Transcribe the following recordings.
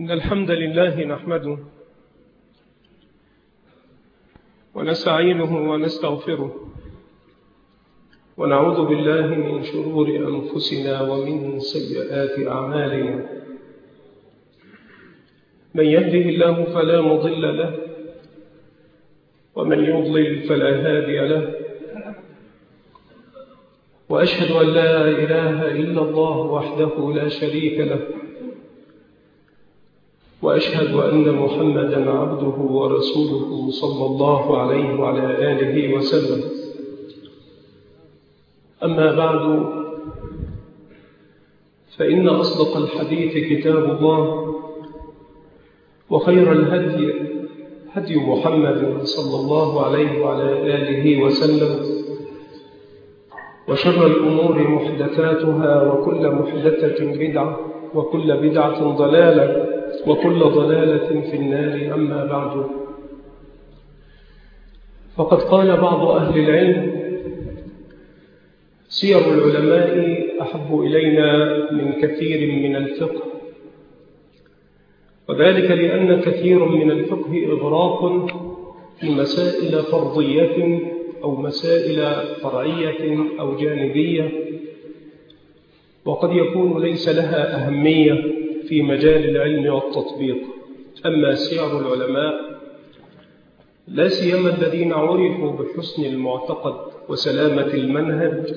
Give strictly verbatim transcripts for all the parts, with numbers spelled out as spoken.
إن الحمد لله نحمده ونستعينه ونستغفره ونعوذ بالله من شرور أنفسنا ومن سيئات أعمالنا. من يهده الله فلا مضل له ومن يضلل فلا هادي له، وأشهد أن لا إله إلا الله وحده لا شريك له، وأشهد أن محمدًا عبده ورسوله صلى الله عليه وعلى آله وسلم. أما بعد، فإن أصدق الحديث كتاب الله، وخير الهدي هدي محمد صلى الله عليه وعلى آله وسلم، وشر الأمور محدثاتها، وكل محدثة بدعة، وكل بدعة ضلالة، وكل ضلالة في النار. أما بعد، فقد قال بعض أهل العلم: سير العلماء أحب إلينا من كثير من الفقه، وذلك لأن كثير من الفقه إغراق في مسائل فرضية أو مسائل فرعية أو جانبية، وقد يكون ليس لها أهمية في مجال العلم والتطبيق. أما سير العلماء، لا سيما الذين عرفوا بحسن المعتقد وسلامة المنهج،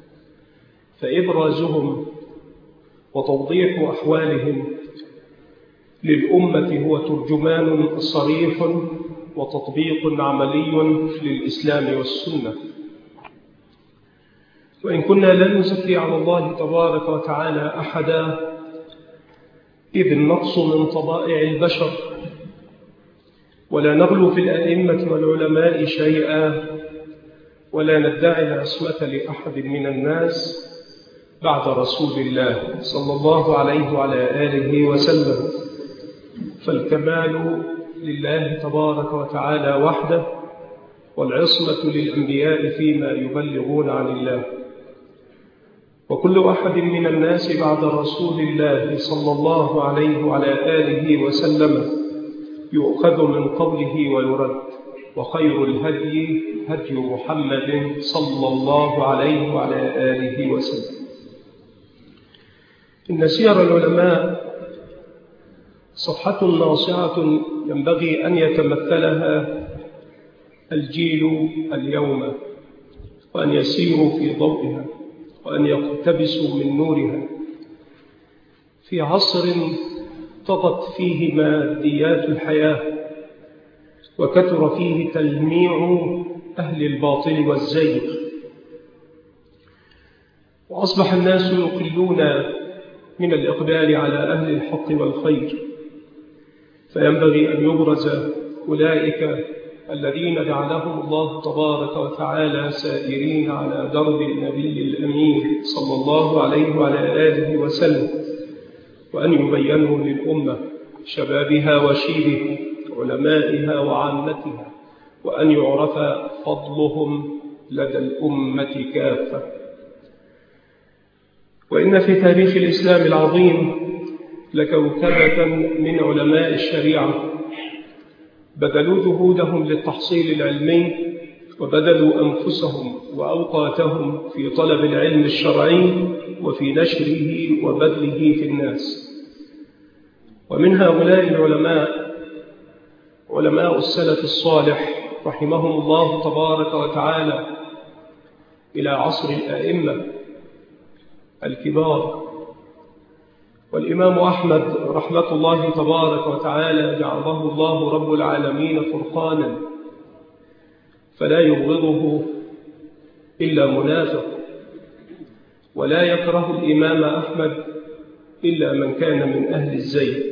فإبرازهم وتوضيح أحوالهم للأمة هو ترجمان صريح وتطبيق عملي للإسلام والسنة. وإن كنا لا نزكي على الله تبارك وتعالى أحدا، إذ النقص من طبائع البشر، ولا نغلو في الأئمة والعلماء شيئا، ولا ندعي العصمة لأحد من الناس بعد رسول الله صلى الله عليه وعلى آله وسلم، فالكمال لله تبارك وتعالى وحده، والعصمة للأنبياء فيما يبلغون عن الله. وكل أحد من الناس بعد رسول الله صلى الله عليه وعلى آله وسلم يؤخذ من قوله ويرد، وخير الهدي هدي محمد صلى الله عليه وعلى آله وسلم. إن سير العلماء صفحة ناصعة ينبغي أن يتمثلها الجيل اليوم، وأن يسيروا في ضوئها، وأن يقتبسوا من نورها في عصر طغت فيه ماديات الحياة، وكثر فيه تلميع أهل الباطل والزيغ، وأصبح الناس يقلون من الإقبال على أهل الحق والخير. فينبغي أن يبرز أولئك الذين جعلهم الله تبارك وتعالى سائرين على درب النبي الأمين صلى الله عليه وعلى آله وسلم، وأن يبينوا للأمة، شبابها وشيبها، علمائها وعامتها، وأن يعرف فضلهم لدى الأمة كافة. وإن في تاريخ الإسلام العظيم لكوكبة من علماء الشريعة بذلوا جهودهم للتحصيل العلمي، وبذلوا أنفسهم وأوقاتهم في طلب العلم الشرعي وفي نشره وبذله في الناس. ومن هؤلاء العلماء علماء السلف الصالح رحمهم الله تبارك وتعالى إلى عصر الأئمة الكبار. والإمام أحمد رحمة الله تبارك وتعالى جعله الله رب العالمين فرقانا، فلا يبغضه إلا منافق، ولا يكره الإمام أحمد إلا من كان من أهل الزيغ.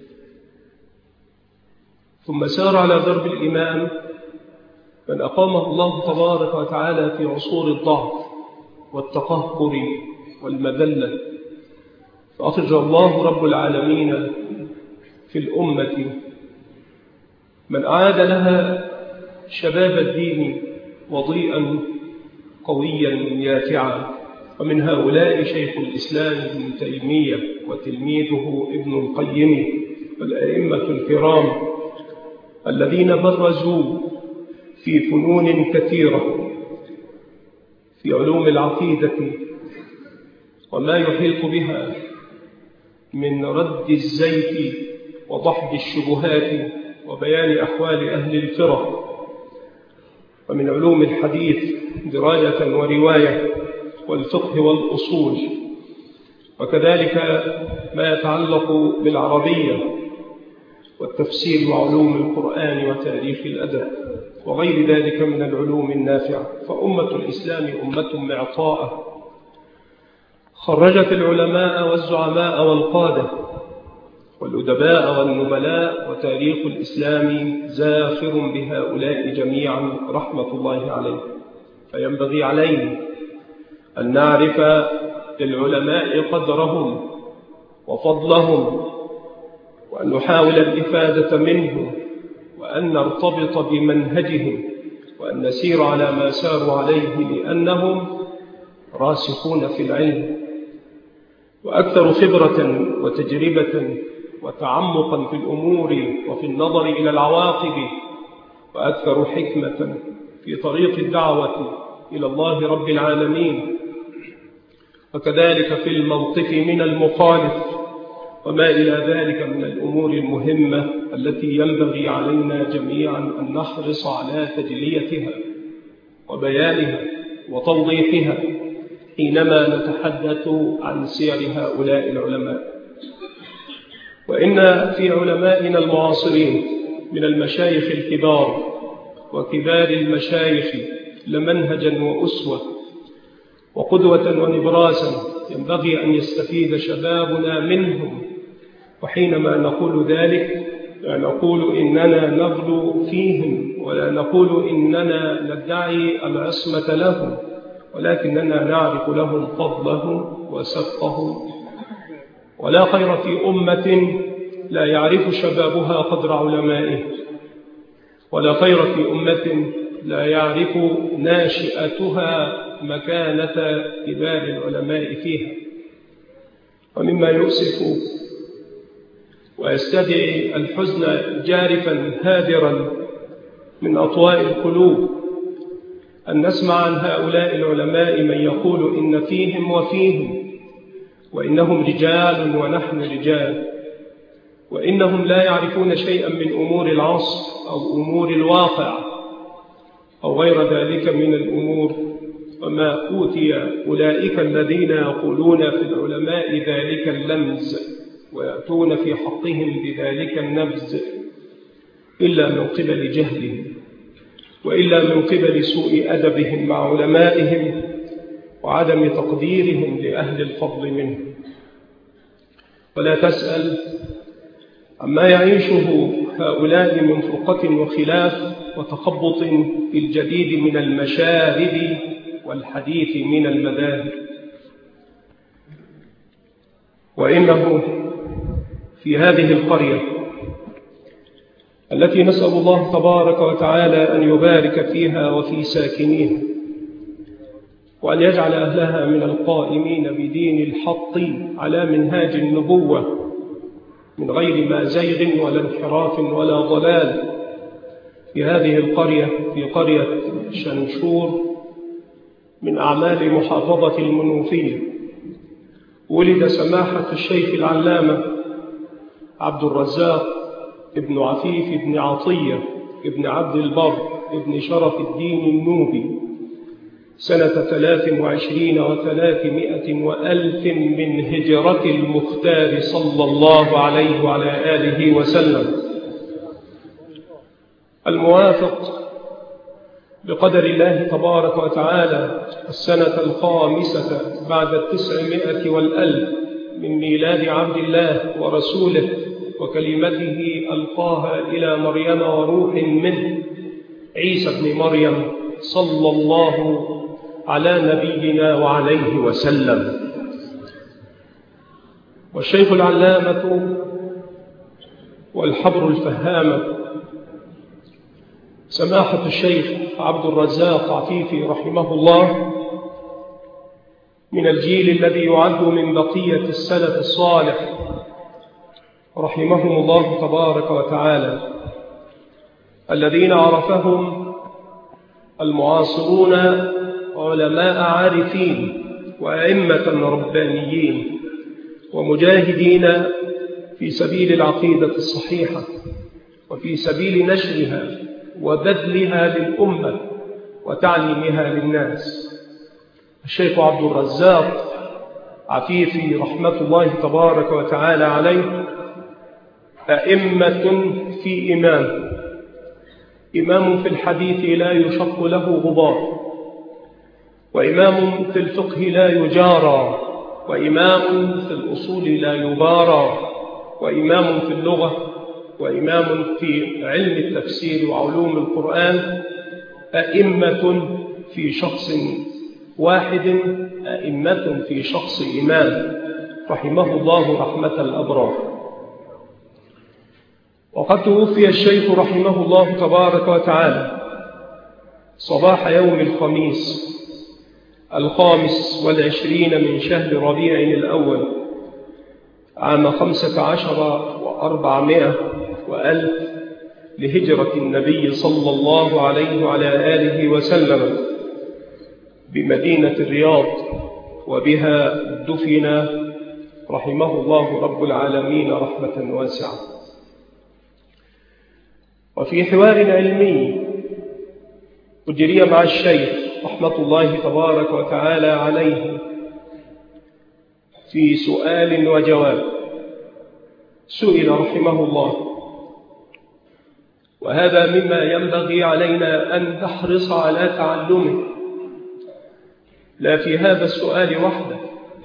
ثم سار على درب الإمام من أقامه الله تبارك وتعالى في عصور الضعف والتقهقر والمذلة، فأخرج الله رب العالمين في الأمة من أعاد لها شباب الدين وضيئا قويا يافعا. ومن هؤلاء شيخ الإسلام ابن تيمية وتلميذه ابن القيم والأئمة الكرام الذين برزوا في فنون كثيرة في علوم العقيدة وما يحيط بها من رد الزيت وضحض الشبهات وبيان أحوال أهل الفرق، ومن علوم الحديث دراية ورواية والفقه والأصول، وكذلك ما يتعلق بالعربية والتفسير وعلوم القرآن وتاريخ الأدب وغير ذلك من العلوم النافعة. فأمة الإسلام أمة معطاءة خرجت العلماء والزعماء والقادة والأدباء والنبلاء، وتاريخ الإسلام زاخر بهؤلاء جميعا رحمة الله عليه. فينبغي علينا أن نعرف للعلماء قدرهم وفضلهم، وأن نحاول الإفادة منهم، وأن نرتبط بمنهجهم، وأن نسير على ما ساروا عليه، لأنهم راسخون في العلم وأكثر خبرة وتجربة وتعمقا في الأمور وفي النظر إلى العواقب، وأكثر حكمة في طريق الدعوة إلى الله رب العالمين، وكذلك في الموقف من المخالف وما إلى ذلك من الأمور المهمة التي ينبغي علينا جميعا أن نحرص على تجليتها وبيانها وتوضيحها حينما نتحدث عن سير هؤلاء العلماء. وإن في علمائنا المعاصرين من المشايخ الكبار وكبار المشايخ لمنهجا وأسوة وقدوة ونبراسا ينبغي أن يستفيد شبابنا منهم. وحينما نقول ذلك لا نقول إننا نغلو فيهم ولا نقول إننا ندعي العصمة لهم، ولكننا نعرف لهم فضلهم وسبقهم. ولا خير في أمة لا يعرف شبابها قدر علمائه، ولا خير في أمة لا يعرف ناشئتها مكانة كبار العلماء فيها. ومما يؤسف ويستدعي الحزن جارفا هادرا من أطواء القلوب أن نسمع عن هؤلاء العلماء من يقول إن فيهم وفيهم، وإنهم رجال ونحن رجال، وإنهم لا يعرفون شيئا من أمور العصر أو أمور الواقع أو غير ذلك من الأمور. وما أوتي أولئك الذين يقولون في العلماء ذلك اللمز ويأتون في حقهم بذلك النبذ إلا من قبل جهلهم، وإلا من قبل سوء أدبهم مع علمائهم وعدم تقديرهم لأهل الفضل منهم. ولا تسأل عما يعيشه هؤلاء من فرقة وخلاف وتخبط في الجديد من المشاهد والحديث من المذاهب. وإنه في هذه القرية التي نسأل الله تبارك وتعالى أن يبارك فيها وفي ساكنيها، وأن يجعل أهلها من القائمين بدين الحق على منهاج النبوة من غير ما زيغ ولا انحراف ولا ضلال. في هذه القرية في قرية شنشور من أعمال محافظة المنوفية ولد سماحة الشيخ العلامة عبد الرزاق ابن عفيف ابن عطية ابن عبد البر ابن شرف الدين النوبي سنة ثلاث وعشرين وثلاثمائة وألف من هجرة المختار صلى الله عليه وعلى آله وسلم، الموافق بقدر الله تبارك وتعالى السنة الخامسة بعد التسعمائة والألف من ميلاد عبد الله ورسوله وكلمته ألقاها إلى مريم وروح منه عيسى بن مريم صلى الله على نبينا وعليه وسلم. والشيخ العلامة والحبر الفهامة سماحة الشيخ عبد الرزاق عفيفي رحمه الله من الجيل الذي يعد من بقية السلف الصالح رحمهم الله تبارك وتعالى، الذين عرفهم المعاصرون علماء عارفين وأئمة ربانيين ومجاهدين في سبيل العقيدة الصحيحة وفي سبيل نشرها وبذلها للأمة وتعليمها للناس. الشيخ عبد الرزاق عفيفي رحمة الله تبارك وتعالى عليه أئمة في إمام، إمام في الحديث لا يشق له غبار، وإمام في الفقه لا يجارى، وإمام في الأصول لا يبارى، وإمام في اللغة، وإمام في علم التفسير وعلوم القرآن. أئمة في شخص واحد، أئمة في شخص إمام، رحمه الله رحمة الأبرار. وقد توفي الشيخ رحمه الله تبارك وتعالى صباح يوم الخميس الخامس والعشرين من شهر ربيع الأول عام خمسة عشر وأربعمائة وألف لهجرة النبي صلى الله عليه وعلى آله وسلم بمدينة الرياض، وبها دفن رحمه الله رب العالمين رحمة واسعة. وفي حوار علمي أجري مع الشيخ رحمة الله تبارك وتعالى عليه في سؤال وجواب، سئل رحمه الله، وهذا مما ينبغي علينا أن نحرص على تعلمه، لا في هذا السؤال وحده،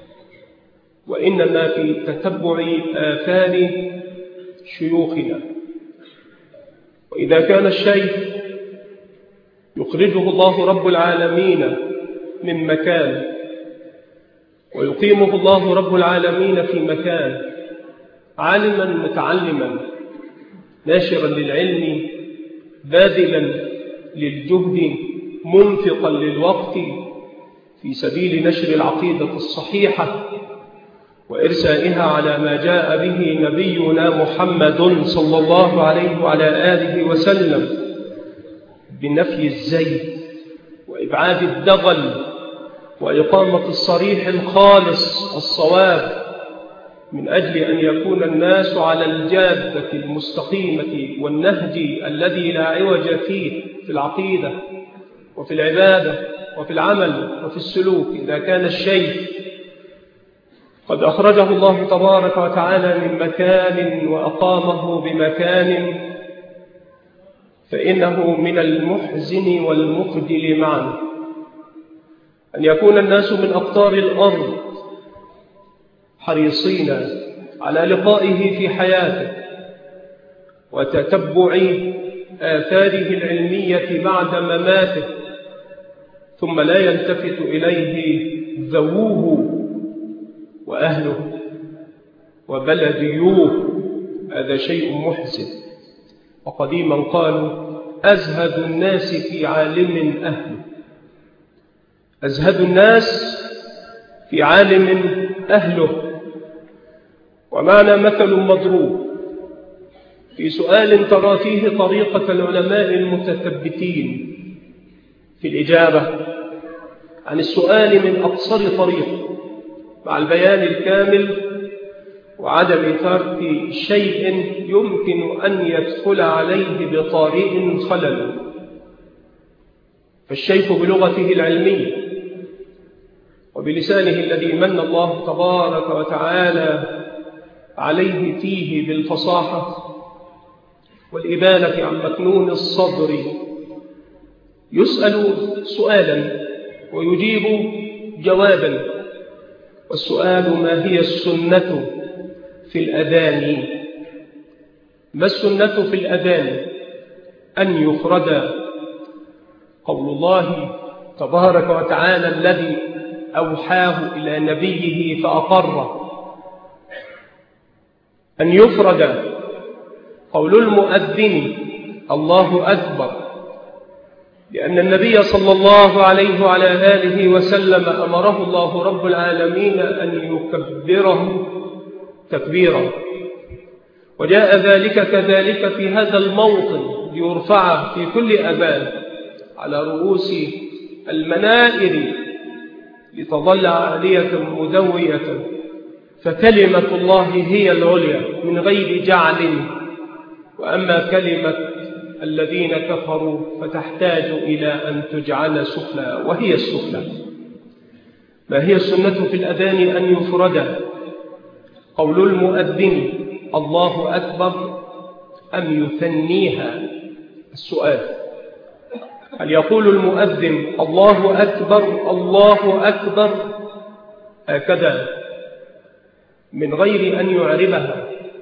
وإنما في تتبع آثار شيوخنا. وإذا كان الشيخ يخرجه الله رب العالمين من مكان ويقيمه الله رب العالمين في مكان، عالما متعلما ناشرا للعلم باذلا للجهد منفقا للوقت في سبيل نشر العقيدة الصحيحة وإرسائها على ما جاء به نبينا محمد صلى الله عليه وعلى آله وسلم بنفي الزيغ وإبعاد الدغل وإقامة الصريح الخالص الصواب، من أجل أن يكون الناس على الجادة المستقيمة والنهج الذي لا عوج فيه في العقيدة وفي العبادة وفي العمل وفي السلوك. إذا كان الشيء قد أخرجه الله تبارك وتعالى من مكان وأقامه بمكان، فإنه من المحزن والمخجل معا أن يكون الناس من أقطار الأرض حريصين على لقائه في حياته وتتبع آثاره العلمية بعد مماته، ثم لا يلتفت إليه ذووه وأهله وبلديوه. هذا شيء محزن. وقديما قالوا أزهد الناس في عالم أهله، أزهد الناس في عالم أهله. ومعنى مثل مضروب في سؤال ترى فيه طريقة العلماء المتثبتين في الإجابة عن السؤال من أقصر طريق مع البيان الكامل وعدم ترك شيء يمكن أن يدخل عليه بطارئ خلل. فالشيخ بلغته العلمية وبلسانه الذي من الله تبارك وتعالى عليه فيه بالفصاحة والإبانة عن مكنون الصدر يسأل سؤالا ويجيب جوابا. والسؤال: ما هي السنة في الأذان؟ ما السنة في الأذان؟ أن يفرد قول الله تبارك وتعالى الذي أوحاه إلى نبيه فأقره، أن يفرد قول المؤذن الله أكبر، لأن النبي صلى الله عليه وعلى آله وسلم أمره الله رب العالمين أن يكبره تكبيرا. وجاء ذلك كذلك في هذا الموطن ليرفع في كل أذان على رؤوس المنائر لتظل عالية مدوية، فكلمة الله هي العليا من غير جعل، وأما كلمة الذين كفروا فتحتاج إلى أن تجعل سفلى، وهي السفلى. ما هي السنة في الأذان؟ أن يفرد قول المؤذن الله أكبر أم يثنيها؟ السؤال: هل يقول المؤذن الله أكبر الله أكبر هكذا من غير أن يعربها،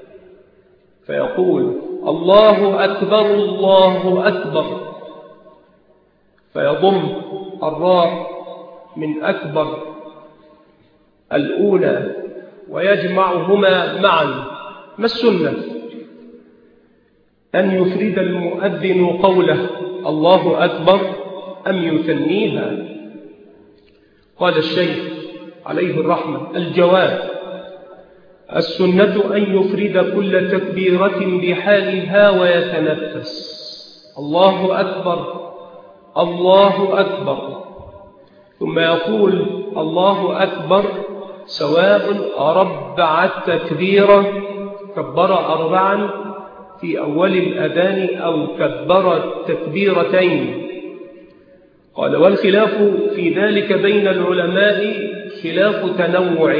فيقول الله أكبر الله أكبر فيضم الراء من أكبر الأولى ويجمعهما معا؟ ما السنة؟ أن يفرد المؤذن قوله الله أكبر أم يثنيها؟ قال الشيخ عليه الرحمة: الجواب: السنة أن يفرد كل تكبيرة بحالها ويتنفس الله أكبر الله أكبر، ثم يقول الله أكبر سواء أربع التكبيرة كبر أربعا في أول الأذان أو كبر تكبيرتين. قال: والخلاف في ذلك بين العلماء خلاف تنوع.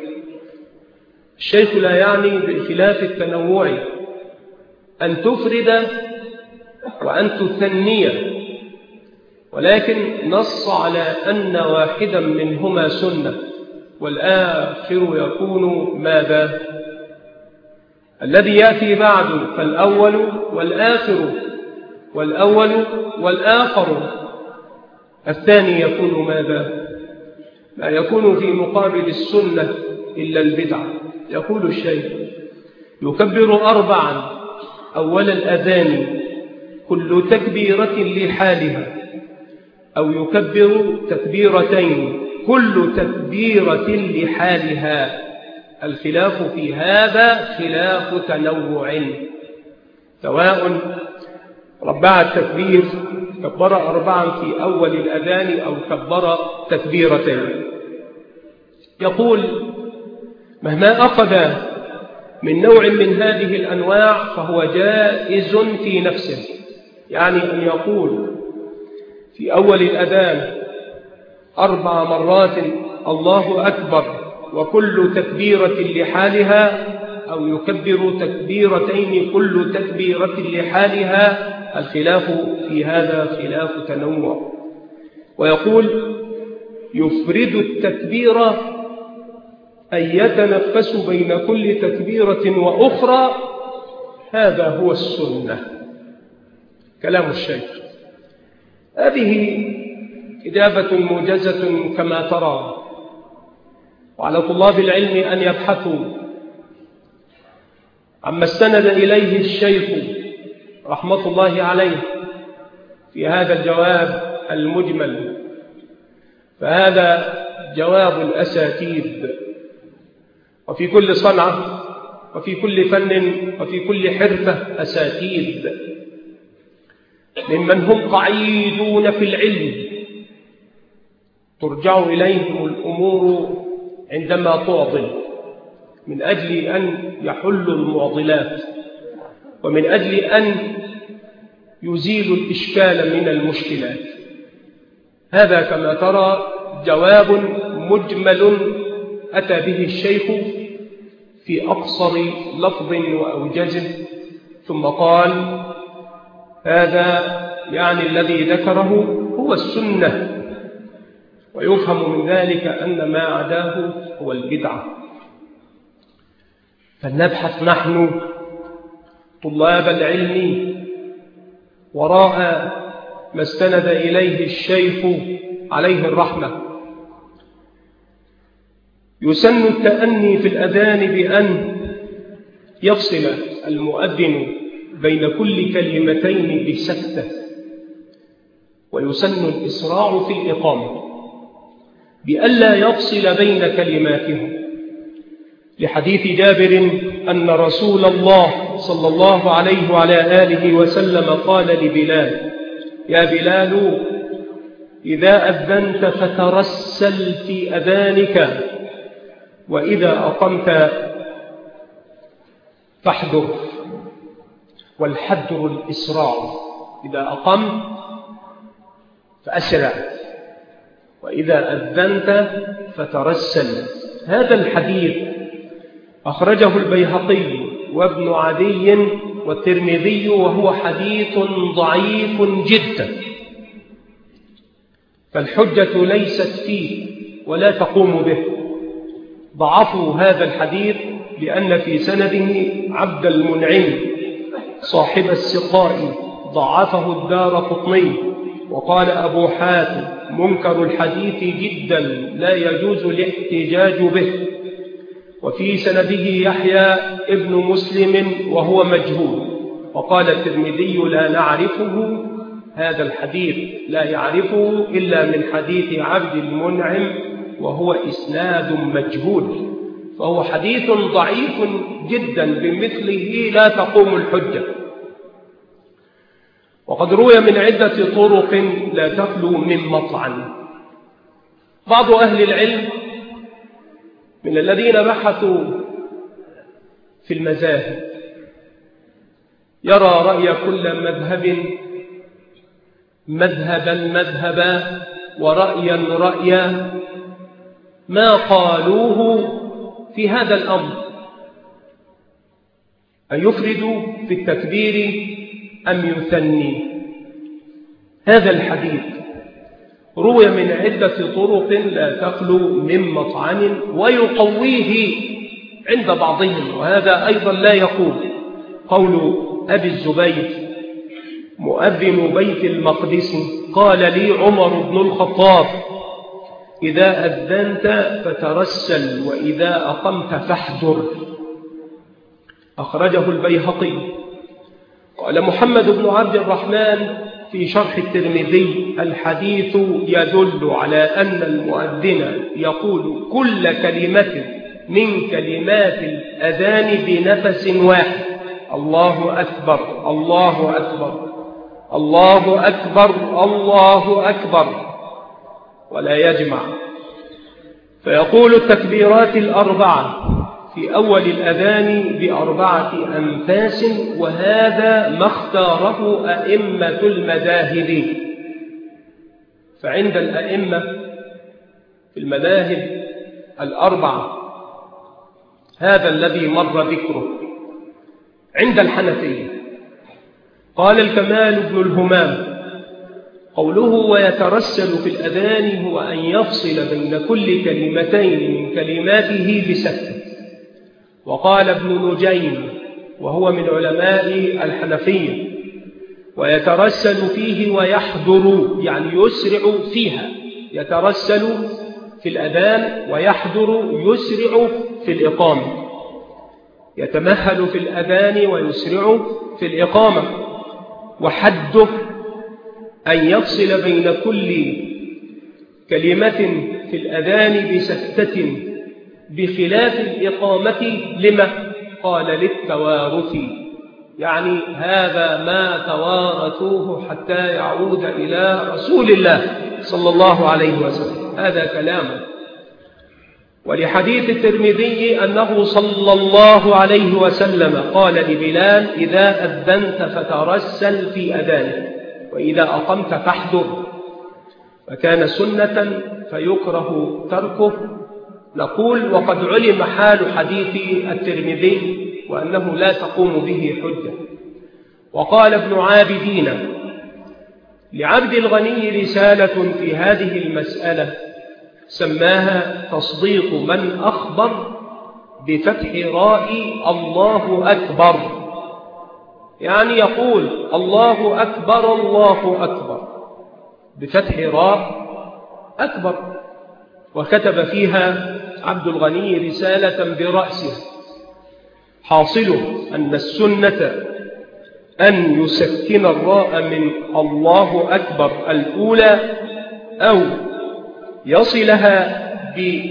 الشيخ لا يعني بالخلاف التنوع أن تفرد وأن تثني، ولكن نص على أن واحدا منهما سنة والآخر يكون ماذا؟ الذي يأتي بعد، فالأول والآخر، والأول والآخر. الثاني يكون ماذا؟ لا يكون في مقابل السنة إلا البدعة. يقول الشيخ: يكبر أربعا أول الأذان كل تكبيرة لحالها، أو يكبر تكبيرتين كل تكبيرة لحالها. الخلاف في هذا خلاف تنوع، سواء ربع التكبير كبر أربعا في أول الأذان أو كبر تكبيرتين. يقول: مهما أخذ من نوع من هذه الأنواع فهو جائز في نفسه، يعني أن يقول في أول الأذان أربع مرات الله أكبر وكل تكبيرة لحالها، أو يكبر تكبيرتين كل تكبيرة لحالها. الخلاف في هذا خلاف تنوع. ويقول: يفرد التكبير أن يتنفس بين كل تكبيرة وأخرى، هذا هو السنة. كلام الشيخ. هذه إجابة موجزة كما ترى، وعلى طلاب العلم أن يبحثوا عما استند إليه الشيخ رحمة الله عليه في هذا الجواب المجمل، فهذا جواب الأساتيد، وفي كل صنعة وفي كل فن وفي كل حرفة أساتيد ممن هم قعيدون في العلم ترجع إليهم الأمور عندما تعضل، من أجل أن يحلوا المعضلات ومن أجل أن يزيلوا الإشكال من المشكلات. هذا كما ترى جواب مجمل أتى به الشيخ في أقصر لفظ وأوجزه، ثم قال: هذا يعني الذي ذكره هو السنة، ويفهم من ذلك أن ما عداه هو البدعة. فلنبحث نحن طلاب العلم وراء ما استند إليه الشيخ عليه الرحمة. يسن التأني في الأذان بأن يفصل المؤذن بين كل كلمتين بسكتة، ويسن الإسراع في الإقامة بألا يفصل بين كلماته، لحديث جابر أن رسول الله صلى الله عليه وعلى آله وسلم قال لبلال: يا بلال إذا أذنت فترسل في أذانك، وإذا أقمت فاحذر. والحذر الإسراع، إذا أقمت فأسرع، وإذا أذنت فترسل. هذا الحديث أخرجه البيهقي وابن عدي والترمذي، وهو حديث ضعيف جدا، فالحجة ليست فيه ولا تقوم به. ضعفوا هذا الحديث لأن في سنده عبد المنعم صاحب السقاء، ضعفه الدارقطني، وقال أبو حاتم: منكر الحديث جدا لا يجوز الاحتجاج به. وفي سنده يحيى ابن مسلم وهو مجهول. وقال الترمذي: لا نعرفه، هذا الحديث لا يعرفه إلا من حديث عبد المنعم، وهو إسناد مجهول، فهو حديث ضعيف جدا، بمثله لا تقوم الحجة. وقد روي من عدة طرق لا تخلو من مطعن. بعض أهل العلم من الذين بحثوا في المذاهب يرى رأي كل مذهب مذهبا مذهبا ورأيا رأيا ما قالوه في هذا الأمر، أن يفردوا في التكبير أم يثني. هذا الحديث روي من عدة طرق لا تخلو من مطعن، ويقويه عند بعضهم، وهذا أيضا لا يقول قول أبي الزبير مؤذن بيت المقدس: قال لي عمر بن الخطاب: إذا أذنت فترسل، وإذا أقمت فاحذر. أخرجه البيهقي. قال محمد بن عبد الرحمن في شرح الترمذي: الحديث يدل على أن المؤذن يقول كل كلمة من كلمات الأذان بنفس واحد: الله أكبر الله أكبر الله أكبر الله أكبر، ولا يجمع، فيقول التكبيرات الأربعة في أول الأذان بأربعة أنفاس، وهذا ما اختاره أئمة المذاهب. فعند الأئمة في المذاهب الأربعة هذا الذي مر ذكره. عند الحنفية قال الكمال بن الهمام: قوله ويترسل في الأذان هو أن يفصل بين كل كلمتين من كلماته بسكت. وقال ابن نجيم وهو من علماء الحنفية: ويترسل فيه ويحضر، يعني يسرع فيها، يترسل في الأذان ويحضر يسرع في الإقامة، يتمهل في الأذان ويسرع في الإقامة. وحده أن يفصل بين كل كلمة في الأذان بسكتة، بخلاف الإقامة. لما؟ قال للتوارث، يعني هذا ما توارثوه حتى يعود إلى رسول الله صلى الله عليه وسلم، هذا كلامه. ولحديث الترمذي أنه صلى الله عليه وسلم قال لبلال: إذا أذنت فترسل في أذانك، وإذا أقمت فاحذر. فكان سنة فيكره تركه. نقول: وقد علم حال حديث الترمذي وأنه لا تقوم به حجة. وقال ابن عابدين لعبد الغني رسالة في هذه المسألة سماها تصديق من أخبر بفتح راء الله أكبر، يعني يقول الله أكبر الله أكبر بفتح راء أكبر. وكتب فيها عبد الغني رسالة برأسه، حاصله أن السنة أن يسكن الراء من الله أكبر الأولى، أو يصلها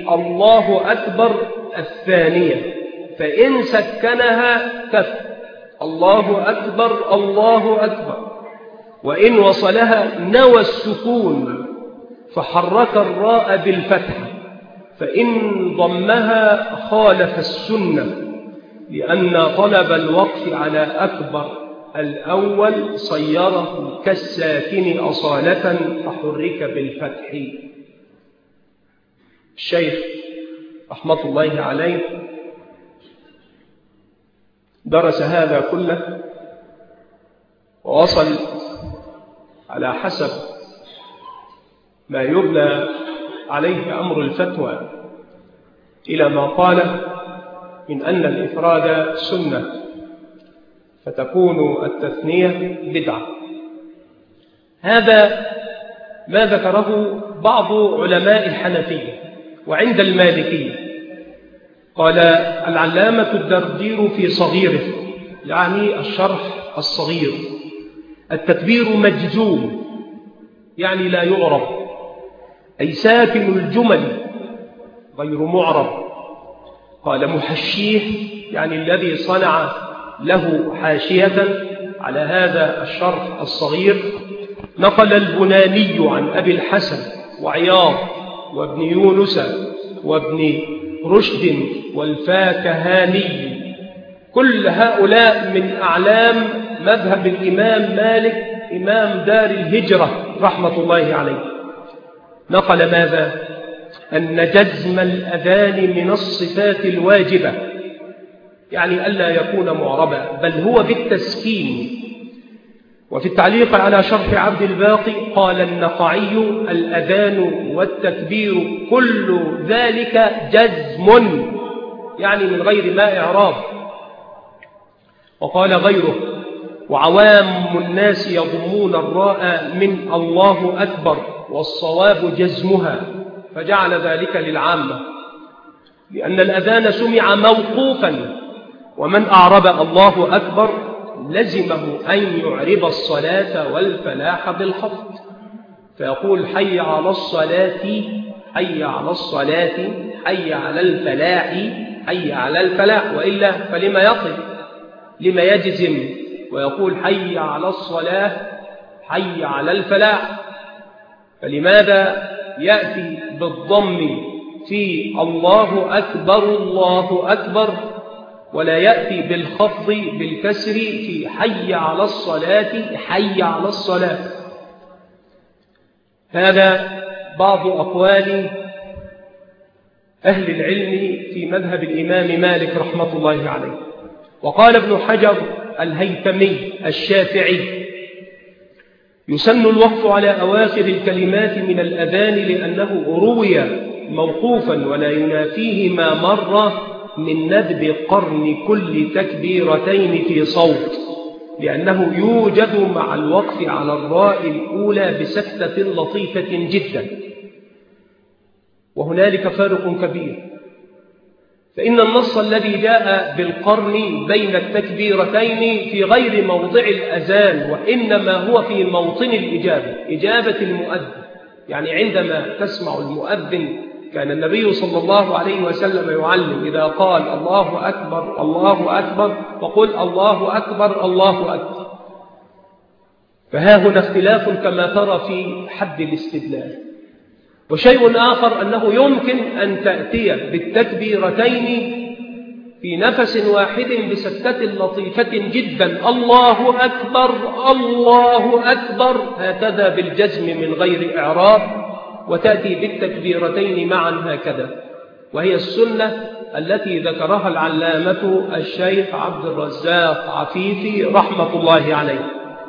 بالله أكبر الثانية، فإن سكنها كف، الله أكبر الله أكبر، وإن وصلها نوى السكون فحرك الراء بالفتح، فإن ضمها خالف السنة، لأن طلب الوقف على أكبر الأول صيره كالساكن أصالة فحرك بالفتح. الشيخ رحمة الله عليه درس هذا كله ووصل على حسب ما يبنى عليه أمر الفتوى إلى ما قال من أن الإفراد سنة فتكون التثنية بدعة. هذا ما ذكره بعض علماء الحنفية. وعند المالكية قال العلامة الدردير في صغيره، يعني الشرح الصغير، التكبير مجزوم يعني لا يعرب، أي ساكن الجمل غير معرب. قال محشيه يعني الذي صنع له حاشية على هذا الشرح الصغير. نقل البناني عن أبي الحسن وعياض وابن يونس وابن رشد والفاكهاني، كل هؤلاء من أعلام مذهب الإمام مالك إمام دار الهجرة رحمة الله عليه. نقل ماذا؟ أن جزم الأذان من الصفات الواجبة، يعني ألا يكون معربا بل هو بالتسكين. وفي التعليق على شرح عبد الباقي قال النقعي الأذان والتكبير كل ذلك جزم، يعني من غير ما إعراب. وقال غيره وعوام الناس يضمون الراء من الله أكبر والصواب جزمها، فجعل ذلك للعامة، لأن الأذان سمع موقوفا، ومن أعرب الله أكبر لزمه أن يعرب الصلاة والفلاح بالخفض، فيقول حي على الصلاة حي على الصلاة حي على الفلاح حي على الفلاح، وإلا فلما يقف لما يجزم ويقول حي على الصلاة حي على الفلاح؟ فلماذا يأتي بالضم في الله أكبر الله أكبر ولا يأتي بالخفض بالكسر في حي على الصلاة حي على الصلاة؟ هذا بعض أقوال أهل العلم في مذهب الإمام مالك رحمة الله عليه. وقال ابن حجر الهيثمي الشافعي يسن الوقف على أواخر الكلمات من الأذان لأنه روي موقوفا ولا ينافيه ما مر من ندب قرن كل تكبيرتين في صوت، لأنه يوجد مع الوقف على الراء الأولى بسكتة لطيفة جدا، وهنالك فارق كبير. فإن النص الذي جاء بالقرن بين التكبيرتين في غير موضع الأذان، وإنما هو في موطن الإجابة، إجابة المؤذن. يعني عندما تسمع المؤذن كان النبي صلى الله عليه وسلم يعلم إذا قال الله أكبر الله أكبر فقل الله أكبر الله أكبر. فها هنا اختلاف كما ترى في حد الاستدلال. وشيء آخر أنه يمكن أن تأتي بالتكبيرتين في نفس واحد بسكتة لطيفة جدا، الله أكبر الله أكبر، هكذا بالجزم من غير إعراب، وتأتي بالتكبيرتين معا هكذا، وهي السنة التي ذكرها العلامة الشيخ عبد الرزاق عفيفي رحمة الله عليه.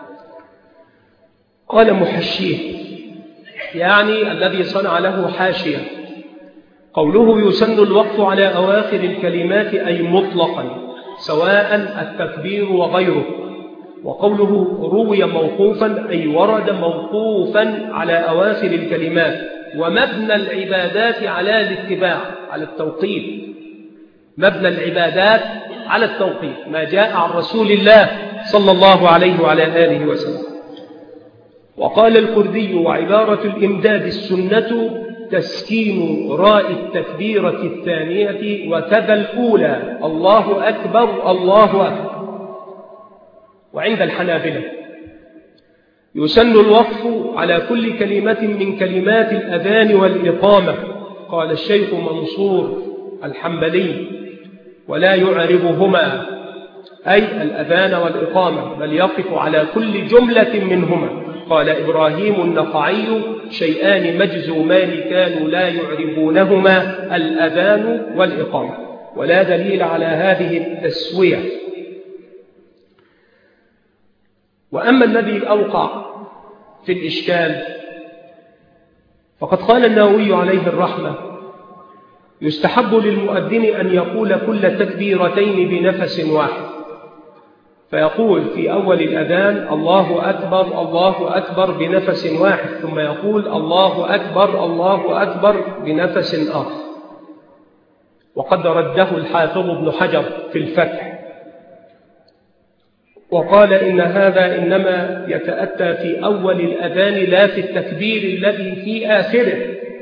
قال محشيه يعني الذي صنع له حاشية، قوله يسن الوقف على أواخر الكلمات أي مطلقا سواء التكبير وغيره، وقوله روي موقوفا أي ورد موقوفا على أواخر الكلمات، ومبنى العبادات على الاتباع على التوقيف، مبنى العبادات على التوقيف ما جاء عن رسول الله صلى الله عليه وعلى آله وسلم. وقال الكردي وعبارة الإمداد السنة تسكين راء التكبيرة الثانية وكذا الأولى الله أكبر الله أكبر. وعند الحنابلة يسن الوقف على كل كلمة من كلمات الأذان والإقامة. قال الشيخ منصور الحنبلي: ولا يعربهما، أي الأذان والإقامة، بل يقف على كل جملة منهما. قال إبراهيم النخعي: شيئان مجزومان كانوا لا يعربونهما، الأذان والإقامة. ولا دليل على هذه التسوية. وأما الذي أوقع في الإشكال فقد قال النووي عليه الرحمة: يستحب للمؤذن أن يقول كل تكبيرتين بنفس واحد، فيقول في أول الأذان: الله أكبر الله أكبر بنفس واحد، ثم يقول: الله أكبر الله أكبر بنفس آخر. وقد رده الحافظ ابن حجر في الفتح وقال إن هذا إنما يتأتى في أول الأذان لا في التكبير الذي في آخره.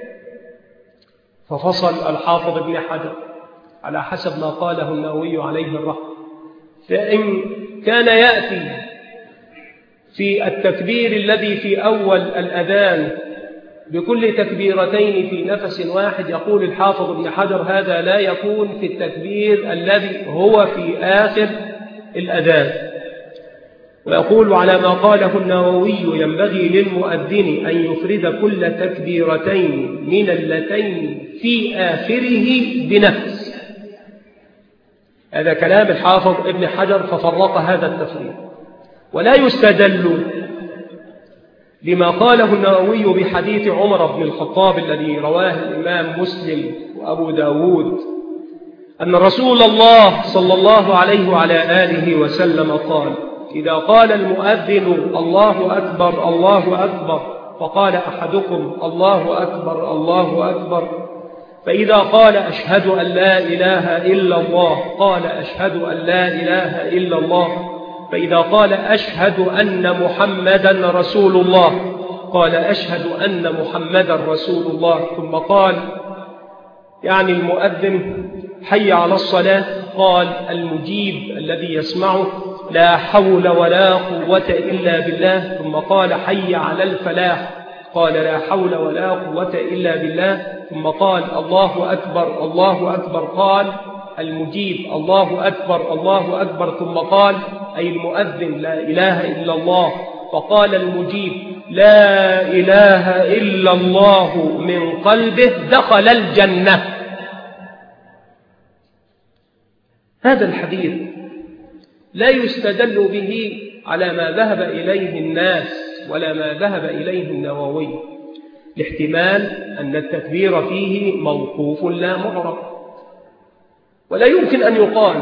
ففصل الحافظ ابن حجر على حسب ما قاله النووي عليه الرحمة، فإن كان يأتي في التكبير الذي في أول الأذان بكل تكبيرتين في نفس واحد، يقول الحافظ ابن حجر هذا لا يكون في التكبير الذي هو في آخر الأذان. ويقول على ما قاله النووي: ينبغي للمؤذن أن يفرد كل تكبيرتين من اللتين في آخره بنفس. هذا كلام الحافظ ابن حجر، ففرق هذا التفريق. ولا يستدل لما قاله النووي بحديث عمر بن الخطاب الذي رواه الإمام مسلم وأبو داود أن رسول الله صلى الله عليه وعلى آله وسلم قال: إذا قال المؤذن الله أكبر الله أكبر فقال أحدكم الله أكبر الله أكبر، فإذا قال أشهد أن لا إله إلا الله قال أشهد أن لا إله إلا الله، فإذا قال أشهد أن محمدا رسول الله قال أشهد أن محمدا رسول الله، ثم قال يعني المؤذن حي على الصلاة قال المجيب الذي يسمعه لا حول ولا قوة إلا بالله، ثم قال حي على الفلاح قال لا حول ولا قوة إلا بالله، ثم قال الله أكبر الله أكبر قال المجيب الله أكبر الله أكبر، ثم قال أي المؤذن لا إله إلا الله، فقال المجيب لا إله إلا الله من قلبه دخل الجنة. هذا الحديث لا يستدل به على ما ذهب إليه الناس ولا ما ذهب إليه النووي، لاحتمال أن التكبير فيه موقوف لا معرب. ولا يمكن أن يقال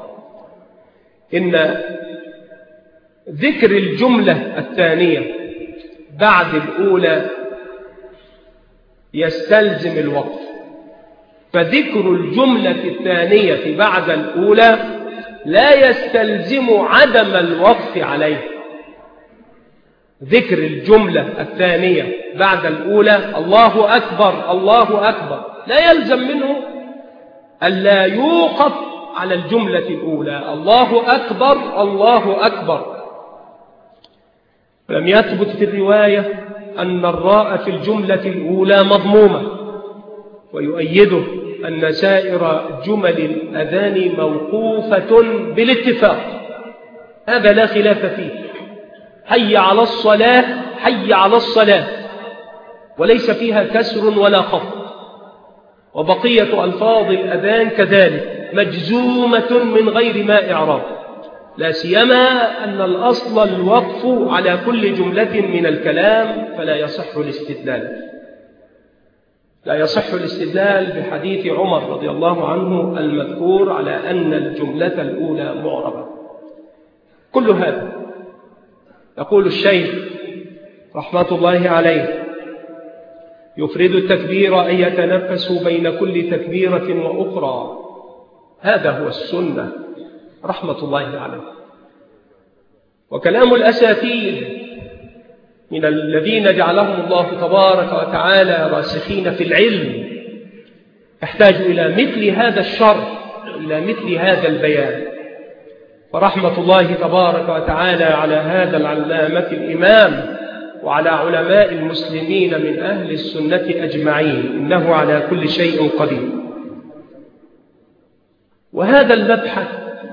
إن ذكر الجملة الثانية بعد الأولى يستلزم الوقف، فذكر الجملة الثانية بعد الأولى لا يستلزم عدم الوقف عليه. ذكر الجملة الثانية بعد الأولى الله أكبر الله أكبر لا يلزم منه ألا يوقف على الجملة الأولى الله أكبر الله أكبر. لم يثبت في الرواية أن الراء في الجملة الأولى مضمومة، ويؤيده أن سائر جمل الأذان موقوفة بالاتفاق، هذا لا خلاف فيه. حي على الصلاة حي على الصلاة وليس فيها كسر ولا خفض، وبقية ألفاظ الأذان كذلك مجزومة من غير ما إعراب، لا سيما أن الأصل الوقف على كل جملة من الكلام، فلا يصح الاستدلال لا يصح الاستدلال بحديث عمر رضي الله عنه المذكور على أن الجملة الأولى معربة. كل هذا يقول الشيخ رحمة الله عليه يفرد التكبير أن يتنفس بين كل تكبيرة وأخرى، هذا هو السنة رحمة الله عليه. وكلام الأساتذة من الذين جعلهم الله تبارك وتعالى راسخين في العلم يحتاج إلى مثل هذا الشرح، إلى مثل هذا البيان. ورحمة الله تبارك وتعالى على هذا العلامة الإمام وعلى علماء المسلمين من أهل السنة أجمعين، إنه على كل شيء قدير. وهذا المبحث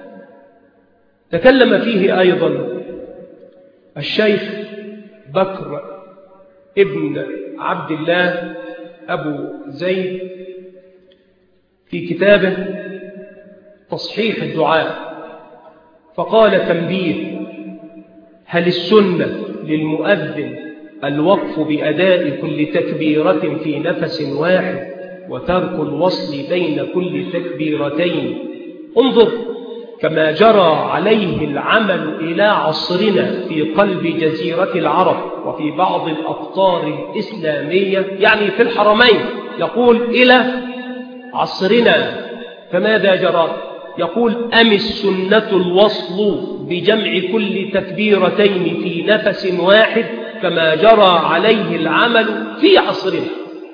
تكلم فيه أيضا الشيخ بكر ابن عبد الله أبو زيد في كتابه تصحيح الدعاء، فقال: تنبيه: هل السنة للمؤذن الوقف بأداء كل تكبيرة في نفس واحد وترك الوصل بين كل تكبيرتين؟ انظر كما جرى عليه العمل إلى عصرنا في قلب جزيرة العرب وفي بعض الأقطار الإسلامية، يعني في الحرمين. يقول إلى عصرنا فماذا جرى؟ يقول: أم السنة الوصل بجمع كل تكبيرتين في نفس واحد كما جرى عليه العمل في عصرنا.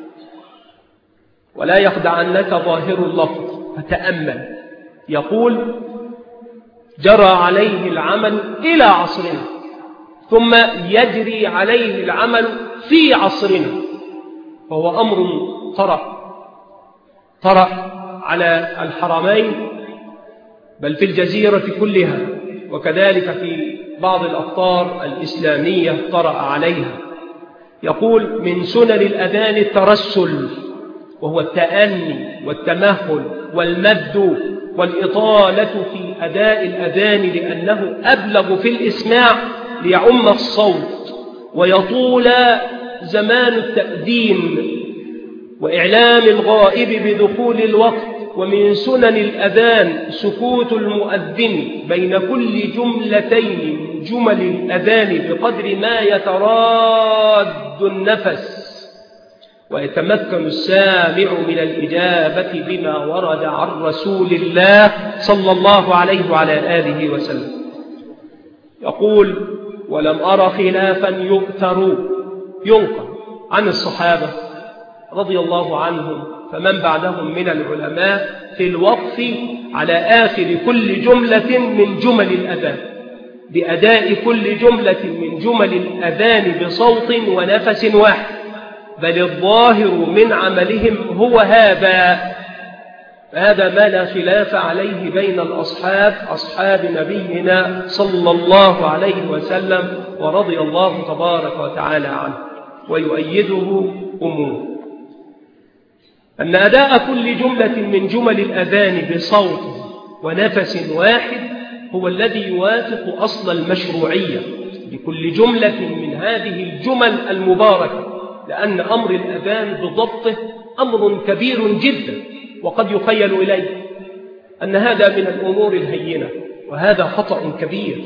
ولا يخدعنك ظاهر اللفظ، فتأمل. يقول: جرى عليه العمل إلى عصرنا، ثم يجري عليه العمل في عصرنا، فهو أمر طرأ طرأ على الحرمين، بل في الجزيرة كلها، وكذلك في بعض الأقطار الإسلامية طرأ عليها. يقول: من سنن الأذان الترسل، وهو التأني والتمهل والمد والإطالة في أداء الأذان، لأنه أبلغ في الإسماع ليعم الصوت ويطول زمان التأذين وإعلام الغائب بدخول الوقت. ومن سنن الأذان سكوت المؤذن بين كل جملتين من جمل الأذان بقدر ما يتراد النفس، ويتمكن السامع من الإجابة بما ورد عن رسول الله صلى الله عليه وعلى آله وسلم. يقول: ولم أر خلافا يؤثر ينقل عن الصحابة رضي الله عنهم فمن بعدهم من العلماء في الوقف على آخر كل جملة من جمل الأذان، بأداء كل جملة من جمل الأذان بصوت ونفس واحد، بل الظاهر من عملهم هو هذا. هذا ما لا خلاف عليه بين الأصحاب أصحاب نبينا صلى الله عليه وسلم ورضي الله تبارك وتعالى عنه. ويؤيده أمور أن أداء كل جملة من جمل الأذان بصوت ونفس واحد هو الذي يوافق أصل المشروعية لكل جملة من هذه الجمل المباركة، لأن أمر الأذان بضبطه أمر كبير جدا، وقد يخيل إليه أن هذا من الأمور الهينة، وهذا خطأ كبير،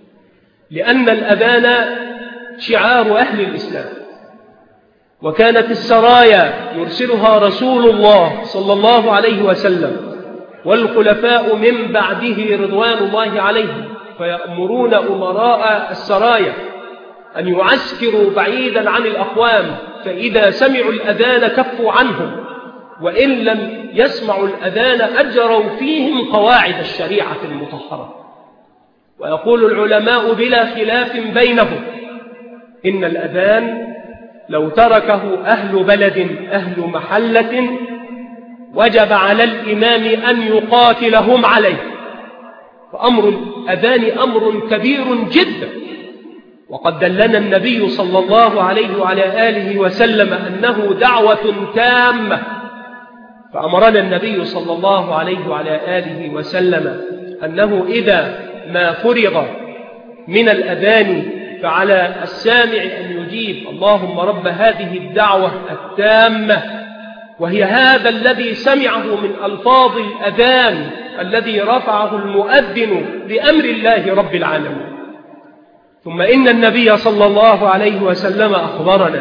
لأن الأذان شعار أهل الإسلام، وكانت السرايا يرسلها رسول الله صلى الله عليه وسلم والخلفاء من بعده رضوان الله عليهم، فيأمرون أمراء السرايا أن يعسكروا بعيدا عن الأقوام، فإذا سمعوا الأذان كفوا عنهم، وإن لم يسمعوا الأذان أجروا فيهم قواعد الشريعة المطهرة. ويقول العلماء بلا خلاف بينهم إن الأذان لو تركه أهل بلد أهل محلة وجب على الإمام أن يقاتلهم عليه، فأمر الأذان أمر كبير جدا، وقد دلنا النبي صلى الله عليه وعلى آله وسلم أنه دعوة تامة، فأمرنا النبي صلى الله عليه وعلى آله وسلم أنه إذا ما فرغ من الأذان فعلى السامع أن يجيب: اللهم رب هذه الدعوة التامة، وهي هذا الذي سمعه من ألفاظ الأذان الذي رفعه المؤذن بأمر الله رب العالمين. ثم إن النبي صلى الله عليه وسلم أخبرنا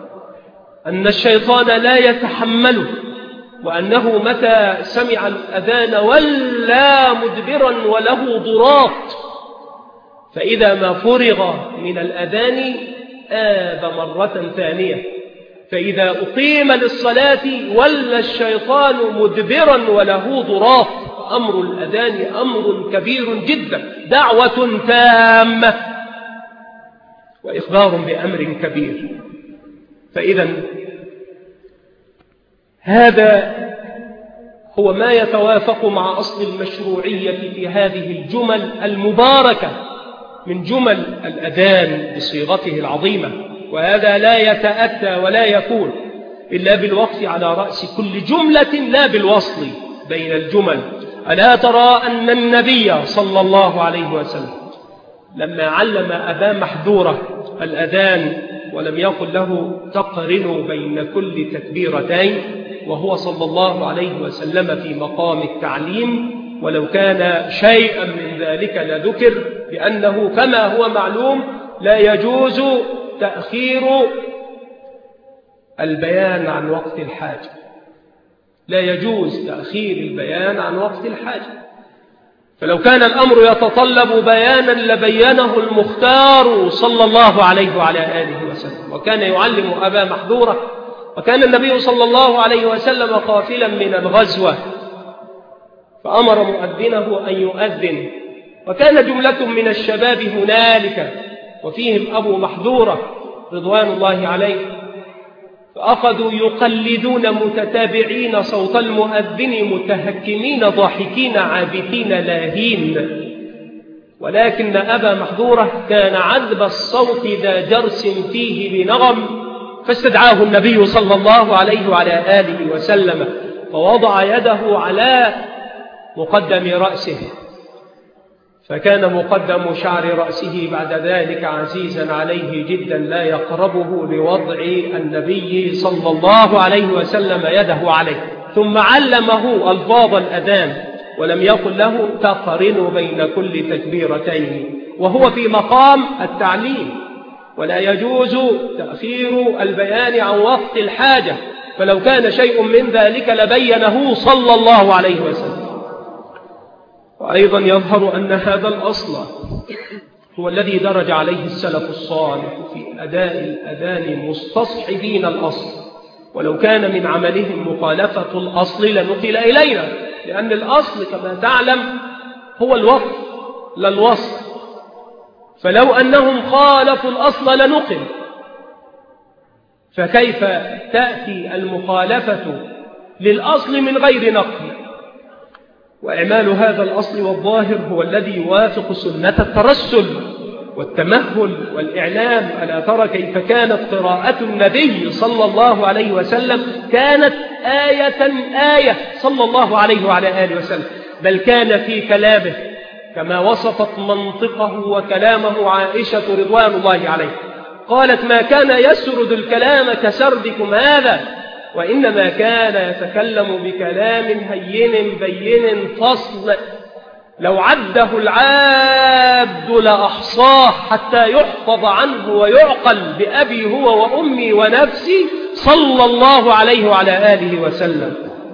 أن الشيطان لا يتحمله، وأنه متى سمع الأذان ولا مدبرا وله ضراط، فإذا ما فرغ من الأذان آب مرة ثانية، فإذا أقيم للصلاة ولا الشيطان مدبرا وله ضراط، أمر الأذان أمر كبير جدا، دعوة تامة وإخبار بأمر كبير. فإذا هذا هو ما يتوافق مع أصل المشروعية في هذه الجمل المباركة من جمل الأذان بصيغته العظيمة. وهذا لا يتأتى ولا يكون إلا بالوقف على رأس كل جملة لا بالوصل بين الجمل. ألا ترى أن النبي صلى الله عليه وسلم لما علم أبا محذورة الأذان ولم يقل له تقرن بين كل تكبيرتين، وهو صلى الله عليه وسلم في مقام التعليم، ولو كان شيئا من ذلك لذكر، لأنه كما هو معلوم لا يجوز تأخير البيان عن وقت الحاجة، لا يجوز تأخير البيان عن وقت الحاجة. فلو كان الأمر يتطلب بيانا لبينه المختار صلى الله عليه وعلى آله وسلم. وكان يعلم أبا محذورة، وكان النبي صلى الله عليه وسلم قافلا من الغزوة فأمر مؤذنه أن يؤذن، وكان جملة من الشباب هنالك وفيهم أبو محذورة رضوان الله عليه، فأخذوا يقلدون متتابعين صوت المؤذن متهكمين ضاحكين عابثين لاهين. ولكن أبا محذورة كان عذب الصوت ذا جرس فيه بنغم، فاستدعاه النبي صلى الله عليه وعلى آله وسلم فوضع يده على مقدم رأسه، فكان مقدم شعر رأسه بعد ذلك عزيزا عليه جدا لا يقربه لوضع النبي صلى الله عليه وسلم يده عليه. ثم علمه ألفاظ الأذان ولم يقل له تقرن بين كل تكبيرتين، وهو في مقام التعليم، ولا يجوز تأخير البيان عن وقت الحاجة، فلو كان شيء من ذلك لبينه صلى الله عليه وسلم. وأيضا يظهر أن هذا الأصل هو الذي درج عليه السلف الصالح في أداء الأذان مستصحبين الأصل، ولو كان من عملهم مخالفة الأصل لنقل إلينا، لأن الأصل كما تعلم هو الوقف لا الوصل، فلو أنهم خالفوا الأصل لنقل، فكيف تأتي المخالفة للأصل من غير نقل؟ وإعمال هذا الأصل والظاهر هو الذي يوافق سنة الترسل والتمهل والإعلام. ألا ترى كيف كانت قراءة النبي صلى الله عليه وسلم؟ كانت آية آية صلى الله عليه وعلى آله وسلم، بل كان في كلامه كما وصفت منطقه وكلامه عائشة رضوان الله عليه، قالت ما كان يسرد الكلام كسردكم هذا، وإنما كان يتكلم بكلام هين بين فصل لو عده العابد لأحصاه حتى يحفظ عنه ويعقل بأبي هو وأمي ونفسي صلى الله عليه وعلى آله وسلم.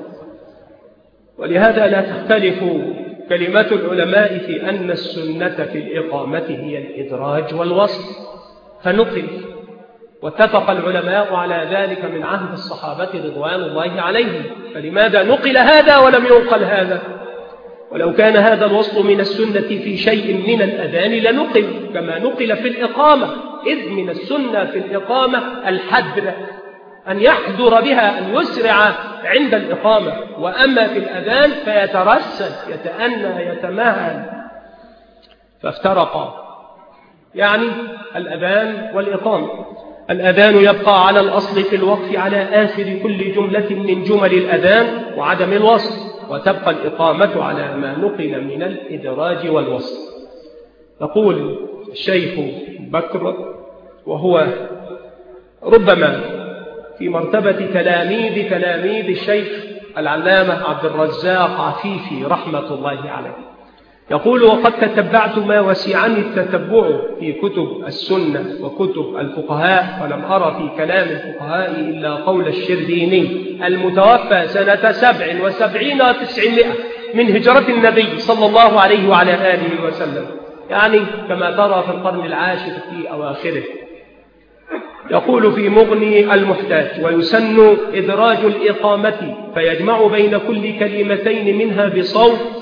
ولهذا لا تختلف كلمات العلماء في أن السنة في الإقامة هي الإدراج والوصل، فنقل، واتفق العلماء على ذلك من عهد الصحابة رضوان الله عليهم. فلماذا نقل هذا ولم ينقل هذا؟ ولو كان هذا الوصل من السنة في شيء من الأذان لنقل كما نقل في الإقامة، إذ من السنة في الإقامة الحدر، أن يحذر بها، أن يسرع عند الإقامة. وأما في الأذان فيترسل يتأنى يتمهل، فافترقا يعني الأذان والإقامة. الأذان يبقى على الأصل في الوقف على آخر كل جملة من جمل الأذان وعدم الوصل، وتبقى الإقامة على ما نقل من الإدراج والوصل. يقول الشيخ بكر وهو ربما في مرتبة تلاميذ تلاميذ الشيخ العلامة عبد الرزاق عفيفي رحمة الله عليه، يقول وقد تتبعت ما وسعني التتبع في كتب السنة وكتب الفقهاء، ولم أرى في كلام الفقهاء إلا قول الشربيني المتوفى سنة سبع وسبعين وتسعمائة من هجرة النبي صلى الله عليه وعلى آله وسلم، يعني كما ترى في القرن العاشر في أواخره. يقول في مغني المحتاج ويسن إدراج الإقامة فيجمع بين كل كلمتين منها بصوت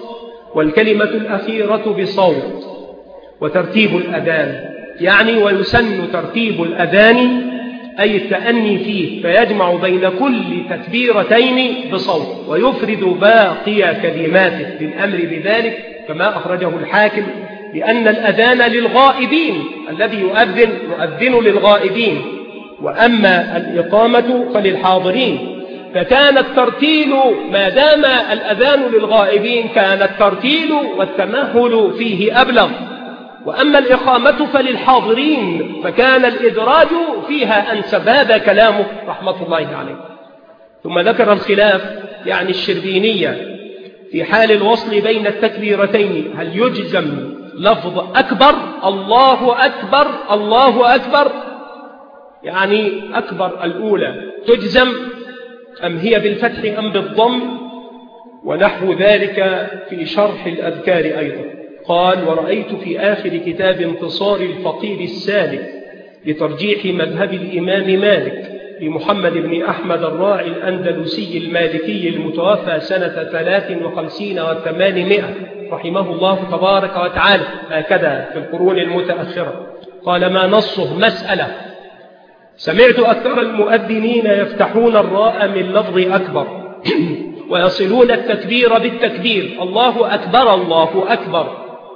والكلمة الأخيرة بصوت، وترتيب الأذان، يعني ويسن ترتيب الأذان أي التأني فيه، فيجمع بين كل تكبيرتين بصوت، ويفرد باقي كلماته بالأمر بذلك كما أخرجه الحاكم، لأن الأذان للغائبين، الذي يؤذن يؤذن للغائبين، وأما الإقامة فللحاضرين. فكان الترتيل ما دام الأذان للغائبين كان الترتيل والتمهل فيه أبلغ، وأما الإقامة فللحاضرين فكان الإدراج فيها أنسب. هذا كلامه رحمة الله عليه. ثم ذكر الخلاف يعني الشربينية في حال الوصل بين التكبيرتين، هل يجزم لفظ أكبر الله أكبر الله أكبر، يعني أكبر الأولى تجزم، أم هي بالفتح أم بالضم، ونحو ذلك في شرح الأذكار أيضا. قال: ورأيت في آخر كتاب انتصار الفقير السالك لترجيح مذهب الإمام مالك لمحمد بن أحمد الراعي الأندلسي المالكي المتوفى سنة ثلاث وخمسين وثمانمائة رحمه الله تبارك وتعالى، هكذا في القرون المتأخرة. قال: ما نصه مسألة، سمعت أكثر المؤذنين يفتحون الراء من لفظ أكبر ويصلون التكبير بالتكبير الله أكبر الله أكبر،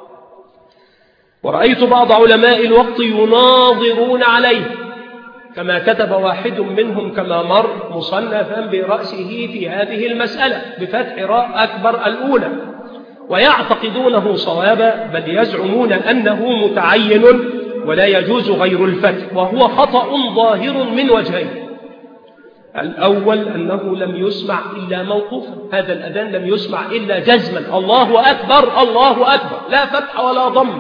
ورأيت بعض علماء الوقت يناظرون عليه، كما كتب واحد منهم كما مر مصنفا برأسه في هذه المسألة بفتح راء أكبر الأولى، ويعتقدونه صوابا، بل يزعمون أنه متعين ولا يجوز غير الفتح، وهو خطأ ظاهر من وجهين. الأول أنه لم يسمع إلا موقوفا، هذا الأذان لم يسمع إلا جزما الله أكبر الله أكبر، لا فتح ولا ضم،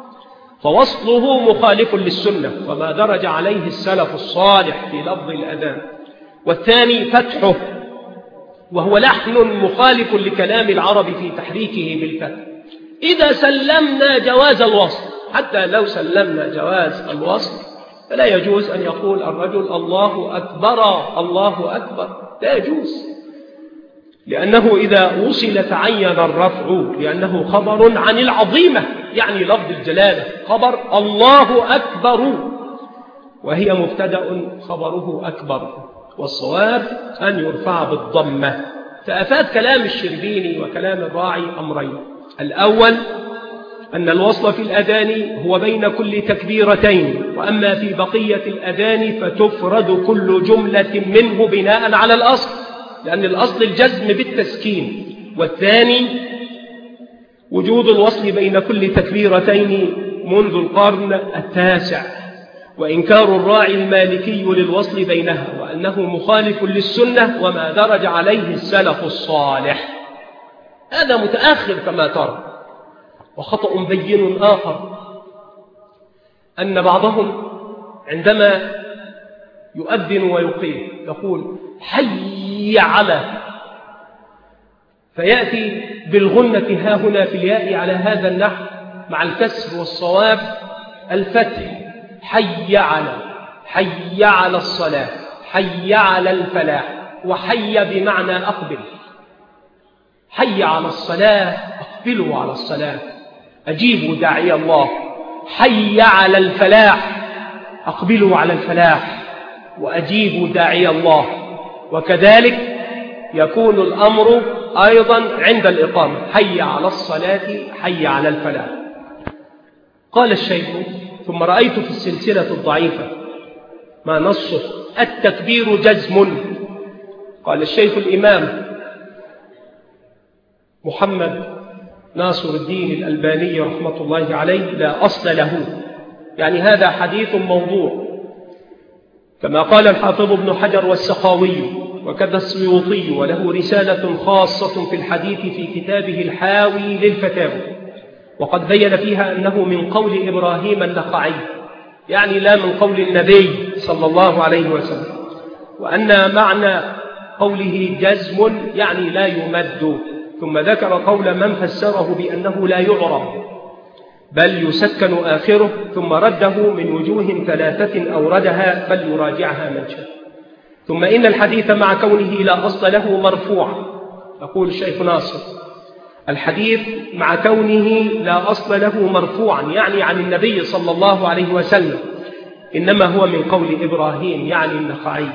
فوصله مخالف للسنة وما درج عليه السلف الصالح في لفظ الأذان. والثاني فتحه، وهو لحن مخالف لكلام العرب في تحريكه بالفتح. إذا سلمنا جواز الوصل، حتى لو سلمنا جواز الوصل، فلا يجوز أن يقول الرجل الله أكبر الله أكبر، لا يجوز، لأنه إذا وصل تعين الرفع، لأنه خبر عن العظيمة، يعني لفظ الجلالة، خبر الله أكبر، وهي مبتدأ خبره أكبر، والصواب أن يرفع بالضمة. فأفاد كلام الشربيني وكلام الراعي أمرين: الأول أن الوصل في الأذان هو بين كل تكبيرتين، وأما في بقية الأذان فتفرد كل جملة منه بناء على الأصل، لأن الأصل الجزم بالتسكين. والثاني وجود الوصل بين كل تكبيرتين منذ القرن التاسع، وإنكار الراعي المالكي للوصل بينها، وأنه مخالف للسنة وما درج عليه السلف الصالح. هذا متأخر كما ترى. وخطأ بين آخر أن بعضهم عندما يؤذن ويقيم يقول حي على، فيأتي بالغنة ها هنا في الياء على هذا النحو مع الكسر، والصواب الفتح، حي على، حي على الصلاة، حي على الفلاح، وحي بمعنى أقبل، حي على الصلاة أقبلوا على الصلاة، أجيبوا داعي الله، حي على الفلاح أقبلوا على الفلاح وأجيبوا داعي الله. وكذلك يكون الأمر أيضا عند الإقامة، حي على الصلاة حي على الفلاح. قال الشيخ: ثم رأيت في السلسلة الضعيفة ما نصه التكبير جزم. قال الشيخ الإمام محمد ناصر الدين الألباني رحمة الله عليه: لا أصل له، يعني هذا حديث موضوع، كما قال الحافظ ابن حجر والسخاوي وكذا السيوطي، وله رسالة خاصة في الحديث في كتابه الحاوي للفتاوى، وقد بين فيها أنه من قول إبراهيم النخعي، يعني لا من قول النبي صلى الله عليه وسلم، وأن معنى قوله جزم يعني لا يمد. ثم ذكر قول من فسره بأنه لا يعرب بل يسكن آخره، ثم رده من وجوه ثلاثة أوردها بل يراجعها من شاء. ثم إن الحديث مع كونه لا أصل له مرفوعا، يقول الشيخ ناصر: الحديث مع كونه لا أصل له مرفوعا يعني عن النبي صلى الله عليه وسلم، إنما هو من قول إبراهيم يعني النخعي،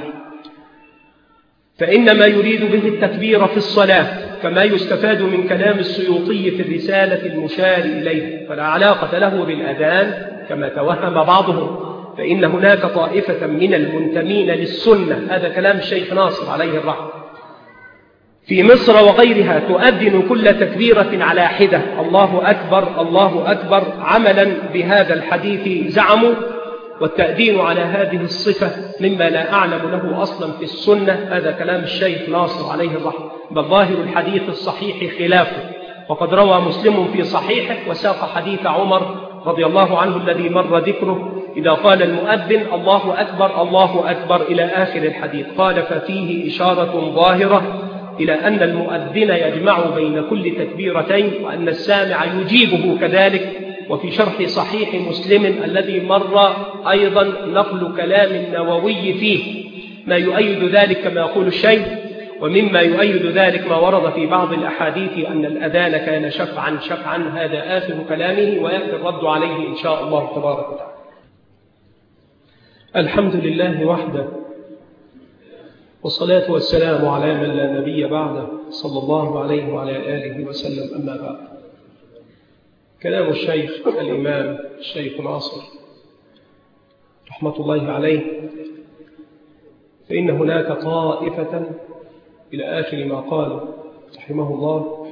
فإنما يريد به التكبير في الصلاة، كما يستفاد من كلام السيوطي في الرسالة المشار إليه، فلا علاقة له بالأذان كما توهم بعضهم، فإن هناك طائفة من المنتمين للسنة، هذا كلام الشيخ ناصر عليه الرحمة، في مصر وغيرها تؤذن كل تكبيرة على حدة الله أكبر الله أكبر، عملا بهذا الحديث زعموا، والتأذين على هذه الصفة مما لا أعلم له أصلا في السنة، هذا كلام الشيخ ناصر عليه الرحمة، بل ظاهر الحديث الصحيح خلافه، وقد روى مسلم في صحيحه وساق حديث عمر رضي الله عنه الذي مر ذكره، إذا قال المؤذن الله أكبر الله أكبر إلى آخر الحديث، قال ففيه إشارة ظاهرة إلى أن المؤذن يجمع بين كل تكبيرتين، وأن السامع يجيبه كذلك. وفي شرح صحيح مسلم الذي مر أيضا نقل كلام النووي فيه ما يؤيد ذلك كما يقول الشيخ، ومما يؤيد ذلك ما ورد في بعض الأحاديث أن الأذان كان شفعا شفعا، هذا آخر كلامه ويأتي الرد عليه إن شاء الله تبارك وتعالى. الحمد لله وحده، والصلاة والسلام على من لا نبي بعده صلى الله عليه وعلى آله وسلم، أما بعد. كلام الشيخ الإمام الشيخ ناصر رحمة الله عليه، فإن هناك طائفة إلى آخر ما قال رحمه الله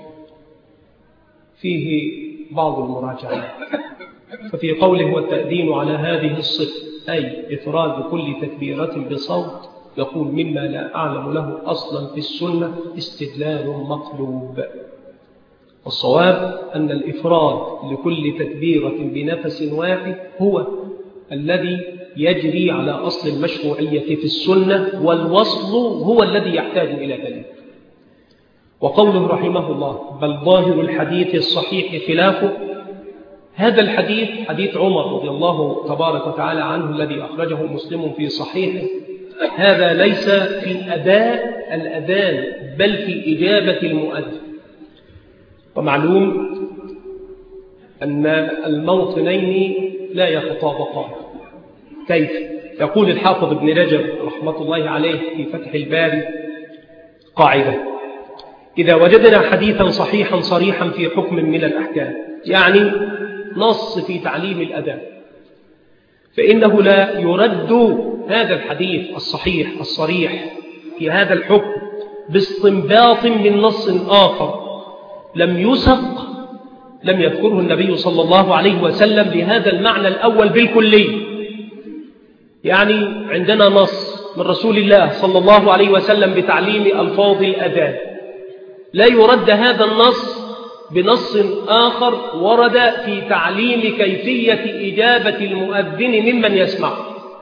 فيه بعض المراجعات، ففي قوله والتأذين على هذه الصفة أي إفراد كل تكبيرة بصوت، يقول مما لا أعلم له أصلا في السنة استدلال مطلوب، والصواب أن الإفراد لكل تكبيرة بنفس واحد هو الذي يجري على أصل المشروعية في السنة، والوصل هو الذي يحتاج إلى دليل. وقوله رحمه الله بل ظاهر الحديث الصحيح خلافه، هذا الحديث حديث عمر رضي الله تبارك وتعالى عنه الذي أخرجه مسلم في صحيحه، هذا ليس في أداء الأذان بل في إجابة المؤذن. ومعلوم أن الموطنين لا يتطابقان. كيف؟ يقول الحافظ ابن رجب رحمة الله عليه في فتح الباري قاعدة: إذا وجدنا حديثا صحيحا صريحا في حكم من الأحكام، يعني نص في تعليم الأذان، فإنه لا يرد هذا الحديث الصحيح الصريح في هذا الحكم باستنباط من نص آخر لم يسق لم يذكره النبي صلى الله عليه وسلم لهذا المعنى الأول بالكلي. يعني عندنا نص من رسول الله صلى الله عليه وسلم بتعليم ألفاظ الأذان، لا يرد هذا النص بنص آخر ورد في تعليم كيفية إجابة المؤذن ممن يسمع،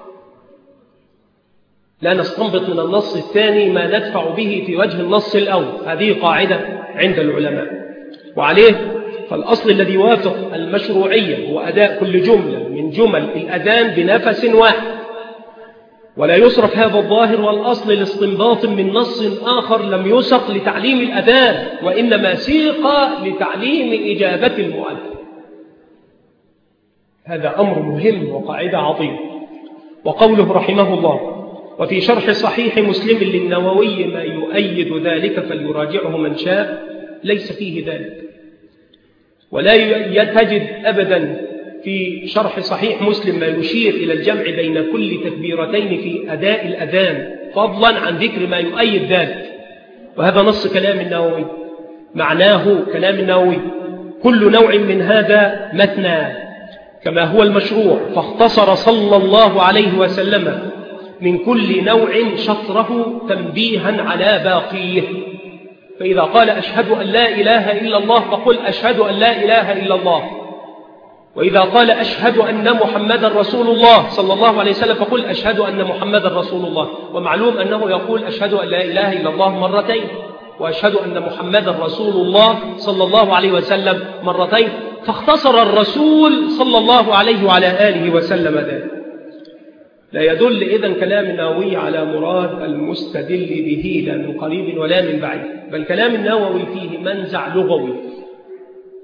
لا نستنبط من النص الثاني ما ندفع به في وجه النص الأول، هذه قاعدة عند العلماء. وعليه فالأصل الذي يوافق المشروعية هو أداء كل جملة من جمل الأذان بنفس واحد، ولا يصرف هذا الظاهر والأصل لاستنباط من نص آخر لم يسق لتعليم الأذان، وإنما سيق لتعليم إجابة المؤذن. هذا أمر مهم وقاعدة عظيمة. وقوله رحمه الله وفي شرح صحيح مسلم للنووي ما يؤيد ذلك فليراجعه من شاء، ليس فيه ذلك، ولا تجد أبدا في شرح صحيح مسلم ما يشير إلى الجمع بين كل تكبيرتين في أداء الأذان فضلا عن ذكر ما يؤيد ذلك. وهذا نص كلام النووي، معناه كلام النووي كل نوع من هذا مثنى كما هو المشروع، فاختصر صلى الله عليه وسلم من كل نوع شطره تنبيها على باقيه. فإذا قال أشهد أن لا إله إلا الله فقل أشهد أن لا إله إلا الله، وإذا قال أشهد أن محمدا رسول الله صلى الله عليه وسلم فقل أشهد أن محمدا رسول الله. ومعلوم أنه يقول أشهد أن لا إله إلا الله مرتين، وأشهد أن محمدا رسول الله صلى الله عليه وسلم مرتين، فاختصر الرسول صلى الله عليه وعلى آله وسلم ذلك. لا يدل إذن كلام النووي على مراد المستدل به لا من قريب ولا من بعيد، بل كلام النووي فيه منزع لغوي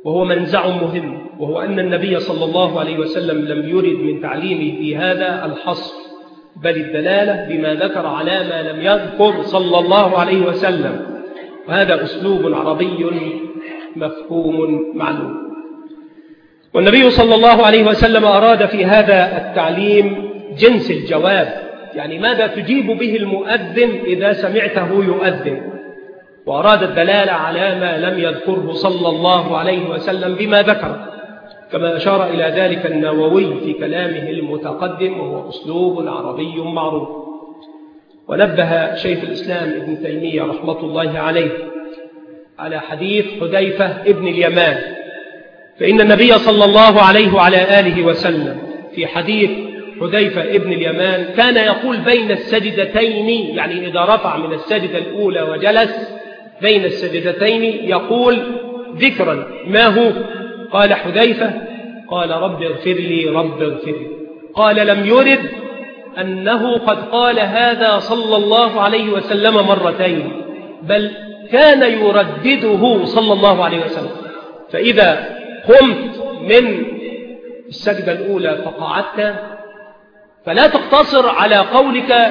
وهو منزع مهم، وهو أن النبي صلى الله عليه وسلم لم يرد من تعليمه في هذا الحصر، بل الدلالة بما ذكر على ما لم يذكر صلى الله عليه وسلم، وهذا أسلوب عربي مفهوم معلوم. والنبي صلى الله عليه وسلم أراد في هذا التعليم جنس الجواب، يعني ماذا تجيب به المؤذن إذا سمعته يؤذن، وأراد الدلالة على ما لم يذكره صلى الله عليه وسلم بما ذكر، كما أشار إلى ذلك النووي في كلامه المتقدم، وهو أسلوب عربي معروف. ونبه شيخ الإسلام ابن تيمية رحمة الله عليه على حديث حذيفة ابن اليمان، فإن النبي صلى الله عليه وعلى آله وسلم في حديث حذيفة ابن اليمان كان يقول بين السجدتين، يعني إذا رفع من السجدة الأولى وجلس بين السجدتين يقول ذكرا، ما هو؟ قال حذيفة: قال رب اغفر لي رب اغفر لي. قال لم يرد أنه قد قال هذا صلى الله عليه وسلم مرتين، بل كان يردده صلى الله عليه وسلم. فإذا قمت من السجدة الأولى فقعدت فلا تقتصر على قولك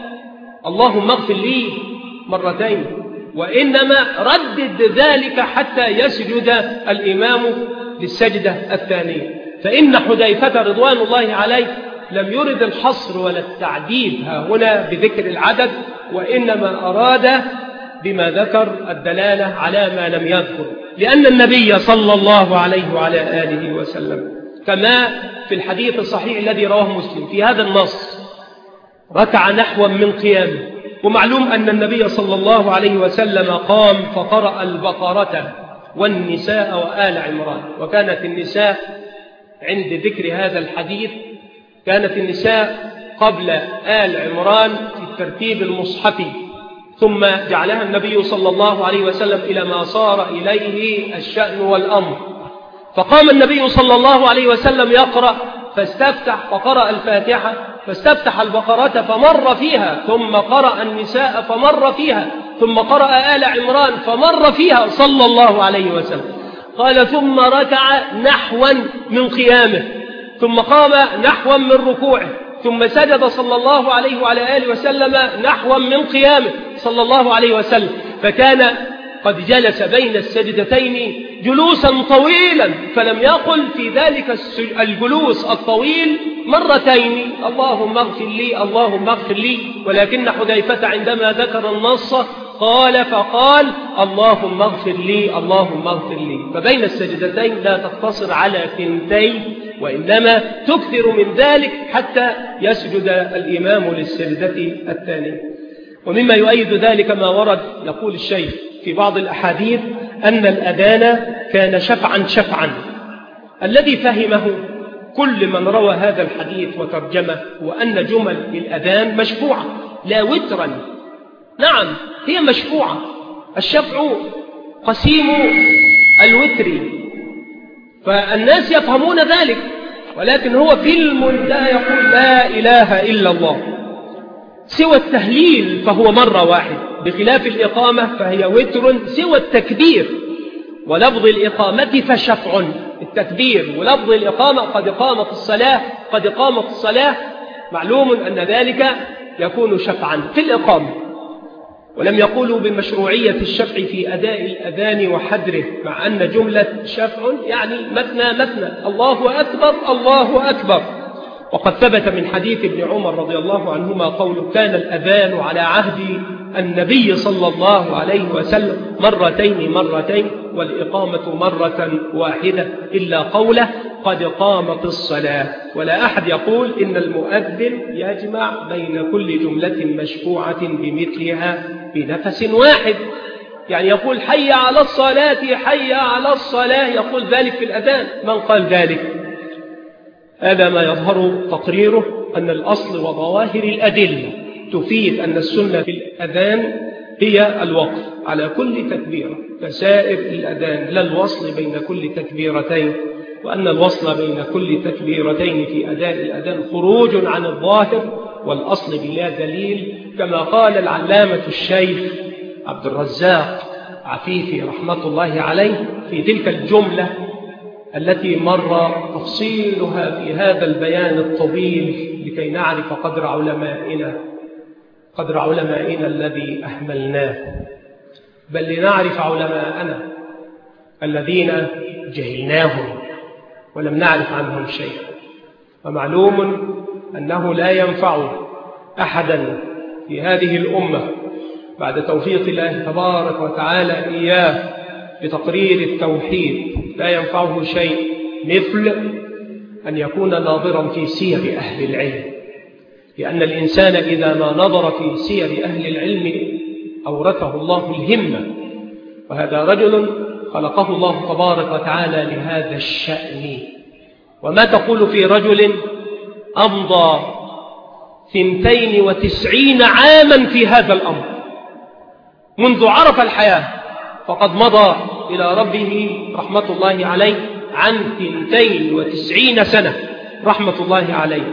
اللهم اغفر لي مرتين، وإنما ردد ذلك حتى يسجد الإمام للسجدة الثانية. فإن حذيفة رضوان الله عليه لم يرد الحصر ولا التعديد ها هنا بذكر العدد، وإنما أراد بما ذكر الدلالة على ما لم يذكر، لأن النبي صلى الله عليه وعلى آله وسلم كما في الحديث الصحيح الذي رواه مسلم في هذا النص ركع نحو من قيامه. ومعلوم أن النبي صلى الله عليه وسلم قام فقرأ البقرة والنساء وآل عمران، وكانت النساء عند ذكر هذا الحديث كانت النساء قبل آل عمران في الترتيب المصحفي، ثم جعلها النبي صلى الله عليه وسلم إلى ما صار إليه الشأن والأمر. فقام النبي صلى الله عليه وسلم يقرأ فاستفتح فقرأ الفاتحة، فاستفتح البقرة فمر فيها، ثم قرأ النساء فمر فيها، ثم قرأ آل عمران فمر فيها صلى الله عليه وسلم. قال ثم ركع نحوا من قيامه، ثم قام نحوا من ركوعه، ثم سجد صلى الله عليه وعلى آله وسلم نحوا من قيامه صلى الله عليه وسلم. فكان قد جلس بين السجدتين جلوسا طويلا، فلم يقل في ذلك الجلوس الطويل مرتين اللهم اغفر لي اللهم اغفر لي، ولكن حذيفة عندما ذكر النص قال فقال اللهم اغفر لي اللهم اغفر لي. فبين السجدتين لا تقتصر على ثنتين، وإنما تكثر من ذلك حتى يسجد الإمام للسجدة الثانية. ومما يؤيد ذلك ما ورد يقول الشيخ في بعض الأحاديث أن الأذان كان شفعا شفعا. الذي فهمه كل من روى هذا الحديث وترجمه وأن جمل الأذان مشفوعة لا وترا. نعم هي مشفوعة، الشفع قسيم الوتر، فالناس يفهمون ذلك، ولكن هو في المنتهى يقول لا إله إلا الله. سوى التهليل فهو مرة واحد، بخلاف الإقامة فهي وتر، سوى التكبير ولفظ الإقامة فشفع. التكبير ولفظ الإقامة قد قامت الصلاة قد قامت الصلاة معلوم أن ذلك يكون شفعا في الإقامة. ولم يقولوا بمشروعية الشفع في أداء الأذان وحدره، مع أن جملة شفع يعني مثنى مثنى، الله أكبر الله أكبر. وقد ثبت من حديث ابن عمر رضي الله عنهما قوله كان الأذان على عهد النبي صلى الله عليه وسلم مرتين مرتين، والإقامة مرة واحدة، إلا قوله قد قامت الصلاة. ولا أحد يقول إن المؤذن يجمع بين كل جملة مشفوعة بمثلها بنفس واحد، يعني يقول حي على الصلاة حي على الصلاة، يقول ذلك في الأذان. من قال ذلك؟ هذا ما يظهر تقريره أن الأصل وظواهر الأدلة تفيد أن السنة في الأذان هي الوقف على كل تكبيرة كسائر الأذان، لا الوصل بين كل تكبيرتين، وأن الوصل بين كل تكبيرتين في أداء الأذان خروج عن الظاهر والأصل بلا دليل، كما قال العلامة الشيخ عبد الرزاق عفيفي رحمة الله عليه في تلك الجملة التي مر تفصيلها في هذا البيان الطويل لكي نعرف قدر علمائنا قدر علمائنا الذي أهملناه، بل لنعرف علماءنا الذين جهلناهم ولم نعرف عنهم شيئا. ومعلوم أنه لا ينفع أحدا في هذه الأمة بعد توفيق الله تبارك وتعالى إياه بتقرير التوحيد، لا ينفعه شيء مثل أن يكون ناظرا في سير أهل العلم، لأن الإنسان إذا ما نظر في سير أهل العلم أورثه الله الهمة، وهذا رجل خلقه الله تبارك وتعالى لهذا الشأن. وما تقول في رجل أمضى ثنتين وتسعين عاما في هذا الأمر منذ عرف الحياة، فقد مضى إلى ربه رحمة الله عليه عن ثنتين وتسعين سنة رحمة الله عليه،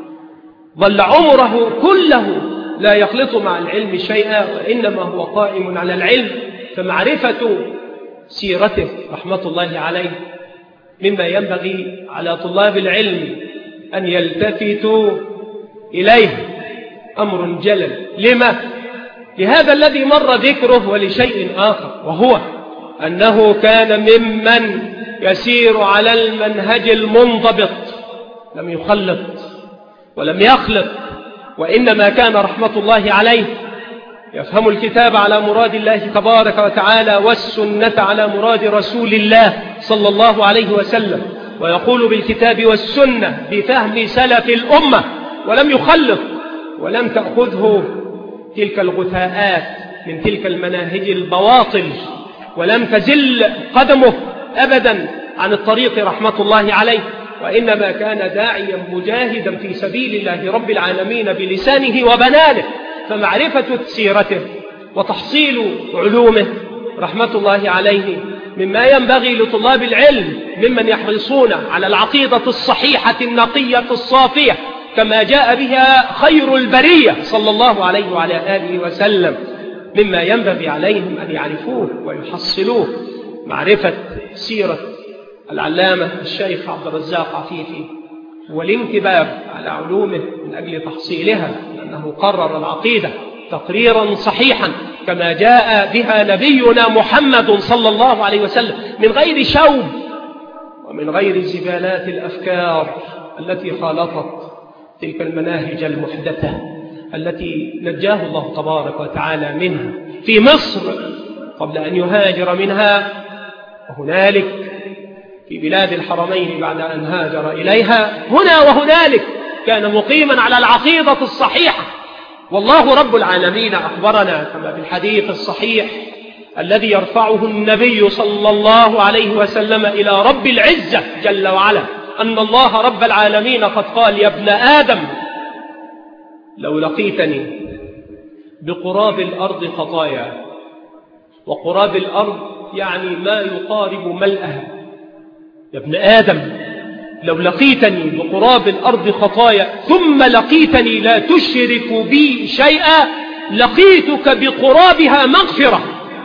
ظل عمره كله لا يخلط مع العلم شيئا، وإنما هو قائم على العلم. فمعرفة سيرته رحمة الله عليه مما ينبغي على طلاب العلم أن يلتفتوا إليه، أمر جلل. لما؟ لهذا الذي مر ذكره، ولشيء آخر، وهو أنه كان ممن يسير على المنهج المنضبط، لم يخلط ولم يخلط، وإنما كان رحمة الله عليه يفهم الكتاب على مراد الله تبارك وتعالى، والسنة على مراد رسول الله صلى الله عليه وسلم، ويقول بالكتاب والسنة بفهم سلف الأمة، ولم يخلط ولم تأخذه تلك الغثاءات من تلك المناهج البواطل، ولم تزل قدمه أبدا عن الطريق رحمة الله عليه، وإنما كان داعيا مجاهدا في سبيل الله رب العالمين بلسانه وبنانه. فمعرفة سيرته وتحصيل علومه رحمة الله عليه مما ينبغي لطلاب العلم ممن يحرصون على العقيدة الصحيحة النقية الصافية كما جاء بها خير البرية صلى الله عليه وعلى آله وسلم، مما ينبغي عليهم أن يعرفوه ويحصلوه. معرفة سيرة العلامة الشيخ عبد الرزاق عفيفي والانتباه على علومه من أجل تحصيلها، لأنه قرر العقيدة تقريرا صحيحا كما جاء بها نبينا محمد صلى الله عليه وسلم، من غير شوب ومن غير زبالات الأفكار التي خالطت تلك المناهج المحدثة التي نجاه الله تبارك وتعالى منها في مصر قبل أن يهاجر منها، وهنالك في بلاد الحرمين بعد أن هاجر إليها. هنا وهنالك كان مقيما على العقيدة الصحيحة. والله رب العالمين أخبرنا كما في الحديث الصحيح الذي يرفعه النبي صلى الله عليه وسلم إلى رب العزة جل وعلا، أن الله رب العالمين قد قال: يا ابن آدم لو لقيتني بقراب الأرض خطايا، وقراب الأرض يعني ما يقارب ملأها. يا ابن آدم لو لقيتني بقراب الأرض خطايا ثم لقيتني لا تشرك بي شيئا لقيتك بقرابها مغفرة.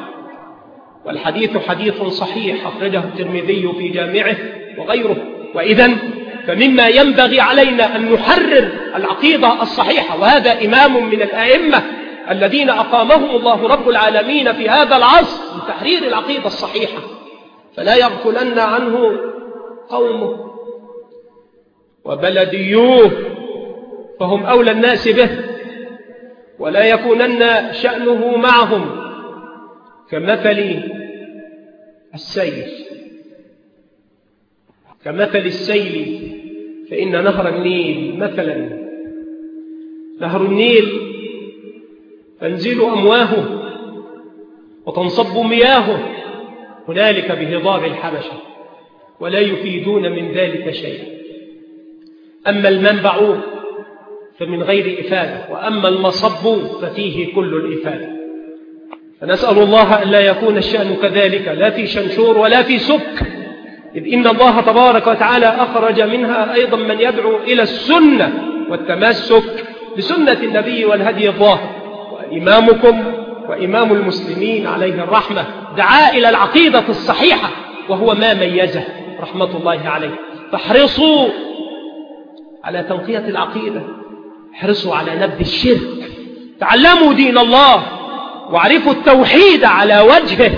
والحديث حديث صحيح أخرجه الترمذي في جامعه وغيره. وإذن فمما ينبغي علينا أن نحرر العقيدة الصحيحة، وهذا إمام من الأئمة الذين أقامهم الله رب العالمين في هذا العصر لتحرير العقيدة الصحيحة، فلا يغفلن عنه قومه وبلديوه فهم أولى الناس به، ولا يكونن شأنه معهم كمثل السيل كمثل السيل فإن نهر النيل مثلا نهر النيل تنزل أمواهه وتنصب مياهه هنالك بهضاب الحبشة ولا يفيدون من ذلك شيئا. أما المنبع فمن غير إفادة، وأما المصب ففيه كل الإفادة. فنسأل الله أن لا يكون الشأن كذلك لا في شنشور ولا في سك، إذ إن الله تبارك وتعالى أخرج منها أيضا من يدعو إلى السنة والتمسك بسنة النبي والهدي الظاهر. وإمامكم وإمام المسلمين عليه الرحمة دعا إلى العقيدة الصحيحة، وهو ما ميزه رحمة الله عليه. فاحرصوا على تنقية العقيدة، احرصوا على نبذ الشرك، تعلموا دين الله واعرفوا التوحيد على وجهه،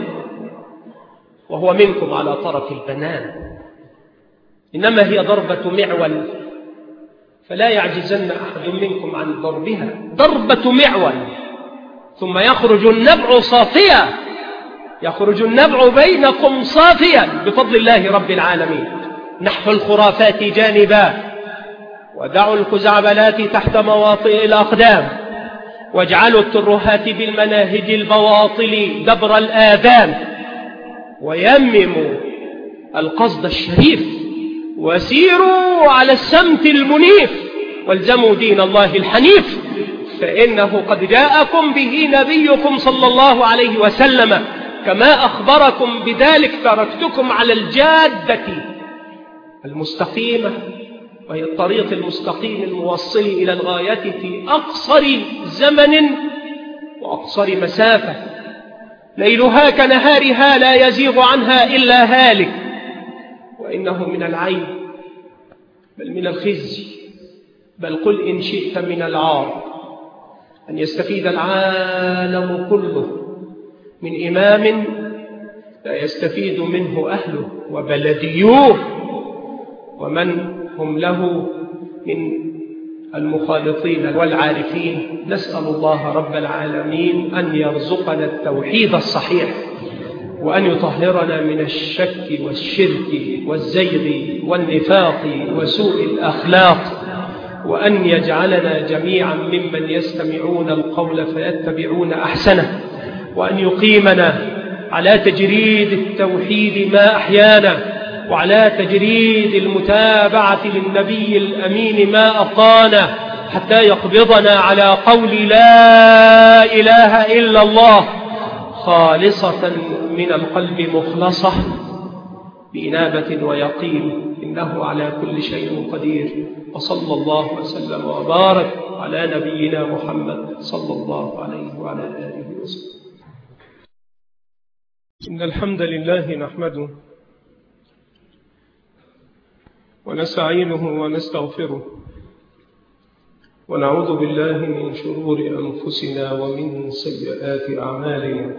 وهو منكم على طرف البنان. إنما هي ضربة معول، فلا يعجزن أحد منكم عن ضربها. ضربة معول ثم يخرج النبع صافيا، يخرج النبع بينكم صافيا بفضل الله رب العالمين. نحو الخرافات جانبا، ودعوا الخزعبلات تحت مواطئ الأقدام، واجعلوا الترهات بالمناهج البواطل دبر الآذان، ويمموا القصد الشريف، وسيروا على السمت المنيف، والزموا دين الله الحنيف، فإنه قد جاءكم به نبيكم صلى الله عليه وسلم كما أخبركم بذلك. تركتكم على الجادة المستقيمة، وهي الطريق المستقيم الموصل إلى الغاية في أقصر زمن وأقصر مسافة، ليلها كنهارها لا يزيغ عنها إلا هالك. وإنه من العيب بل من الخزي، بل قل إن شئت من العار، أن يستفيد العالم كله من إمام لا يستفيد منه أهله وبلديوه ومن هم له من المخالطين والعارفين. نسأل الله رب العالمين أن يرزقنا التوحيد الصحيح، وأن يطهرنا من الشك والشرك والزيغ والنفاق وسوء الأخلاق، وأن يجعلنا جميعا ممن يستمعون القول فيتبعون أحسنه، وأن يقيمنا على تجريد التوحيد ما أحيانا، وعلى تجريد المتابعة للنبي الأمين ما أبقانا، حتى يقبضنا على قول لا إله إلا الله خالصة من القلب مخلصة بإنابة ويقين، إنه على كل شيء قدير. وصلى الله وسلم وبارك على نبينا محمد صلى الله عليه وعلى آله وسلم. إن الحمد لله نحمده ونستعينه ونستغفره، ونعوذ بالله من شرور أنفسنا ومن سيئات أعمالنا.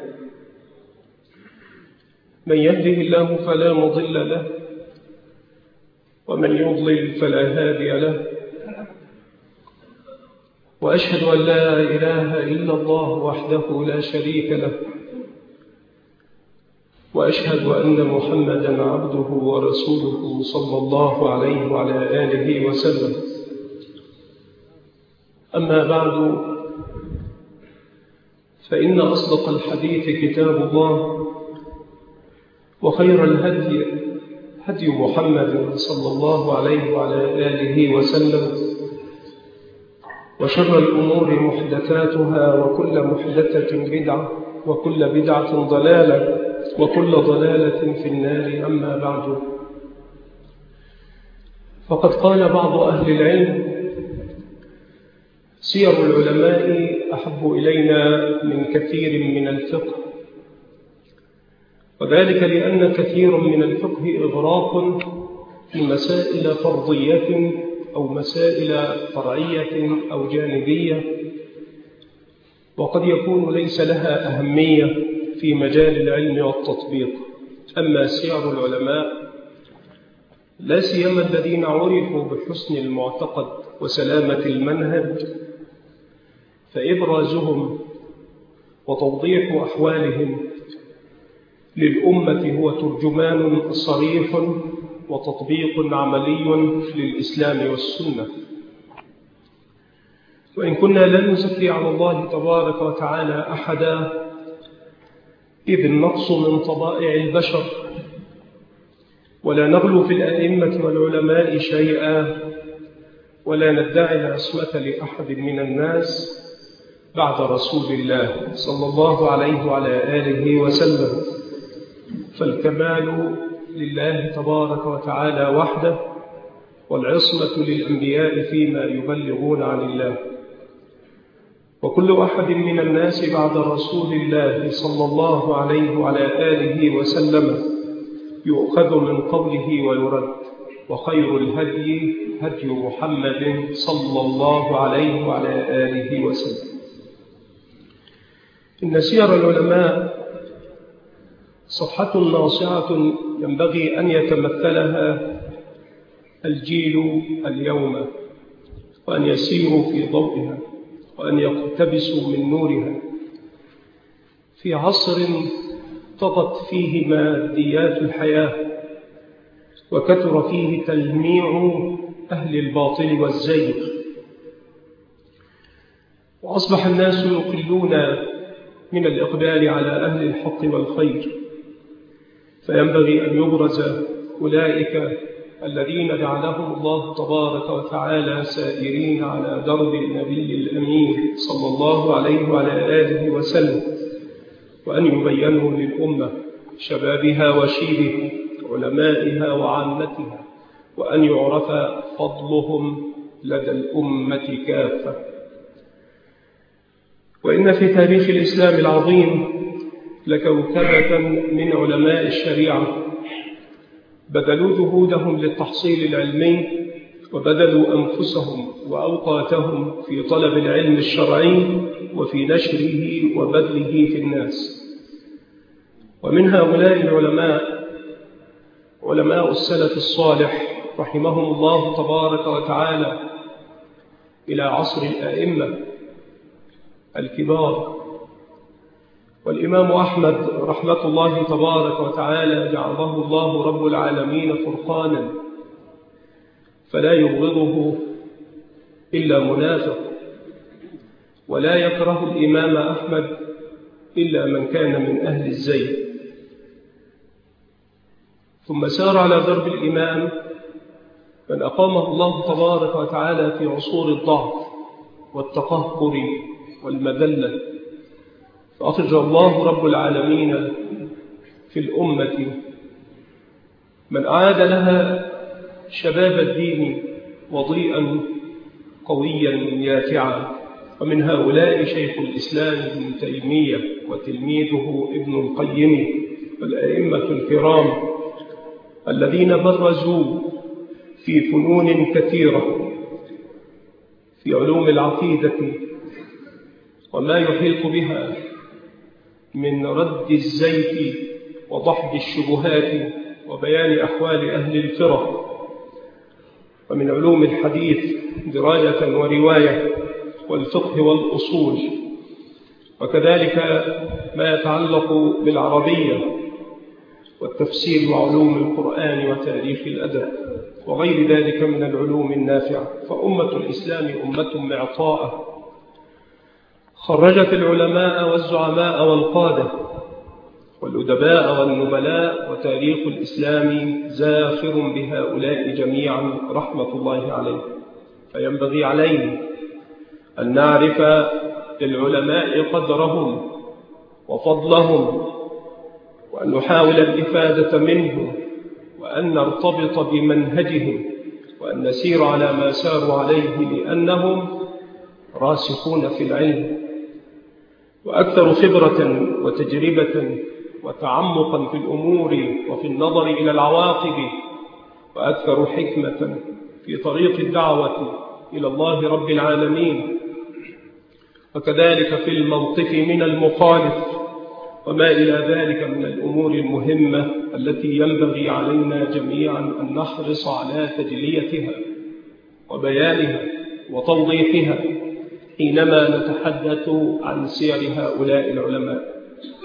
من يهده الله فلا مضل له، ومن يضلل فلا هادي له، وأشهد أن لا إله إلا الله وحده لا شريك له، وأشهد أن محمدًا عبده ورسوله صلى الله عليه وعلى آله وسلم. أما بعد، فإن أصدق الحديث كتاب الله، وخير الهدي هدي محمد صلى الله عليه وعلى آله وسلم، وشر الأمور محدثاتها، وكل محدثة بدعة، وكل بدعة ضلالة، وكل ضلالة في النار. أما بعد، فقد قال بعض أهل العلم: سير العلماء أحب إلينا من كثير من الفقه، وذلك لأن كثير من الفقه إغراق في مسائل فرضية أو مسائل فرعية أو جانبية، وقد يكون ليس لها أهمية في مجال العلم والتطبيق. أما سير العلماء، لا سيما الذين عرفوا بحسن المعتقد وسلامة المنهج، فإبرازهم وتوضيح أحوالهم للأمة هو ترجمان صريح وتطبيق عملي للإسلام والسنة. وإن كنا لا نزكي على الله تبارك وتعالى أحدا، إذ النقص من طبائع البشر، ولا نغلو في الأئمة والعلماء شيئا، ولا ندعي العصمة لأحد من الناس بعد رسول الله صلى الله عليه وعلى آله وسلم. فالكمال لله تبارك وتعالى وحده، والعصمة للأنبياء فيما يبلغون عن الله. وكل واحد من الناس بعد رسول الله صلى الله عليه وعلى آله وسلم يؤخذ من قوله ويرد، وخير الهدي هدي محمد صلى الله عليه وعلى آله وسلم. إن سير العلماء صفحة ناصعة ينبغي أن يتمثلها الجيل اليوم، وأن يسيروا في ضوئها، وأن يقتبسوا من نورها في عصر طغت فيه ماديات الحياة، وكثر فيه تلميع أهل الباطل والزيغ، وأصبح الناس يقلون من الإقبال على أهل الحق والخير، فينبغي أن يبرز أولئك الذين جعلهم الله تبارك وتعالى سائرين على درب النبي الأمين صلى الله عليه وعلى آله وسلم، وأن يبينوا للأمة شبابها وشيبها، علمائها وعامتها، وأن يعرف فضلهم لدى الأمة كافة. وإن في تاريخ الإسلام العظيم لكوكبة من علماء الشريعة بذلوا جهودهم للتحصيل العلمي، وبذلوا أنفسهم وأوقاتهم في طلب العلم الشرعي وفي نشره وبذله في الناس. ومن هؤلاء العلماء علماء السلف الصالح رحمهم الله تبارك وتعالى إلى عصر الأئمة الكبار، والإمام أحمد رحمة الله تبارك وتعالى جعله الله رب العالمين فرقانا فلا يبغضه إلا منافق، ولا يكره الإمام أحمد إلا من كان من أهل الزيغ. ثم سار على درب الإمام من أقامه الله تبارك وتعالى في عصور الضعف والتقهقر والمذلة، فأخرج الله رب العالمين في الأمة من أعاد لها شباب الدين وضيئا قويا يافعا، ومن هؤلاء شيخ الإسلام ابن تيمية وتلميذه ابن القيم والأئمة الكرام الذين برزوا في فنون كثيرة في علوم العقيدة وما يحيط بها من رد الزيت وضحض الشبهات وبيان أحوال أهل الفرق، ومن علوم الحديث دراية ورواية والفقه والأصول، وكذلك ما يتعلق بالعربية والتفسير وعلوم القرآن وتاريخ الأدب وغير ذلك من العلوم النافعة. فأمة الإسلام أمة معطاءة خرجت العلماء والزعماء والقادة والأدباء والنبلاء، وتاريخ الإسلام زاخر بهؤلاء جميعا رحمة الله عليه. فينبغي علينا أن نعرف للعلماء قدرهم وفضلهم، وأن نحاول الإفادة منهم، وأن نرتبط بمنهجهم، وأن نسير على ما ساروا عليه، لأنهم راسخون في العلم وأكثر خبرة وتجربة وتعمقا في الأمور وفي النظر إلى العواقب، وأكثر حكمة في طريق الدعوة إلى الله رب العالمين، وكذلك في الموقف من المخالف وما إلى ذلك من الأمور المهمة التي ينبغي علينا جميعا أن نحرص على تجليتها وبيانها وتوضيحها حينما نتحدث عن سير هؤلاء العلماء.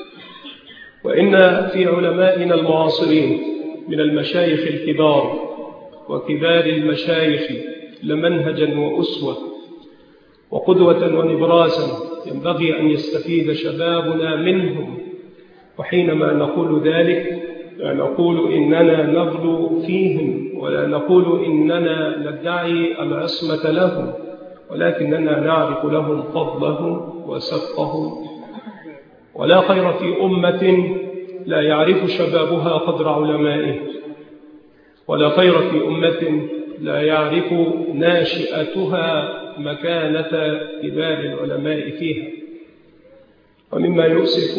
وإن في علمائنا المعاصرين من المشايخ الكبار وكبار المشايخ لمنهجا وأسوة وقدوة ونبراسا ينبغي أن يستفيد شبابنا منهم. وحينما نقول ذلك لا نقول إننا نغلو فيهم، ولا نقول إننا ندعي العصمة لهم، ولكننا نعرف لهم فضلهم وسبقهم. ولا خير في أمة لا يعرف شبابها قدر علمائه، ولا خير في أمة لا يعرف ناشئتها مكانة كبار العلماء فيها. ومما يؤسف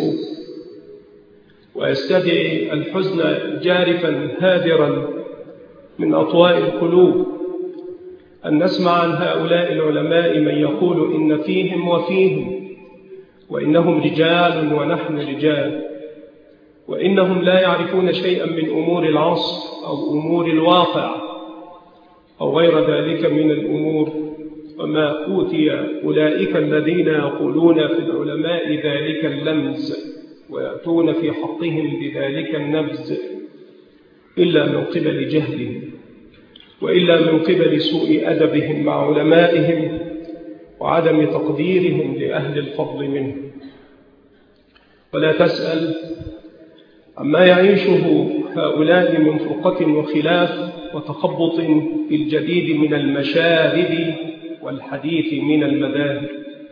ويستدعي الحزن جارفا هادرا من أطواء القلوب أن نسمع عن هؤلاء العلماء من يقول إن فيهم وفيهم، وإنهم رجال ونحن رجال، وإنهم لا يعرفون شيئا من أمور العصر أو أمور الواقع أو غير ذلك من الأمور. وما أوتي أولئك الذين يقولون في العلماء ذلك اللمز ويأتون في حقهم بذلك النبز إلا من قبل جهلهم، وإلا من قبل سوء أدبهم مع علمائهم وعدم تقديرهم لأهل الفضل منهم. ولا تسأل عما يعيشه هؤلاء من فرقة وخلاف وتخبط في الجديد من المشارب والحديث من المذاهب.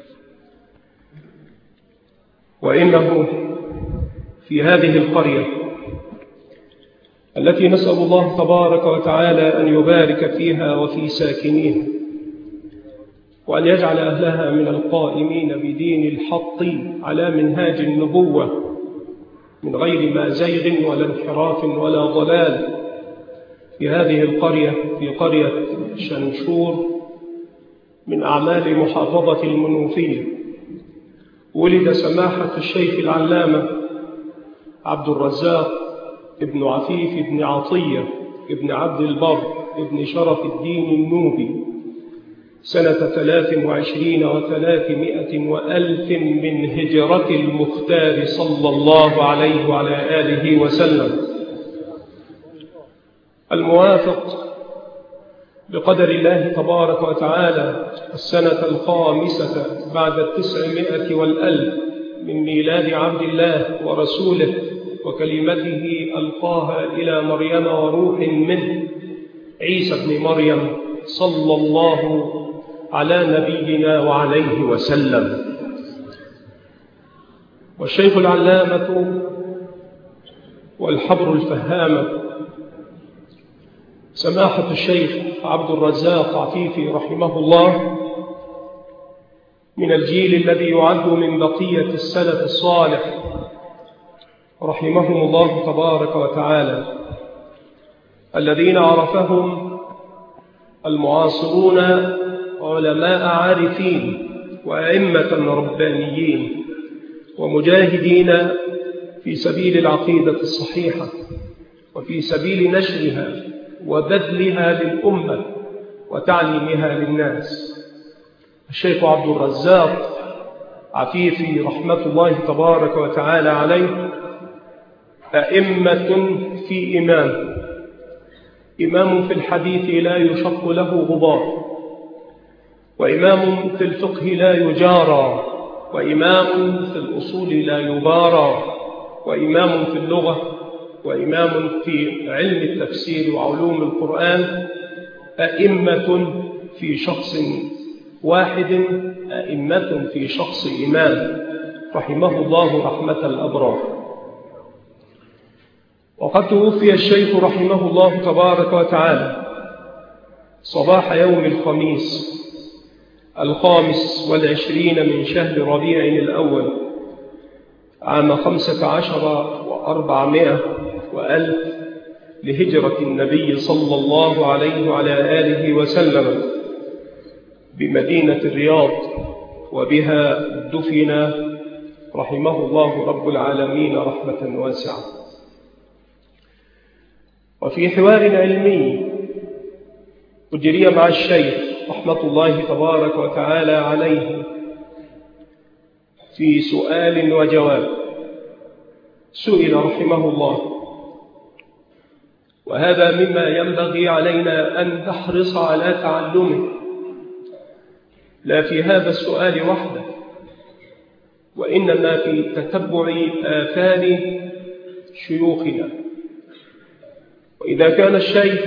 وإنه في هذه القرية التي نسأل الله تبارك وتعالى أن يبارك فيها وفي ساكنيها، وأن يجعل أهلها من القائمين بدين الحق على منهاج النبوة من غير ما زيغ ولا انحراف ولا ضلال. في هذه القرية، في قرية شنشور من أعمال محافظة المنوفية، ولد سماحة الشيخ العلامة عبد الرزاق ابن عفيف ابن عطية ابن عبد البر ابن شرف الدين النوبي سنة ثلاث وعشرين وثلاثمائة وألف من هجرة المختار صلى الله عليه وعلى آله وسلم، الموافق بقدر الله تبارك وتعالى السنة الخامسة بعد التسعمائة والألف من ميلاد عبد الله ورسوله وكلمته ألقاها إلى مريم وروح منه، عيسى بن مريم صلى الله على نبينا وعليه وسلم. والشيخ العلامة والحبر الفهامة سماحة الشيخ عبد الرزاق عفيفي رحمه الله من الجيل الذي يعد من بقية السلف الصالح رحمهم الله تبارك وتعالى، الذين عرفهم المعاصرون علماء عارفين وأئمة ربانيين ومجاهدين في سبيل العقيدة الصحيحة وفي سبيل نشرها وبذلها للأمة وتعليمها للناس. الشيخ عبد الرزاق عفيفي رحمة الله تبارك وتعالى عليه أئمة في إمام، إمام في الحديث لا يشق له غبار، وإمام في الفقه لا يجارى، وإمام في الأصول لا يبارى، وإمام في اللغة، وإمام في علم التفسير وعلوم القرآن، أئمة في شخص واحد، أئمة في شخص إمام رحمه الله رحمة الأبرار. وقد توفي الشيخ رحمه الله تبارك وتعالى صباح يوم الخميس الخامس والعشرين من شهر ربيع الأول عام خمسة عشر وأربعمائة وألف لهجرة النبي صلى الله عليه وعلى آله وسلم بمدينة الرياض، وبها دفن رحمه الله رب العالمين رحمة واسعة. وفي حوار علمي أجري مع الشيخ رحمة الله تبارك وتعالى عليه في سؤال وجواب، سئل رحمه الله، وهذا مما ينبغي علينا أن نحرص على تعلمه، لا في هذا السؤال وحده، وإنما في تتبع آثار شيوخنا. وإذا كان الشيخ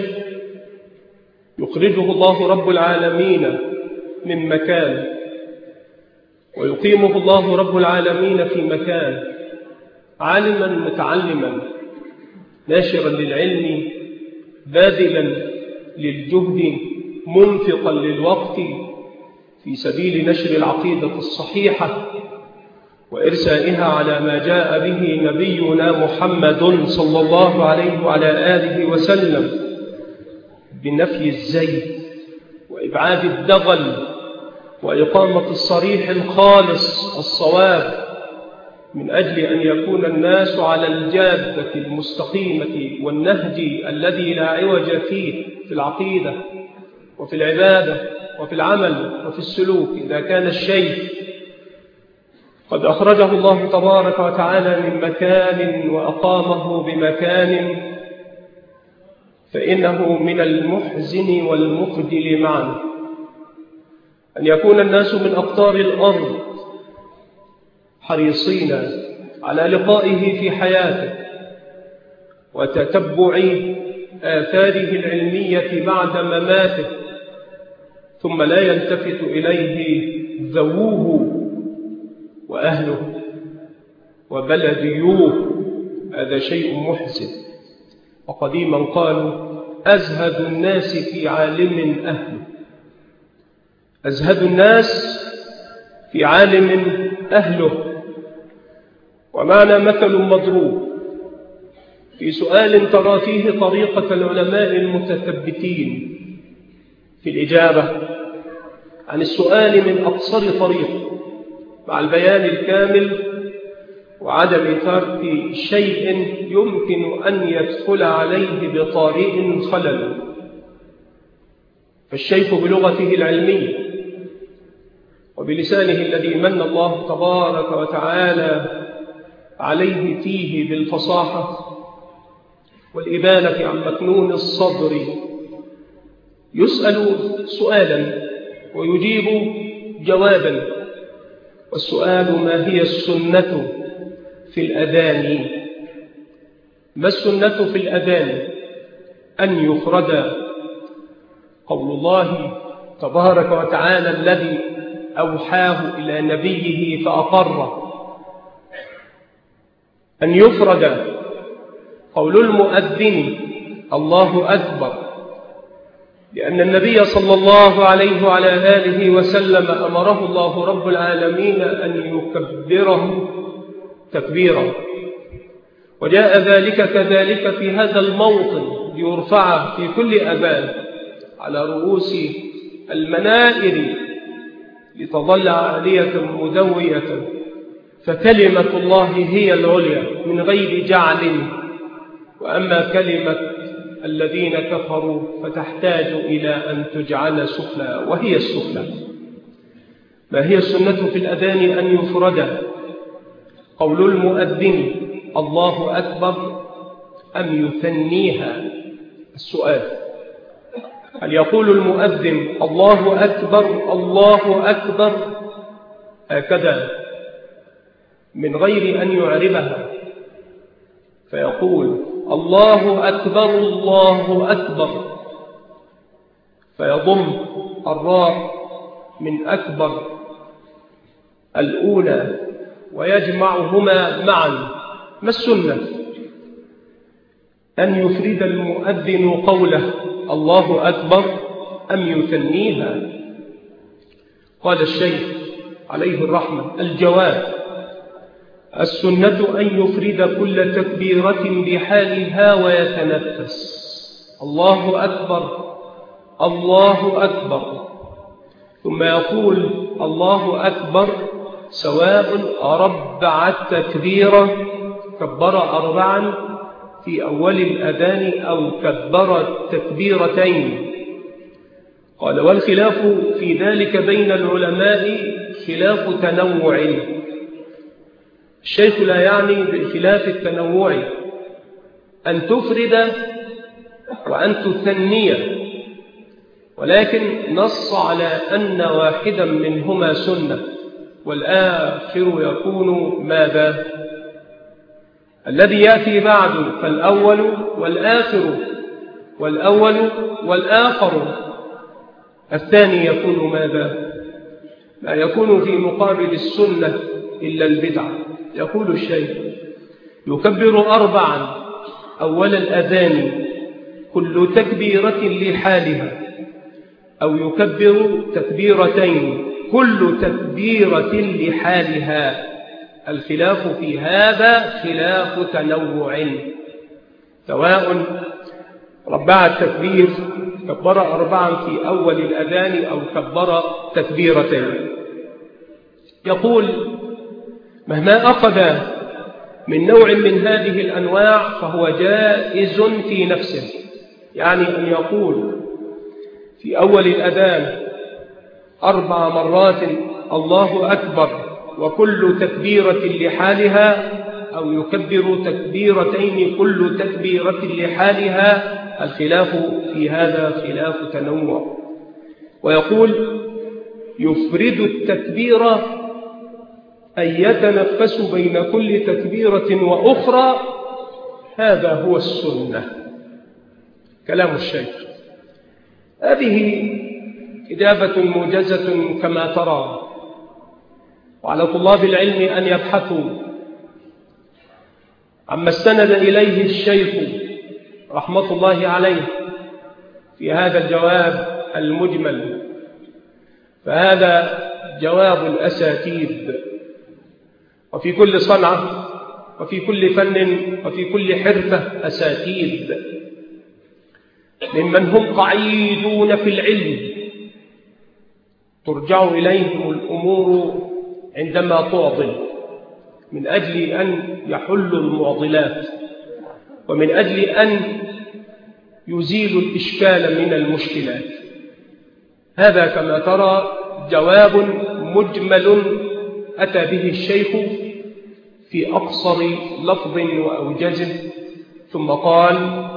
يخرجه الله رب العالمين من مكان ويقيمه الله رب العالمين في مكان، عالما متعلما ناشرا للعلم باذلا للجهد منفقا للوقت، في سبيل نشر العقيدة الصحيحة وإرسائها على ما جاء به نبينا محمد صلى الله عليه وعلى آله وسلم بنفي الزيف وإبعاد الدغل وإقامة الصريح الخالص الصواب، من أجل أن يكون الناس على الجادة المستقيمة والنهج الذي لا عوج فيه في العقيدة وفي العبادة وفي العمل وفي السلوك. إذا كان الشيء قد أخرجه الله تبارك وتعالى من مكان وأقامه بمكان، فإنه من المحزن والمخجل معا أن يكون الناس من أقطار الأرض حريصين على لقائه في حياته وتتبع آثاره العلمية بعد مماته، ثم لا يلتفت إليه ذووه وأهله وبلديوه. هذا شيء محزن. وقديما قالوا أزهد الناس في عالم أهله، أزهد الناس في عالم أهله. ومعنى مثل مضروب في سؤال ترى فيه طريقة العلماء المتثبتين في الإجابة عن السؤال من أقصر طريق، مع البيان الكامل وعدم ترك شيء يمكن أن يدخل عليه بطارئ خلل. فالشيخ بلغته العلمية وبلسانه الذي من الله تبارك وتعالى عليه فيه بالفصاحة والإبانة عن مكنون الصدر يسأل سؤالا ويجيب جوابا. والسؤال: ما هي السنة في الأذان؟ ما السنة في الأذان؟ أن يفرد قول الله تبارك وتعالى الذي أوحاه إلى نبيه فأقره، أن يفرد قول المؤذن الله أكبر، لأن النبي صلى الله عليه وعلى آله وسلم أمره الله رب العالمين أن يكبره تكبيرا، وجاء ذلك كذلك في هذا الموطن ليرفع في كل أذان على رؤوس المنائر لتظل عالية مدوية، فكلمة الله هي العليا من غير جعل، وأما كلمة الذين كفروا فتحتاج إلى أن تجعل سفلى، وهي السفلى. ما هي السنة في الأذان؟ أن يفرد قول المؤذن الله أكبر أم يثنيها؟ السؤال: هل يقول المؤذن الله أكبر الله أكبر هكذا من غير أن يعربها، فيقول الله أكبر الله أكبر فيضم الراء من أكبر الأولى ويجمعهما معا؟ ما السنة؟ أن يفرد المؤذن قوله الله أكبر أم يثنيها؟ قال الشيخ عليه الرحمة: الجواب: السنة أن يفرد كل تكبيرة بحالها ويتنفس الله أكبر الله أكبر، ثم يقول الله أكبر سواء أربع التكبير كبر أربعا في أول الأذان أو كبر التكبيرتين. قال: والخلاف في ذلك بين العلماء خلاف تنوع. الشيخ لا يعني بخلاف التنوع أن تفرد وأن تثني، ولكن نص على أن واحدا منهما سنة والآخر يكون ماذا؟ الذي يأتي بعد، فالأول والآخر، والأول والآخر. الثاني يكون ماذا؟ لا يكون في مقابل السنة إلا البدعة. يقول الشيخ: يكبر أربعا أول الأذان كل تكبيرة لحالها، أو يكبر تكبيرتين كل تكبيرة لحالها. الخلاف في هذا خلاف تنوع، سواء ربع التكبير كبر أربعا في أول الأذان أو كبر تكبيرتين. يقول مهما أخذ من نوع من هذه الأنواع فهو جائز في نفسه، يعني أن يقول في أول الأذان أربع مرات الله أكبر وكل تكبيرة لحالها، أو يكبر تكبيرتين كل تكبيرة لحالها. الخلاف في هذا خلاف تنوع. ويقول يفرد التكبير أن يتنفس بين كل تكبيرة وأخرى، هذا هو السنة. كلام الشيخ. هذه إجابة موجزة كما ترى، وعلى طلاب العلم أن يبحثوا عما استند إليه الشيخ رحمة الله عليه في هذا الجواب المجمل، فهذا جواب الأساتيد، وفي كل صنعة وفي كل فن وفي كل حرفة أساتيد ممن هم قعيدون في العلم ترجع إليهم الأمور عندما تعضل، من أجل أن يحلوا المعضلات ومن أجل أن يزيلوا الإشكال من المشكلات. هذا كما ترى جواب مجمل أتى به الشيخ في أقصر لفظ وأوجزه، ثم قال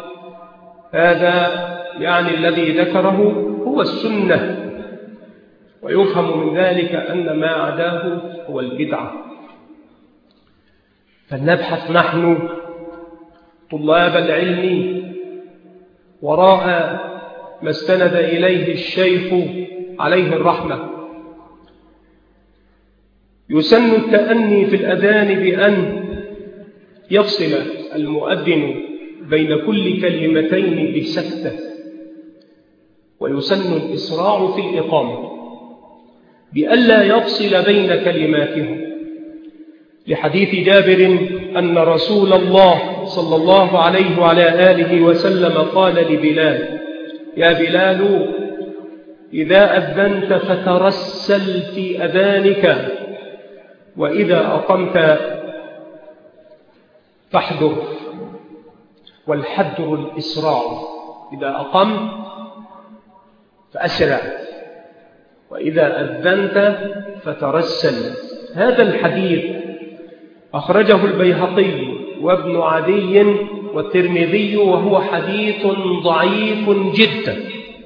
هذا يعني الذي ذكره هو السنة، ويفهم من ذلك أن ما عداه هو البدعة. فلنبحث نحن طلاب العلم وراء ما استند إليه الشيخ عليه الرحمة. يسن التأني في الأذان بأن يفصل المؤذن بين كل كلمتين بسكتة، ويسن الإسراع في الإقامة بألا يفصل بين كلماته، لحديث جابر أن رسول الله صلى الله عليه وعلى آله وسلم قال لبلال: يا بلال إذا أذنت فترسل في أذانك، وإذا أقمت فاحذر. والحذر الإسراع، إذا أقمت فأسرع، وإذا أذنت فترسل. هذا الحديث أخرجه البيهقي وابن عدي والترمذي، وهو حديث ضعيف جدا،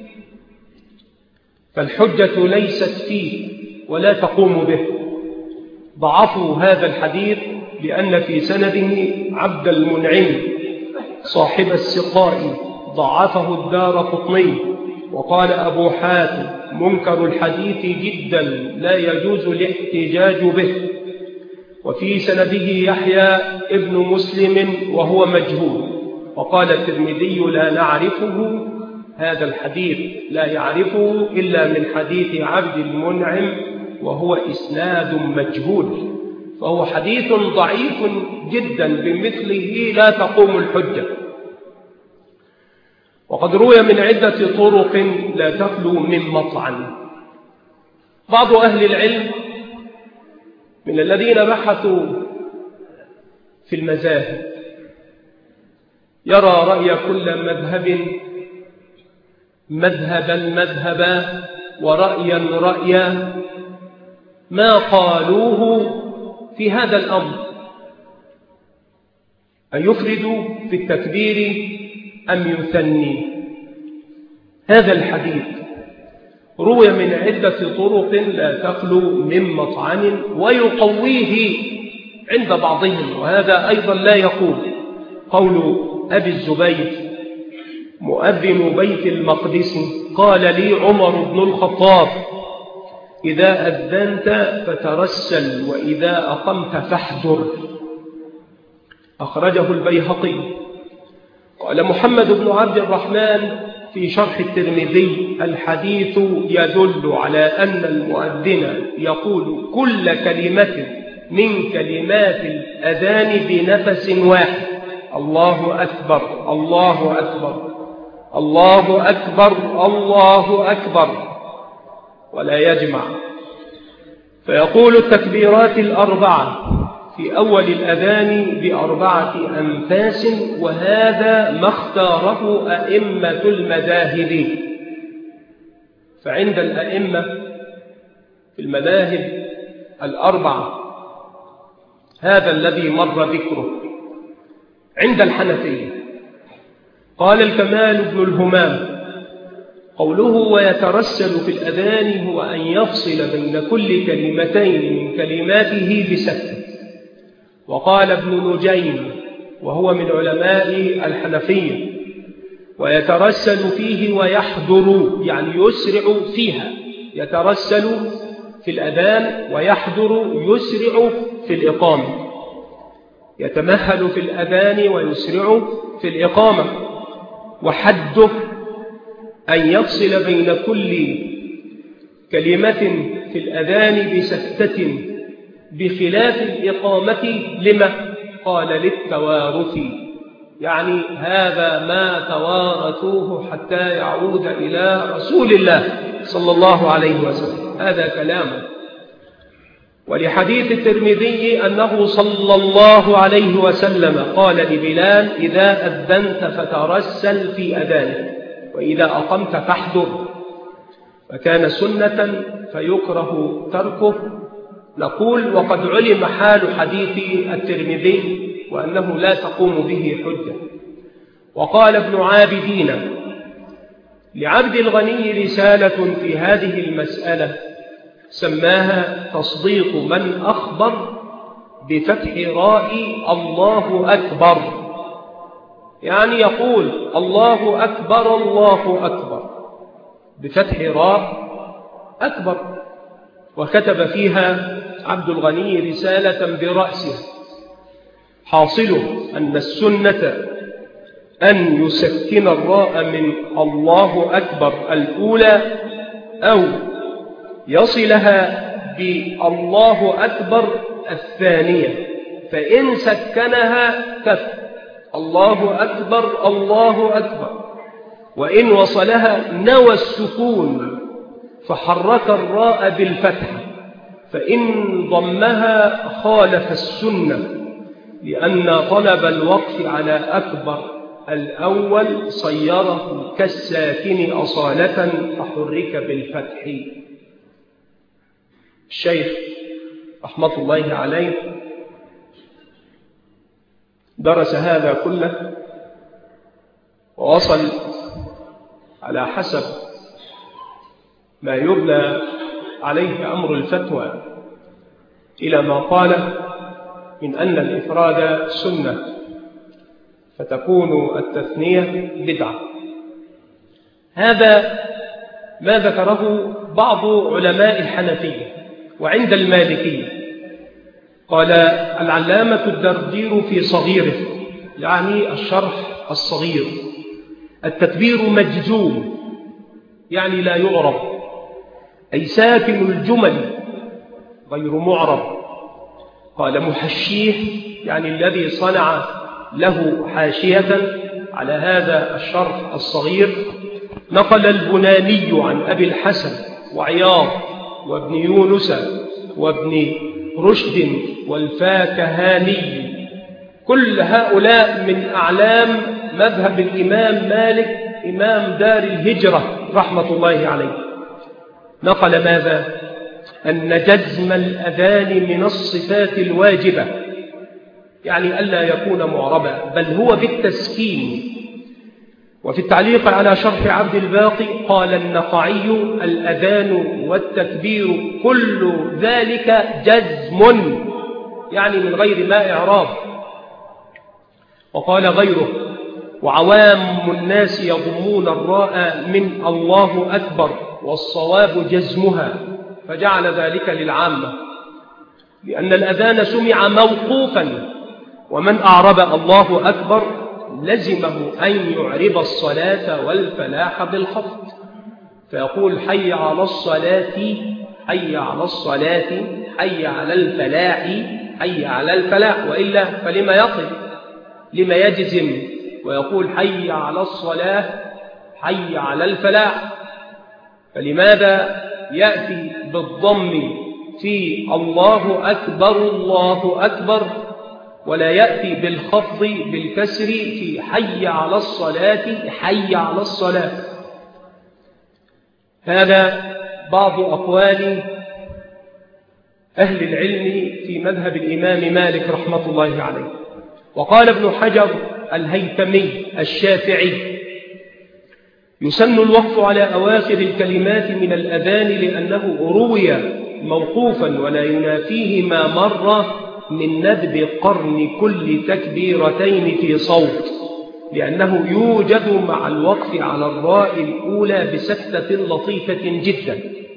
فالحجة ليست فيه ولا تقوم به. ضعفوا هذا الحديث لأن في سنده عبد المنعم صاحب السقاء، ضعفه الدارقطني، وقال أبو حاتم منكر الحديث جدا لا يجوز الاحتجاج به. وفي سنده يحيى ابن مسلم وهو مجهول، وقال الترمذي لا نعرفه، هذا الحديث لا يعرفه إلا من حديث عبد المنعم وهو إسناد مجهول، فهو حديث ضعيف جدا بمثله لا تقوم الحجة. وقد روي من عدة طرق لا تخلو من مطعن. بعض أهل العلم من الذين بحثوا في المذاهب يرى رأي كل مذهب مذهبا مذهبا ورأيا رأيا ما قالوه في هذا الأمر، أن يفردوا في التكبير أم يثني. هذا الحديث روي من عدة طرق لا تخلو من مطعن، ويقويه عند بعضهم، وهذا أيضا لا يقول قول أبي الزبير مؤذن بيت المقدس قال لي عمر بن الخطاب: إذا أذنت فترسل وإذا أقمت فاحذر. أخرجه البيهقي. قال محمد بن عبد الرحمن في شرح الترمذي: الحديث يدل على أن المؤذن يقول كل كلمة من كلمات الأذان بنفس واحد: الله أكبر الله أكبر الله أكبر الله أكبر، ولا يجمع. فيقول التكبيرات الأربعة في أول الأذان بأربعة أنفاس، وهذا ما اختاره أئمة المذاهب. فعند الأئمة في المذاهب الأربعة هذا الذي مر ذكره. عند الحنفية قال الكمال بن الهمام: قوله ويترسل في الأذان هو أن يفصل بين كل كلمتين من كلماته بسكت. وقال ابن نجيم وهو من علماء الحنفية: ويترسل فيه ويحضر، يعني يسرع فيها، يترسل في الأذان ويحضر يسرع في الإقامة، يتمهل في الأذان ويسرع في الإقامة. وحده أن يفصل بين كل كلمة في الأذان بسكتة بخلاف الإقامة. لما؟ قال للتوارث، يعني هذا ما توارثوه حتى يعود إلى رسول الله صلى الله عليه وسلم، هذا كلامه. ولحديث الترمذي أنه صلى الله عليه وسلم قال لبلال: إذا أذنت فترسل في أذانك، وإذا أقمت فاحضر. فكان سنة فيكره تركه. نقول: وقد علم حال حديث الترمذي وأنه لا تقوم به حجة. وقال ابن عابدين: لعبد الغني رسالة في هذه المسألة سماها تصديق من أخبر بفتح راء الله أكبر، يعني يقول الله أكبر الله أكبر بفتح راء أكبر. وكتب فيها عبد الغني رسالة برأسه: حاصله أن السنة أن يسكن الراء من الله أكبر الأولى، أو يصلها بالله أكبر الثانية، فإن سكنها كف الله أكبر الله أكبر، وإن وصلها نوى السكون فحرك الراء بالفتح، فإن ضمها خالف السنة، لأن طلب الوقف على أكبر الأول صيره كالساكن أصالة فحرك بالفتح. الشيخ رحمة الله عليه درس هذا كله ووصل على حسب ما يبنى عليه أمر الفتوى إلى ما قال من أن الإفراد سنة فتكون التثنية بدعة. هذا ما ذكره بعض علماء الحنفية. وعند المالكية قال العلامة الدردير في صغيره، يعني الشرح الصغير: التكبير مجزوم، يعني لا يعرب، أي ساكن الجمل غير معرب. قال محشيه، يعني الذي صنع له حاشية على هذا الشرح الصغير. نقل البناني عن أبي الحسن وعياض وابن يونس وابن رشد والفاكهاني، كل هؤلاء من أعلام مذهب الإمام مالك إمام دار الهجرة رحمة الله عليه. نقل ماذا؟ أن جزم الأذان من الصفات الواجبة، يعني ألا يكون معربا، بل هو بالتسكين. وفي التعليق على شرح عبد الباقي قال النقعي: الأذان والتكبير كل ذلك جزم، يعني من غير ما إعراب. وقال غيره: وعوام الناس يضمون الراء من الله أكبر والصواب جزمها، فجعل ذلك للعامة، لأن الأذان سمع موقوفا، ومن أعرب الله أكبر لزمه أن يعرب الصلاة والفلاح بالخفض، فيقول حي على الصلاة، حي على الصلاة، حي على الفلاح، حي على الفلاح، وإلا فلما يقل، لما يجزم ويقول حي على الصلاة، حي على الفلاح؟ فلماذا يأتي بالضم في الله أكبر الله أكبر، ولا يأتي بالخفض بالكسر في حي على الصلاة حي على الصلاة؟ هذا بعض أقوال أهل العلم في مذهب الإمام مالك رحمة الله عليه. وقال ابن حجر الهيثمي الشافعي: يسن الوقف على أواخر الكلمات من الأذان لأنه روي موقوفا ولا ينافيه ما مر من ندب قرن كل تكبيرتين في صوت، لأنه يوجد مع الوقف على الراء الأولى بسكتة لطيفة جدا،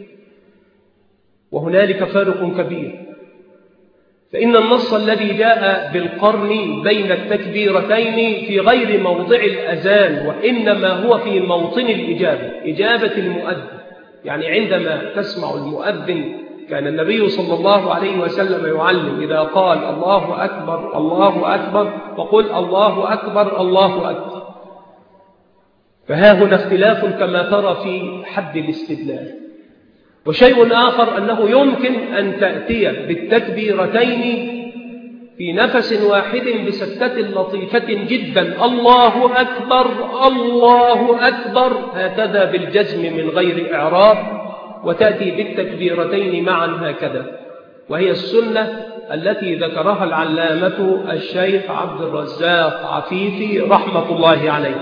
وهنالك فارق كبير، فإن النص الذي جاء بالقرن بين التكبيرتين في غير موضع الأذان، وإنما هو في موطن الإجابة، إجابة المؤذن. يعني عندما تسمع المؤذن كان النبي صلى الله عليه وسلم يعلم إذا قال الله أكبر الله أكبر فقل الله أكبر الله أكبر. فها هنا اختلاف كما ترى في حد الاستدلال. وشيء آخر أنه يمكن أن تأتي بالتكبيرتين في نفس واحد بسكتة لطيفة جدا، الله أكبر الله أكبر، هكذا بالجزم من غير إعراب، وتأتي بالتكبيرتين معا هكذا، وهي السنة التي ذكرها العلامة الشيخ عبد الرزاق عفيفي رحمة الله عليه.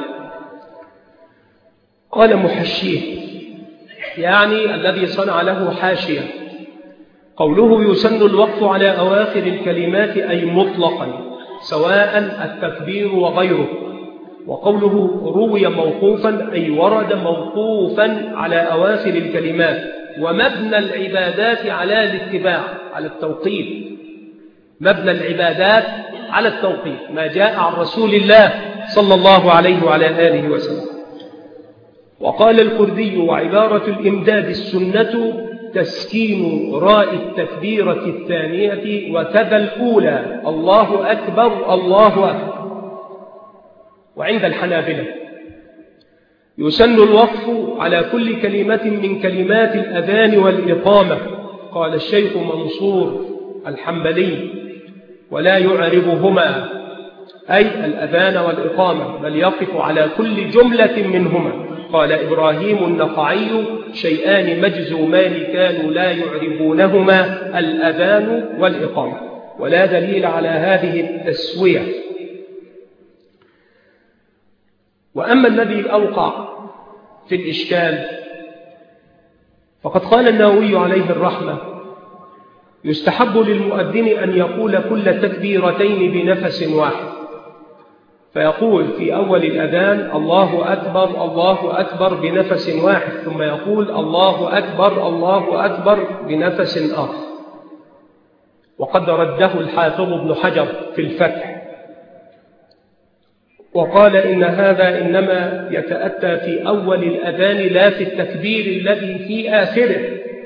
قال محشيه، يعني الذي صنع له حاشية: قوله يسن الوقف على أواخر الكلمات أي مطلقا سواء التكبير وغيره، وقوله روي موقوفا أي ورد موقوفا على أواخر الكلمات، ومبنى العبادات على الاتباع على التوقيف، مبنى العبادات على التوقيف ما جاء عن رسول الله صلى الله عليه وعلى آله وسلم. وقال الكردي: وعبارة الإمداد السنة تسكين راء التكبيرة الثانية وكذا الأولى، الله أكبر الله أكبر. وعند الحنابلة يسن الوقف على كل كلمة من كلمات الأذان والإقامة، قال الشيخ منصور الحنبلي: ولا يعربهما أي الأذان والإقامة، بل يقف على كل جملة منهما. قال إبراهيم النخعي: شيئان مجزومان كانوا لا يعربونهما الأذان والإقامة. ولا دليل على هذه التسوية. وأما الذي أوقع في الإشكال فقد قال النووي عليه الرحمة: يستحب للمؤذن أن يقول كل تكبيرتين بنفس واحد، فيقول في أول الأذان الله أكبر الله أكبر بنفس واحد، ثم يقول الله أكبر الله أكبر بنفس آخر. وقد رده الحافظ ابن حجر في الفتح وقال إن هذا إنما يتأتى في أول الأذان لا في التكبير الذي في آخره.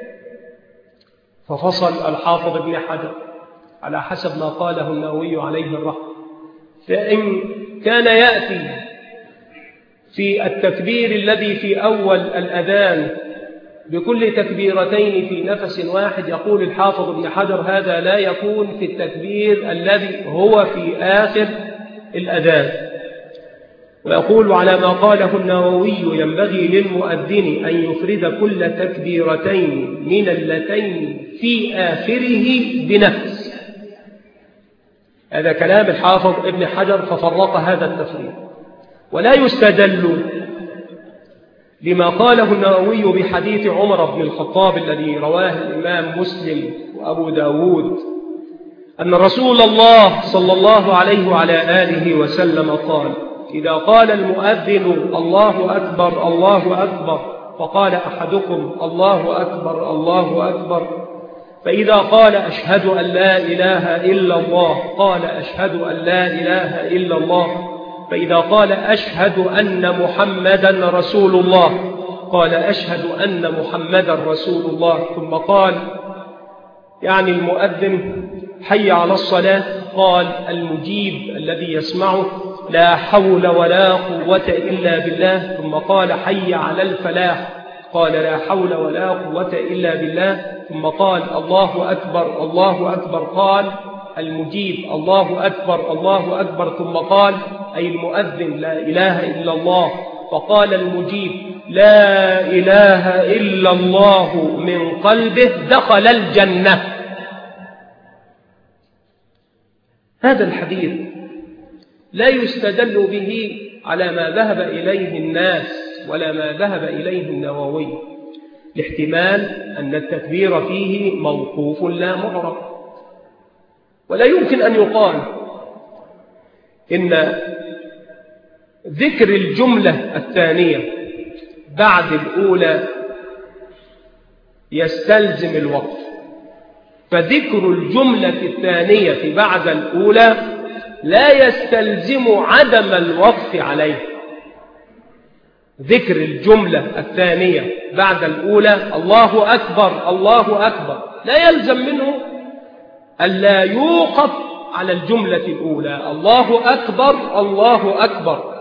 ففصل الحافظ ابن حجر على حسب ما قاله النووي عليه الرحمة، فإن كان يأتي في التكبير الذي في أول الأذان بكل تكبيرتين في نفس واحد، يقول الحافظ ابن حجر هذا لا يكون في التكبير الذي هو في آخر الأذان. ويقول على ما قاله النووي: ينبغي للمؤذن أن يفرد كل تكبيرتين من اللتين في آخره بنفس. هذا كلام الحافظ ابن حجر، ففرق هذا التفريق. ولا يستدل لما قاله النووي بحديث عمر بن الخطاب الذي رواه الإمام مسلم وأبو داود أن رسول الله صلى الله عليه وعلى آله وسلم قال: إذا قال المؤذن الله أكبر الله أكبر فقال أحدكم الله أكبر الله أكبر، فإذا قال أشهد أن لا إله إلا الله قال أشهد أن لا إله إلا الله، فإذا قال أشهد أن محمدا رسول الله قال أشهد أن محمدا رسول الله، ثم قال يعني المؤذن حي على الصلاة، قال المجيب الذي يسمعه لا حول ولا قوة إلا بالله، ثم قال حي على الفلاح، قال لا حول ولا قوة إلا بالله، ثم قال الله أكبر الله أكبر، قال المجيب الله أكبر الله أكبر، ثم قال أي المؤذن لا إله إلا الله، فقال المجيب لا إله إلا الله من قلبه دخل الجنة. هذا الحديث لا يستدل به على ما ذهب إليه الناس ولا ما ذهب إليه النووي، لاحتمال أن التكبير فيه موقوف لا معرب، ولا يمكن أن يقال إن ذكر الجملة الثانية بعد الأولى يستلزم الوقف، فذكر الجملة الثانية بعد الأولى لا يستلزم عدم الوقف عليه. ذكر الجملة الثانية بعد الأولى الله أكبر الله أكبر لا يلزم منه ألا يوقف على الجملة الأولى الله أكبر الله أكبر.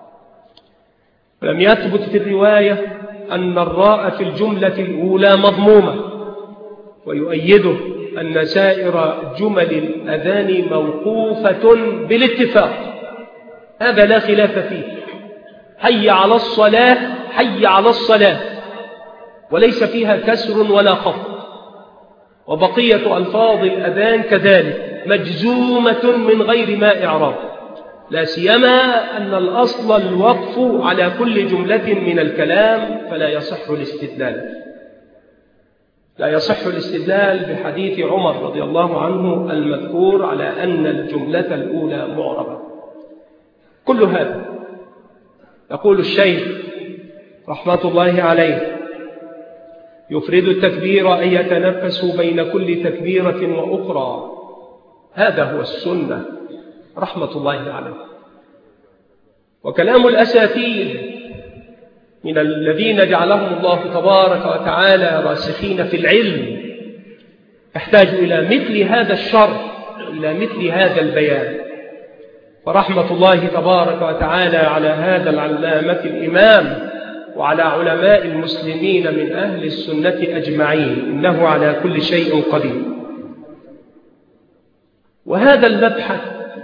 لم يثبت في الرواية أن الراء في الجملة الأولى مضمومة، ويؤيده أن سائر جمل الأذان موقوفة بالاتفاق، هذا لا خلاف فيه، حي على الصلاة حي على الصلاة، وليس فيها كسر ولا خفض، وبقية ألفاظ الأذان كذلك مجزومة من غير ما إعراب، لا سيما أن الأصل الوقف على كل جملة من الكلام، فلا يصح الاستدلال لا يصح الاستدلال بحديث عمر رضي الله عنه المذكور على أن الجملة الأولى معربة. كل هذا يقول الشيخ رحمة الله عليه يفرد التكبير أن يتنفس بين كل تكبيرة وأخرى، هذا هو السنة رحمة الله عليه. وكلام الأساتذة من الذين جعلهم الله تبارك وتعالى راسخين في العلم يحتاج إلى مثل هذا الشرح، إلى مثل هذا البيان، فرحمة الله تبارك وتعالى على هذا العلامة الإمام وعلى علماء المسلمين من أهل السنة أجمعين، إنه على كل شيء قدير. وهذا المبحث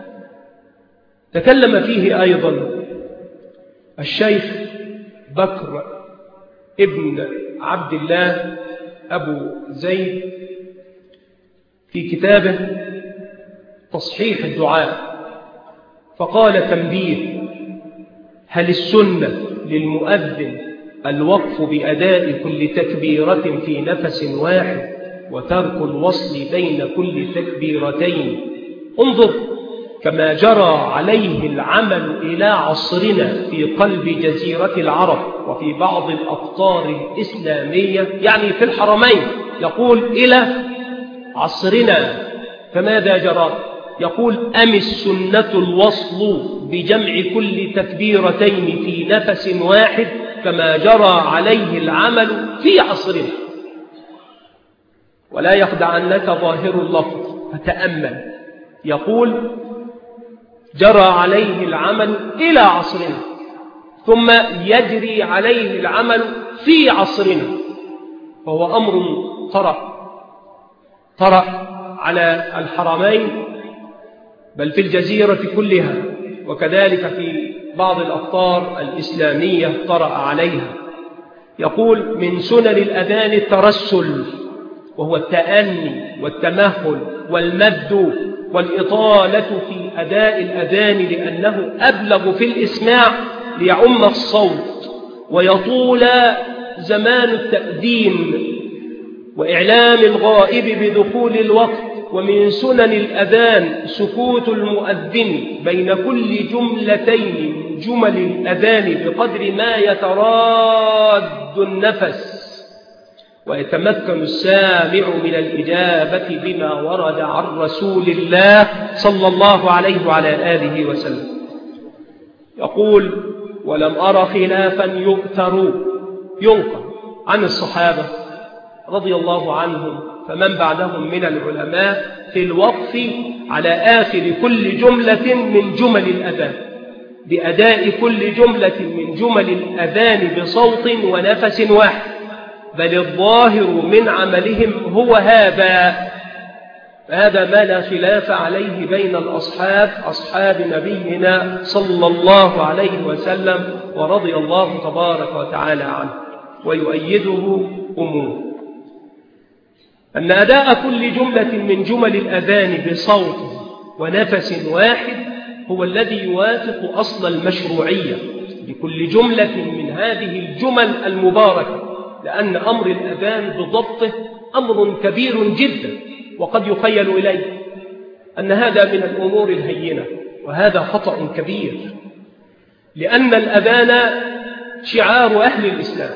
تكلم فيه أيضا الشيخ بكر ابن عبد الله أبو زيد في كتابه تصحيح الدعاء، فقال تنبيه: هل السنة للمؤذن الوقف بأداء كل تكبيرة في نفس واحد وترك الوصل بين كل تكبيرتين؟ انظر كما جرى عليه العمل إلى عصرنا في قلب جزيرة العرب وفي بعض الأقطار الإسلامية، يعني في الحرمين، يقول إلى عصرنا. فماذا جرى؟ يقول: أم السنة الوصل بجمع كل تكبيرتين في نفس واحد كما جرى عليه العمل في عصرنا. ولا يخدعنك ظاهر اللفظ، فتأمل، يقول: جرى عليه العمل إلى عصرنا، ثم يجري عليه العمل في عصرنا، فهو أمر طرأ طرأ على الحرمين، بل في الجزيرة كلها، وكذلك في بعض الأقطار الإسلامية طرأ عليها. يقول: من سنن الأذان الترسل، وهو التأني والتمهل والمد والإطالة في أداء الأذان، لأنه أبلغ في الإسماع ليعم الصوت ويطول زمان التأذين وإعلام الغائب بدخول الوقت. ومن سنن الأذان سكوت المؤذن بين كل جملتين من جمل الأذان بقدر ما يتراد النفس، ويتمكن السامع من الإجابة بما ورد عن رسول الله صلى الله عليه وعلى آله وسلم. يقول: ولم أر خلافا يؤثر ينقل عن الصحابة رضي الله عنهم فمن بعدهم من العلماء في الوقف على آخر كل جملة من جمل الأذان، بأداء كل جملة من جمل الأذان بصوت ونفس واحد، بل الظاهر من عملهم هو هذا. هذا ما لا خلاف عليه بين الأصحاب أصحاب نبينا صلى الله عليه وسلم ورضي الله تبارك وتعالى عنه. ويؤيده أمور أن أداء كل جملة من جمل الأذان بصوت ونفس واحد هو الذي يوافق أصل المشروعية لكل جملة من هذه الجمل المباركة، لأن أمر الأذان بضبطه أمر كبير جدا، وقد يخيل إليه أن هذا من الأمور الهينة، وهذا خطأ كبير، لأن الأذان شعار أهل الإسلام،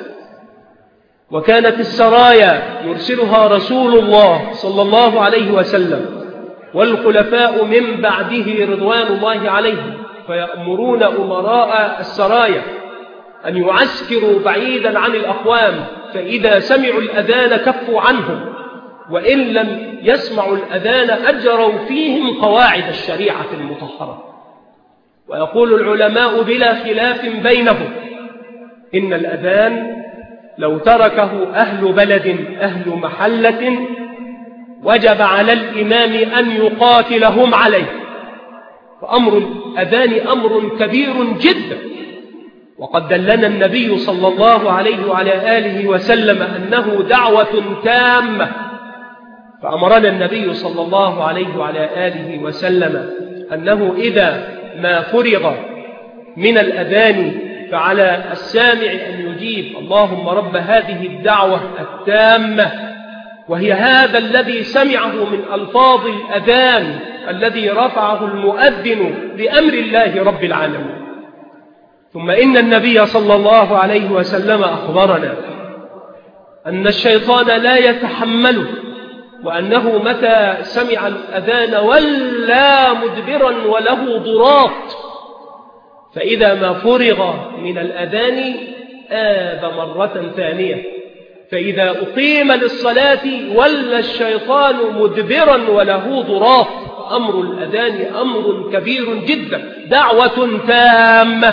وكانت السرايا يرسلها رسول الله صلى الله عليه وسلم والخلفاء من بعده رضوان الله عليهم، فيأمرون أمراء السرايا أن يعسكروا بعيدا عن الأقوام، فإذا سمعوا الأذان كفوا عنهم، وإن لم يسمعوا الأذان أجروا فيهم قواعد الشريعة المطهرة. ويقول العلماء بلا خلاف بينهم إن الأذان لو تركه أهل بلد أهل محلة وجب على الإمام أن يقاتلهم عليه، فأمر الأذان أمر كبير جدا، وقد دلنا النبي صلى الله عليه وعلى آله وسلم أنه دعوة تامة، فأمرنا النبي صلى الله عليه وعلى آله وسلم أنه إذا ما فرغ من الأذان فعلى السامع أن يجيب: اللهم رب هذه الدعوة التامة، وهي هذا الذي سمعه من ألفاظ الأذان الذي رفعه المؤذن بأمر الله رب العالمين. ثم إن النبي صلى الله عليه وسلم أخبرنا أن الشيطان لا يتحمله، وأنه متى سمع الأذان ولا مدبرا وله ضراط، فإذا ما فرغ من الأذان آب مرة ثانية، فإذا أقيم للصلاة ولى الشيطان مدبرا وله ضراط. أمر الأذان أمر كبير جدا، دعوة تامة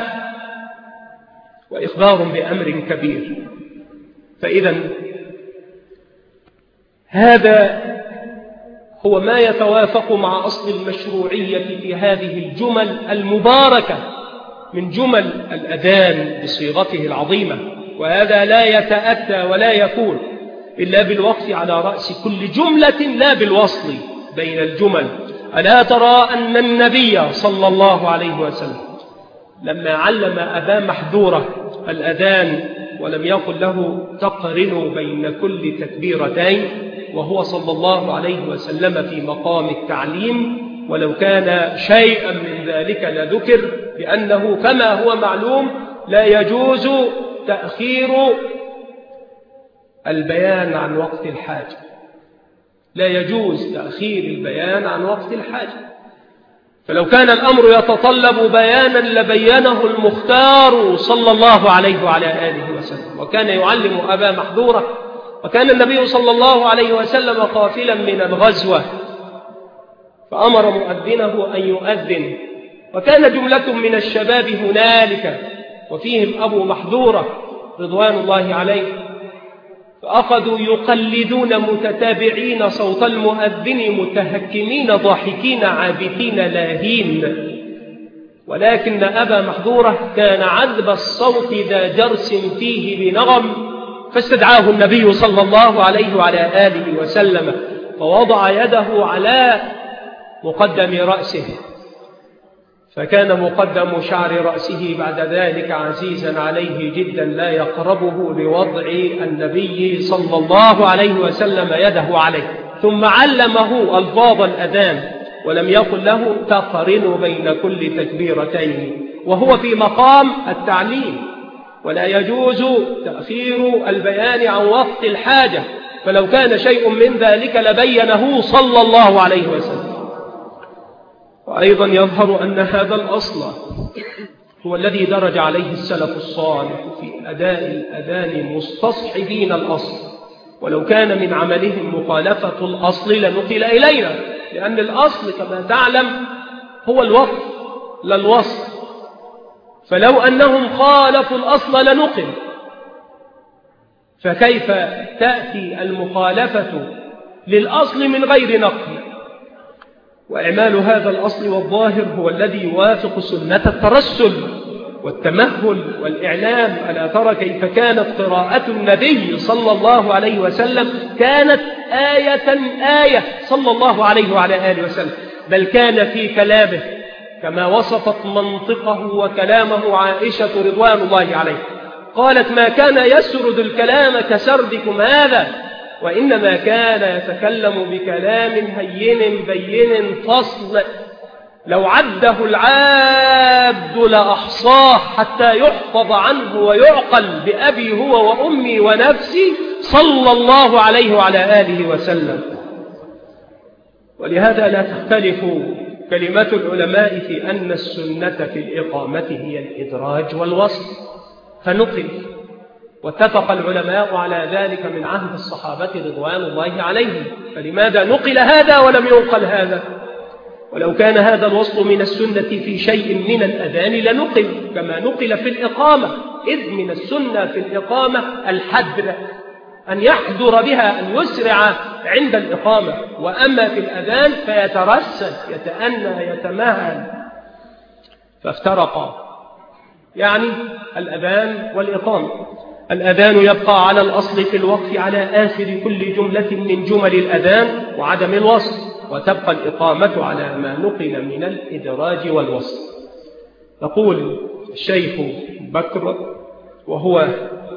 وإخبار بأمر كبير. فإذا هذا هو ما يتوافق مع أصل المشروعية في هذه الجمل المباركة من جمل الأذان بصيغته العظيمة، وهذا لا يتأتى ولا يكون إلا بالوقف على رأس كل جملة لا بالوصل بين الجمل. ألا ترى أن النبي صلى الله عليه وسلم لما علم أبا محذورة الأذان ولم يقل له تقرن بين كل تكبيرتين، وهو صلى الله عليه وسلم في مقام التعليم، ولو كان شيئا من ذلك لذكر، لأنه كما هو معلوم لا يجوز تأخير البيان عن وقت الحاجة، لا يجوز تأخير البيان عن وقت الحاجة. فلو كان الأمر يتطلب بيانا لبينه المختار صلى الله عليه وعلى آله وسلم، وكان يعلم أبا محذورة. وكان النبي صلى الله عليه وسلم قافلا من الغزوة فأمر مؤذنه أن يؤذن، وكان جملة من الشباب هنالك وفيهم أبو محذورة رضوان الله عليه، فأخذوا يقلدون متتابعين صوت المؤذن متهكمين ضاحكين عابثين لاهين. ولكن أبا محذورة كان عذب الصوت ذا جرس فيه بنغم، فاستدعاه النبي صلى الله عليه وعلى آله وسلم فوضع يده على مقدم رأسه، فكان مقدم شعر رأسه بعد ذلك عزيزا عليه جدا لا يقربه لوضع النبي صلى الله عليه وسلم يده عليه، ثم علمه ألفاظ الأذان ولم يقل له تقرن بين كل تكبيرتين، وهو في مقام التعليم، ولا يجوز تأخير البيان عن وقت الحاجة، فلو كان شيء من ذلك لبينه صلى الله عليه وسلم. وأيضا يظهر أن هذا الأصل هو الذي درج عليه السلف الصالح في أداء الأذان مستصحبين الأصل، ولو كان من عملهم مخالفة الأصل لنقل إلينا، لأن الأصل كما تعلم هو الوقف لا الوصل، فلو أنهم خالفوا الأصل لنقل، فكيف تأتي المخالفة للأصل من غير نقل؟ وإعمال هذا الأصل والظاهر هو الذي يوافق سنة الترسل والتمهل والإعلام. ألا ترى كيف كانت قراءة النبي صلى الله عليه وسلم؟ كانت آية آية صلى الله عليه وعلى آله وسلم، بل كان في كلامه كما وصفت منطقه وكلامه عائشة رضوان الله عليه، قالت: ما كان يسرد الكلام كسردكم هذا، وإنما كان يتكلم بكلام هين بين فصل لو عده العابد لأحصاه حتى يحفظ عنه ويعقل بأبي هو وأمي ونفسي صلى الله عليه وعلى آله وسلم. ولهذا لا تختلف كلمات العلماء في أن السنة في الإقامة هي الإدراج والوصل، فنقل، واتفق العلماء على ذلك من عهد الصحابة رضوان الله عليهم، فلماذا نقل هذا ولم ينقل هذا؟ ولو كان هذا الوصل من السنة في شيء من الأذان لنقل كما نقل في الإقامة، إذ من السنة في الإقامة الحدر، أن يحدر بها، أن يسرع عند الإقامة، وأما في الأذان فيترسل يتأنى يتمهل، فافترقا يعني الأذان والإقامة. الأذان يبقى على الأصل في الوقف على آخر كل جملة من جمل الأذان وعدم الوصل، وتبقى الإقامة على ما نقل من الإدراج والوصل. يقول الشيخ بكر، وهو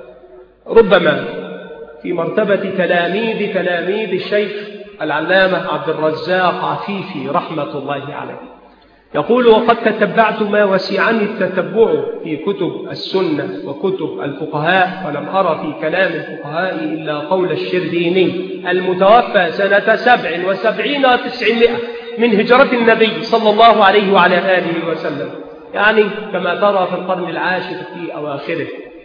ربما في مرتبة تلاميذ تلاميذ الشيخ العلامة عبد الرزاق عفيفي رحمة الله عليه، يقول: وقد تتبعت ما وسعني التتبع في كتب السنة وكتب الفقهاء، ولم أرى في كلام الفقهاء إلا قول الشربيني المتوفى سنة سبع وسبعين وتسعمائة من هجرة النبي صلى الله عليه وعلى آله وسلم، يعني كما ترى في القرن العاشر في أواخره.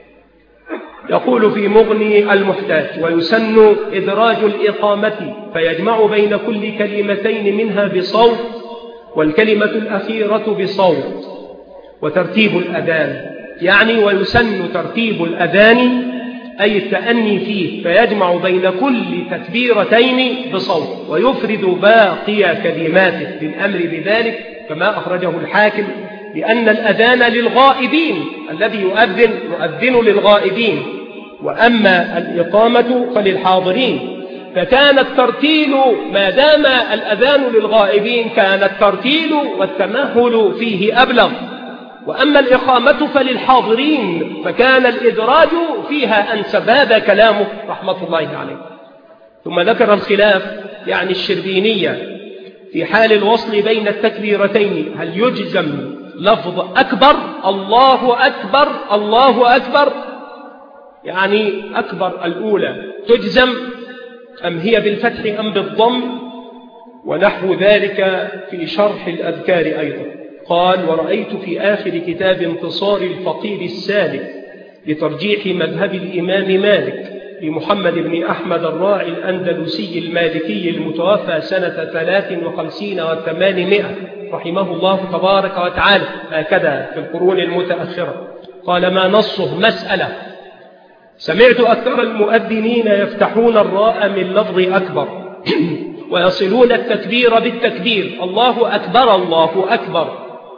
يقول في مغني المحتاج: ويسن إدراج الإقامة فيجمع بين كل كلمتين منها بصوت، والكلمة الأخيرة بصوت، وترتيب الأذان، يعني ويسن ترتيب الأذان أي التأني فيه، فيجمع بين كل تكبيرتين بصوت، ويفرد باقي كلماته بالأمر بذلك كما أخرجه الحاكم، لأن الأذان للغائبين، الذي يؤذن يؤذن للغائبين، وأما الإقامة فللحاضرين، فكان الترتيل ما دام الأذان للغائبين كان الترتيل والتمهل فيه أبلغ، وأما الإقامة فللحاضرين فكان الإدراج فيها أنسب. هذا كلامه رحمة الله عليه. ثم ذكر الخلاف يعني الشربينية في حال الوصل بين التكبيرتين، هل يجزم لفظ أكبر الله أكبر الله أكبر، يعني أكبر الأولى تجزم، أم هي بالفتح أم بالضم، ونحو ذلك في شرح الأذكار أيضا. قال: ورأيت في آخر كتاب انتصار الفقير السالك لترجيح مذهب الإمام مالك لمحمد بن أحمد الراعي الأندلسي المالكي المتوفى سنة ثلاث وخمسين وثمانمائة رحمه الله تبارك وتعالى، هكذا في القرون المتأخرة. قال: ما نصه مسألة، سمعت أكثر المؤذنين يفتحون الراء من لفظ أكبر ويصلون التكبير بالتكبير الله أكبر الله أكبر،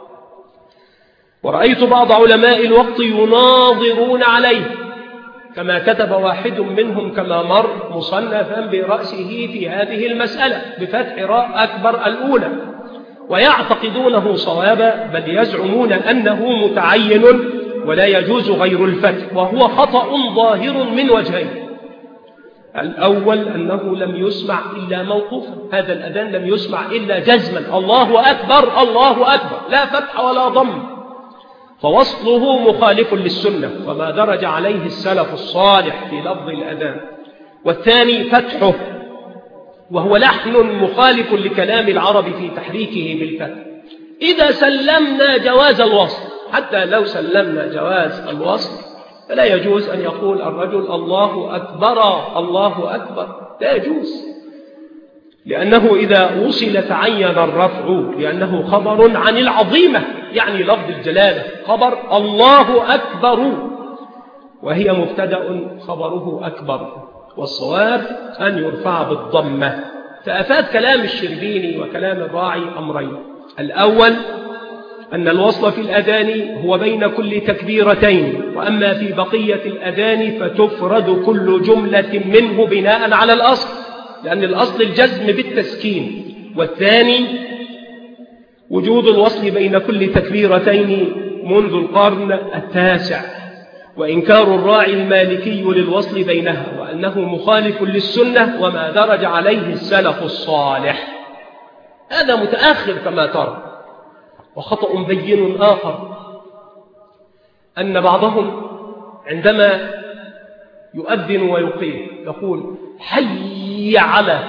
ورأيت بعض علماء الوقت يناظرون عليه، كما كتب واحد منهم كما مر مصنفا برأسه في هذه المسألة بفتح راء أكبر الأولى، ويعتقدونه صوابا، بل يزعمون أنه متعين ولا يجوز غير الفتح، وهو خطأ ظاهر من وجهين. الأول أنه لم يسمع إلا موقوفا، هذا الأذان لم يسمع إلا جزما الله أكبر الله أكبر، لا فتح ولا ضم، فوصله مخالف للسنة وما درج عليه السلف الصالح في لفظ الأذان. والثاني فتحه، وهو لحن مخالف لكلام العرب في تحريكه بالفتح. إذا سلمنا جواز الوصل حتى لو سلمنا جواز الوصل فلا يجوز أن يقول الرجل الله أكبر الله أكبر، لا يجوز، لأنه إذا وصل تعين الرفع، لأنه خبر عن العظيمة، يعني لفظ الجلالة، خبر الله أكبر، وهي مبتدأ خبره أكبر، والصواب أن يرفع بالضمة. فأفاد كلام الشربيني وكلام الراعي أمرين: الأول أن الوصل في الأذان هو بين كل تكبيرتين، وأما في بقية الأذان فتفرد كل جملة منه بناء على الأصل، لأن الأصل الجزم بالتسكين. والثاني وجود الوصل بين كل تكبيرتين منذ القرن التاسع، وإنكار الراعي المالكي للوصل بينها، وأنه مخالف للسنة وما درج عليه السلف الصالح. هذا متأخر كما ترى. وخطأ بين آخر أن بعضهم عندما يؤذن ويقيم يقول حي على،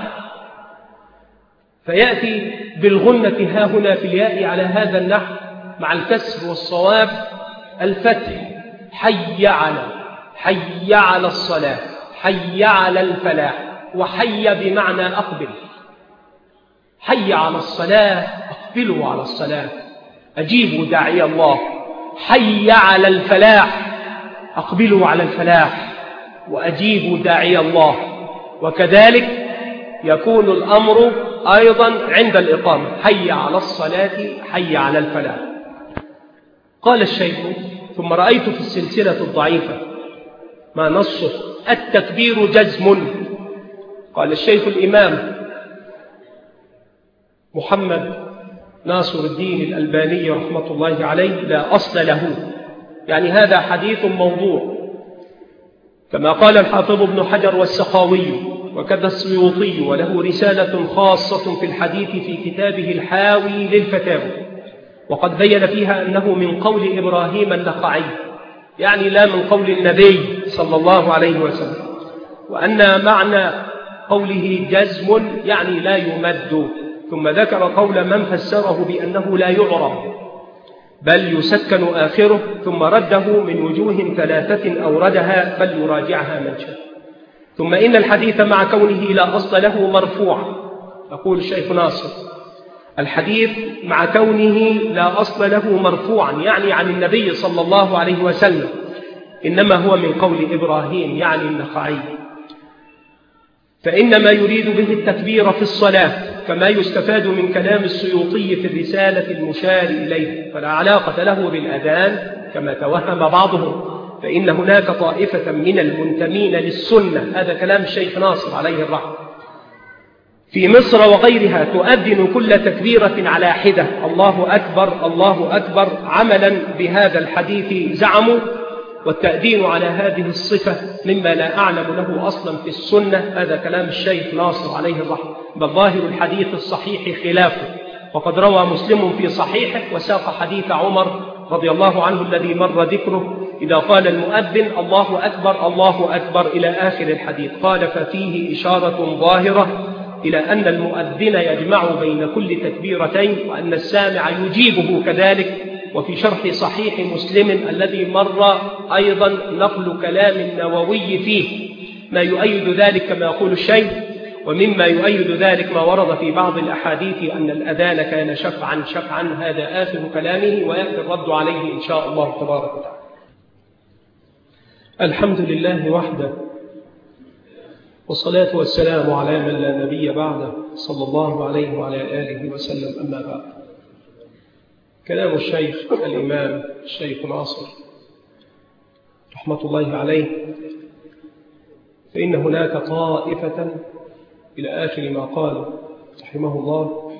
فيأتي بالغنة ها هنا في الياء على هذا النحو مع الكسر، والصواب الفتح: حي على، حي على الصلاة، حي على الفلاح. وحي بمعنى أقبل، حي على الصلاة أقبلوا على الصلاة، أجيبوا داعي الله. حي على الفلاح أقبلوا على الفلاح وأجيبوا داعي الله. وكذلك يكون الأمر أيضا عند الإقامة: حي على الصلاة، حي على الفلاح. قال الشيخ: ثم رأيت في السلسلة الضعيفة ما نصه التكبير جزم. قال الشيخ الإمام محمد ناصر الدين الألباني رحمة الله عليه: لا أصل له، يعني هذا حديث موضوع، كما قال الحافظ ابن حجر والسخاوي وكذا السيوطي، وله رسالة خاصة في الحديث في كتابه الحاوي للفتاوى، وقد بين فيها أنه من قول إبراهيم النخعي، يعني لا من قول النبي صلى الله عليه وسلم، وأن معنى قوله جزم يعني لا يمد. ثم ذكر قول من فسره بأنه لا يعرب بل يسكن آخره، ثم رده من وجوه ثلاثة أوردها فليراجعها من شاء. ثم إن الحديث مع كونه لا أصل له مرفوعا، يقول الشيخ ناصر: الحديث مع كونه لا أصل له مرفوعا يعني عن النبي صلى الله عليه وسلم، إنما هو من قول إبراهيم يعني النخعي، فإنما يريد به التكبير في الصلاة، كما يستفاد من كلام السيوطي في الرسالة المشار إليه، فلا علاقة له بالأذان كما توهم بعضهم، فإن هناك طائفة من المنتمين للسنة، هذا كلام الشيخ ناصر عليه الرحمة، في مصر وغيرها تؤذن كل تكبيرة على حدة الله أكبر الله أكبر، عملا بهذا الحديث زعموا، والتأذين على هذه الصفة مما لا أعلم له أصلا في السنة، هذا كلام الشيخ ناصر عليه الرحمة، بل ظاهر الحديث الصحيح خلافه. وقد روى مسلم في صحيحه وساق حديث عمر رضي الله عنه الذي مر ذكره: إذا قال المؤذن الله أكبر الله أكبر إلى آخر الحديث. قال: ففيه إشارة ظاهرة إلى أن المؤذن يجمع بين كل تكبيرتين، وأن السامع يجيبه كذلك. وفي شرح صحيح مسلم الذي مر أيضا نقل كلام النووي فيه ما يؤيد ذلك كما يقول الشيخ. ومما يؤيد ذلك ما ورد في بعض الأحاديث أن الأذان كان شفعا شفعا، هذا آخر كلامه، ويأتي الرد عليه إن شاء الله تبارك وتعالى. الحمد لله وحده، والصلاة والسلام على من لا نبي بعده صلى الله عليه وعلى آله وسلم، أما بعد. كلام الشيخ الإمام الشيخ ناصر رحمة الله عليه، فإن هناك طائفة إلى آخر ما قال رحمه الله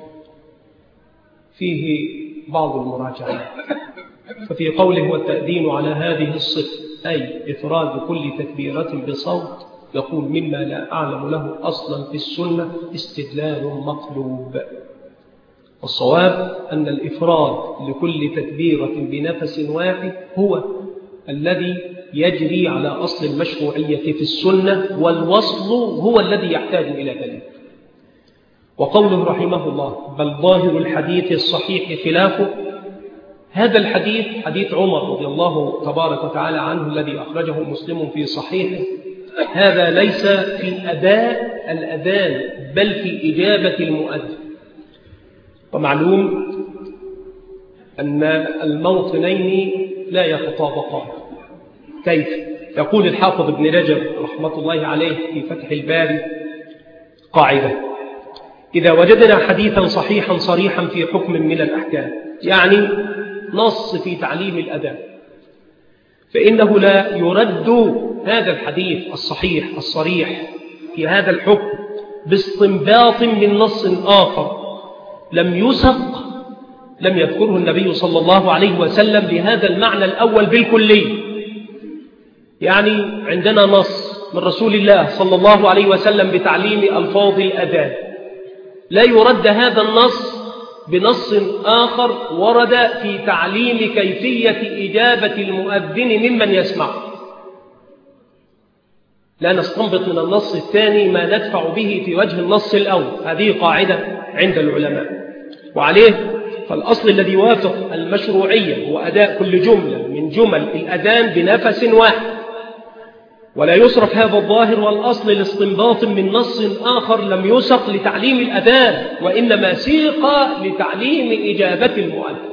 فيه بعض المراجعات. ففي قوله والتأذين على هذه الصفة أي إفراد كل تكبيرة بصوت، يقول مما لا أعلم له أصلا في السنة استدلال مقلوب. والصواب أن الإفراد لكل تكبيرة بنفس واحد هو الذي يجري على أصل المشروعية في السنة، والوصل هو الذي يحتاج إلى ذلك. وقوله رحمه الله بل ظاهر الحديث الصحيح خلافه، هذا الحديث حديث عمر رضي الله تبارك وتعالى عنه الذي أخرجه مسلم في صحيحه، هذا ليس في أداء الأذان بل في إجابة المؤذن. ومعلوم أن الموطنين لا يتطابقان. كيف؟ يقول الحافظ ابن رجب رحمة الله عليه في فتح الباري قاعدة: إذا وجدنا حديثا صحيحا صريحا في حكم من الأحكام، يعني نص في تعليم الأذان، فإنه لا يرد هذا الحديث الصحيح الصريح في هذا الحكم باستنباط من نص آخر لم يسق لم يذكره النبي صلى الله عليه وسلم بهذا المعنى الأول بالكلي. يعني عندنا نص من رسول الله صلى الله عليه وسلم بتعليم ألفاظ الأذان، لا يرد هذا النص بنص آخر ورد في تعليم كيفية إجابة المؤذن ممن يسمع. لا نستنبط من النص الثاني ما ندفع به في وجه النص الأول. هذه قاعدة عند العلماء، وعليه فالأصل الذي يوافق المشروعية هو أداء كل جملة من جمل الأذان بنفس واحد، ولا يصرف هذا الظاهر والأصل لاستنباط من نص آخر لم يسق لتعليم الأذان، وإنما سيق لتعليم إجابة المؤذن.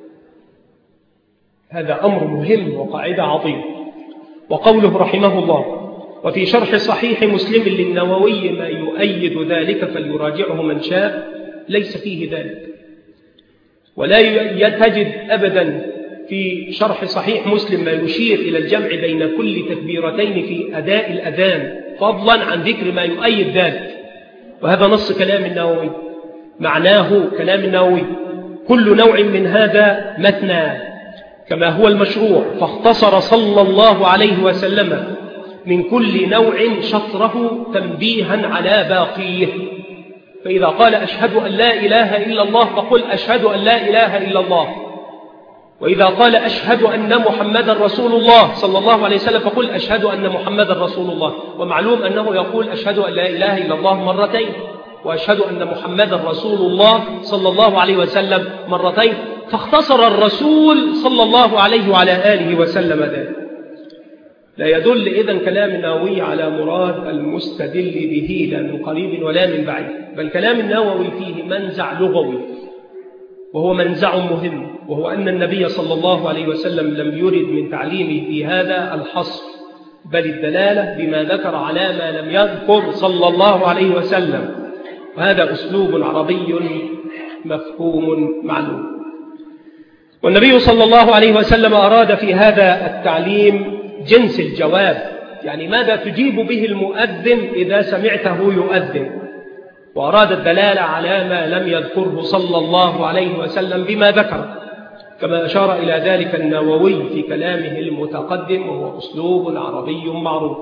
هذا أمر مهم وقاعدة عظيمة. وقوله رحمه الله: وفي شرح صحيح مسلم للنووي ما يؤيد ذلك فليراجعه من شاء، ليس فيه ذلك، ولا يتجد أبدا في شرح صحيح مسلم ما يشير إلى الجمع بين كل تكبيرتين في أداء الأذان فضلا عن ذكر ما يؤيد ذلك. وهذا نص كلام النووي، معناه كلام النووي: كل نوع من هذا مثنى كما هو المشروع، فاختصر صلى الله عليه وسلم من كل نوع شطره تنبيها على باقيه. فإذا قال أشهد أن لا إله إلا الله فقل أشهد أن لا إله إلا الله، وإذا قال أشهد أن محمدا رسول الله صلى الله عليه وسلم فقل أشهد أن محمدا رسول الله. ومعلوم أنه يقول أشهد أن لا إله إلا الله مرتين، وأشهد أن محمدا رسول الله صلى الله عليه وسلم مرتين، فاختصر الرسول صلى الله عليه وعلى آله وسلم ذلك. لا يدل إذن كلام النووي على مراد المستدل به لا من قريب ولا من بعيد، بل كلام النووي فيه منزع لغوي، وهو منزع مهم، وهو أن النبي صلى الله عليه وسلم لم يرد من تعليمه في هذا الحصر، بل الدلالة بما ذكر على ما لم يذكر صلى الله عليه وسلم. وهذا أسلوب عربي مفهوم معلوم. والنبي صلى الله عليه وسلم أراد في هذا التعليم جنس الجواب، يعني ماذا تجيب به المؤذن إذا سمعته يؤذن، وأراد الدلالة على ما لم يذكره صلى الله عليه وسلم بما ذكر، كما أشار إلى ذلك النووي في كلامه المتقدم، وهو أسلوب عربي معروف.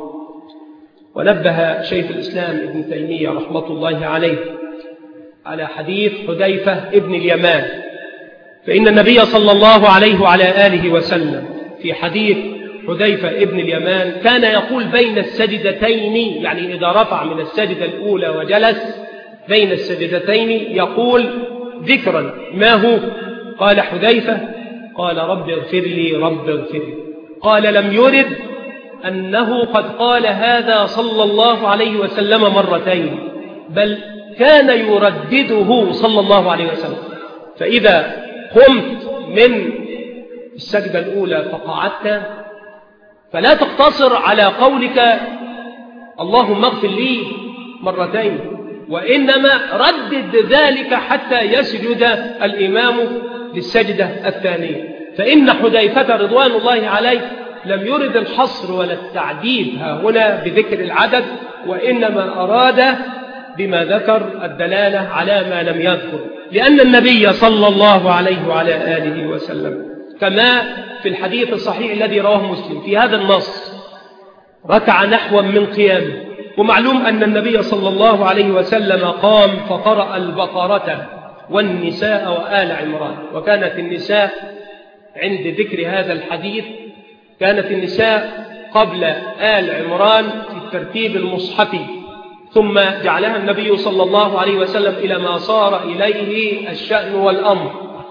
ونبه شيخ الإسلام ابن تيمية رحمة الله عليه على حديث حذيفة ابن اليمان، فإن النبي صلى الله عليه وعلى آله وسلم في حديث حذيفة ابن اليمان كان يقول بين السجدتين، يعني إذا رفع من السجدة الأولى وجلس بين السجدتين يقول ذكرا، ما هو؟ قال حذيفة: قال رب اغفر لي رب اغفر لي. قال لم يرد أنه قد قال هذا صلى الله عليه وسلم مرتين، بل كان يردده صلى الله عليه وسلم. فإذا قمت من السجدة الأولى فقعدت فلا تقتصر على قولك اللهم اغفر لي مرتين، وإنما ردد ذلك حتى يسجد الإمام للسجدة الثانية. فإن حذيفة رضوان الله عليه لم يرد الحصر ولا التعديد ها هنا بذكر العدد، وإنما أراد بما ذكر الدلالة على ما لم يذكر، لأن النبي صلى الله عليه وعلى آله وسلم كما في الحديث الصحيح الذي رواه مسلم في هذا النص ركع نحوا من قيامه. ومعلوم أن النبي صلى الله عليه وسلم قام فقرأ البقرة والنساء وآل عمران، وكانت النساء عند ذكر هذا الحديث كانت النساء قبل آل عمران في الترتيب المصحفي، ثم جعلها النبي صلى الله عليه وسلم إلى ما صار إليه الشأن والأمر،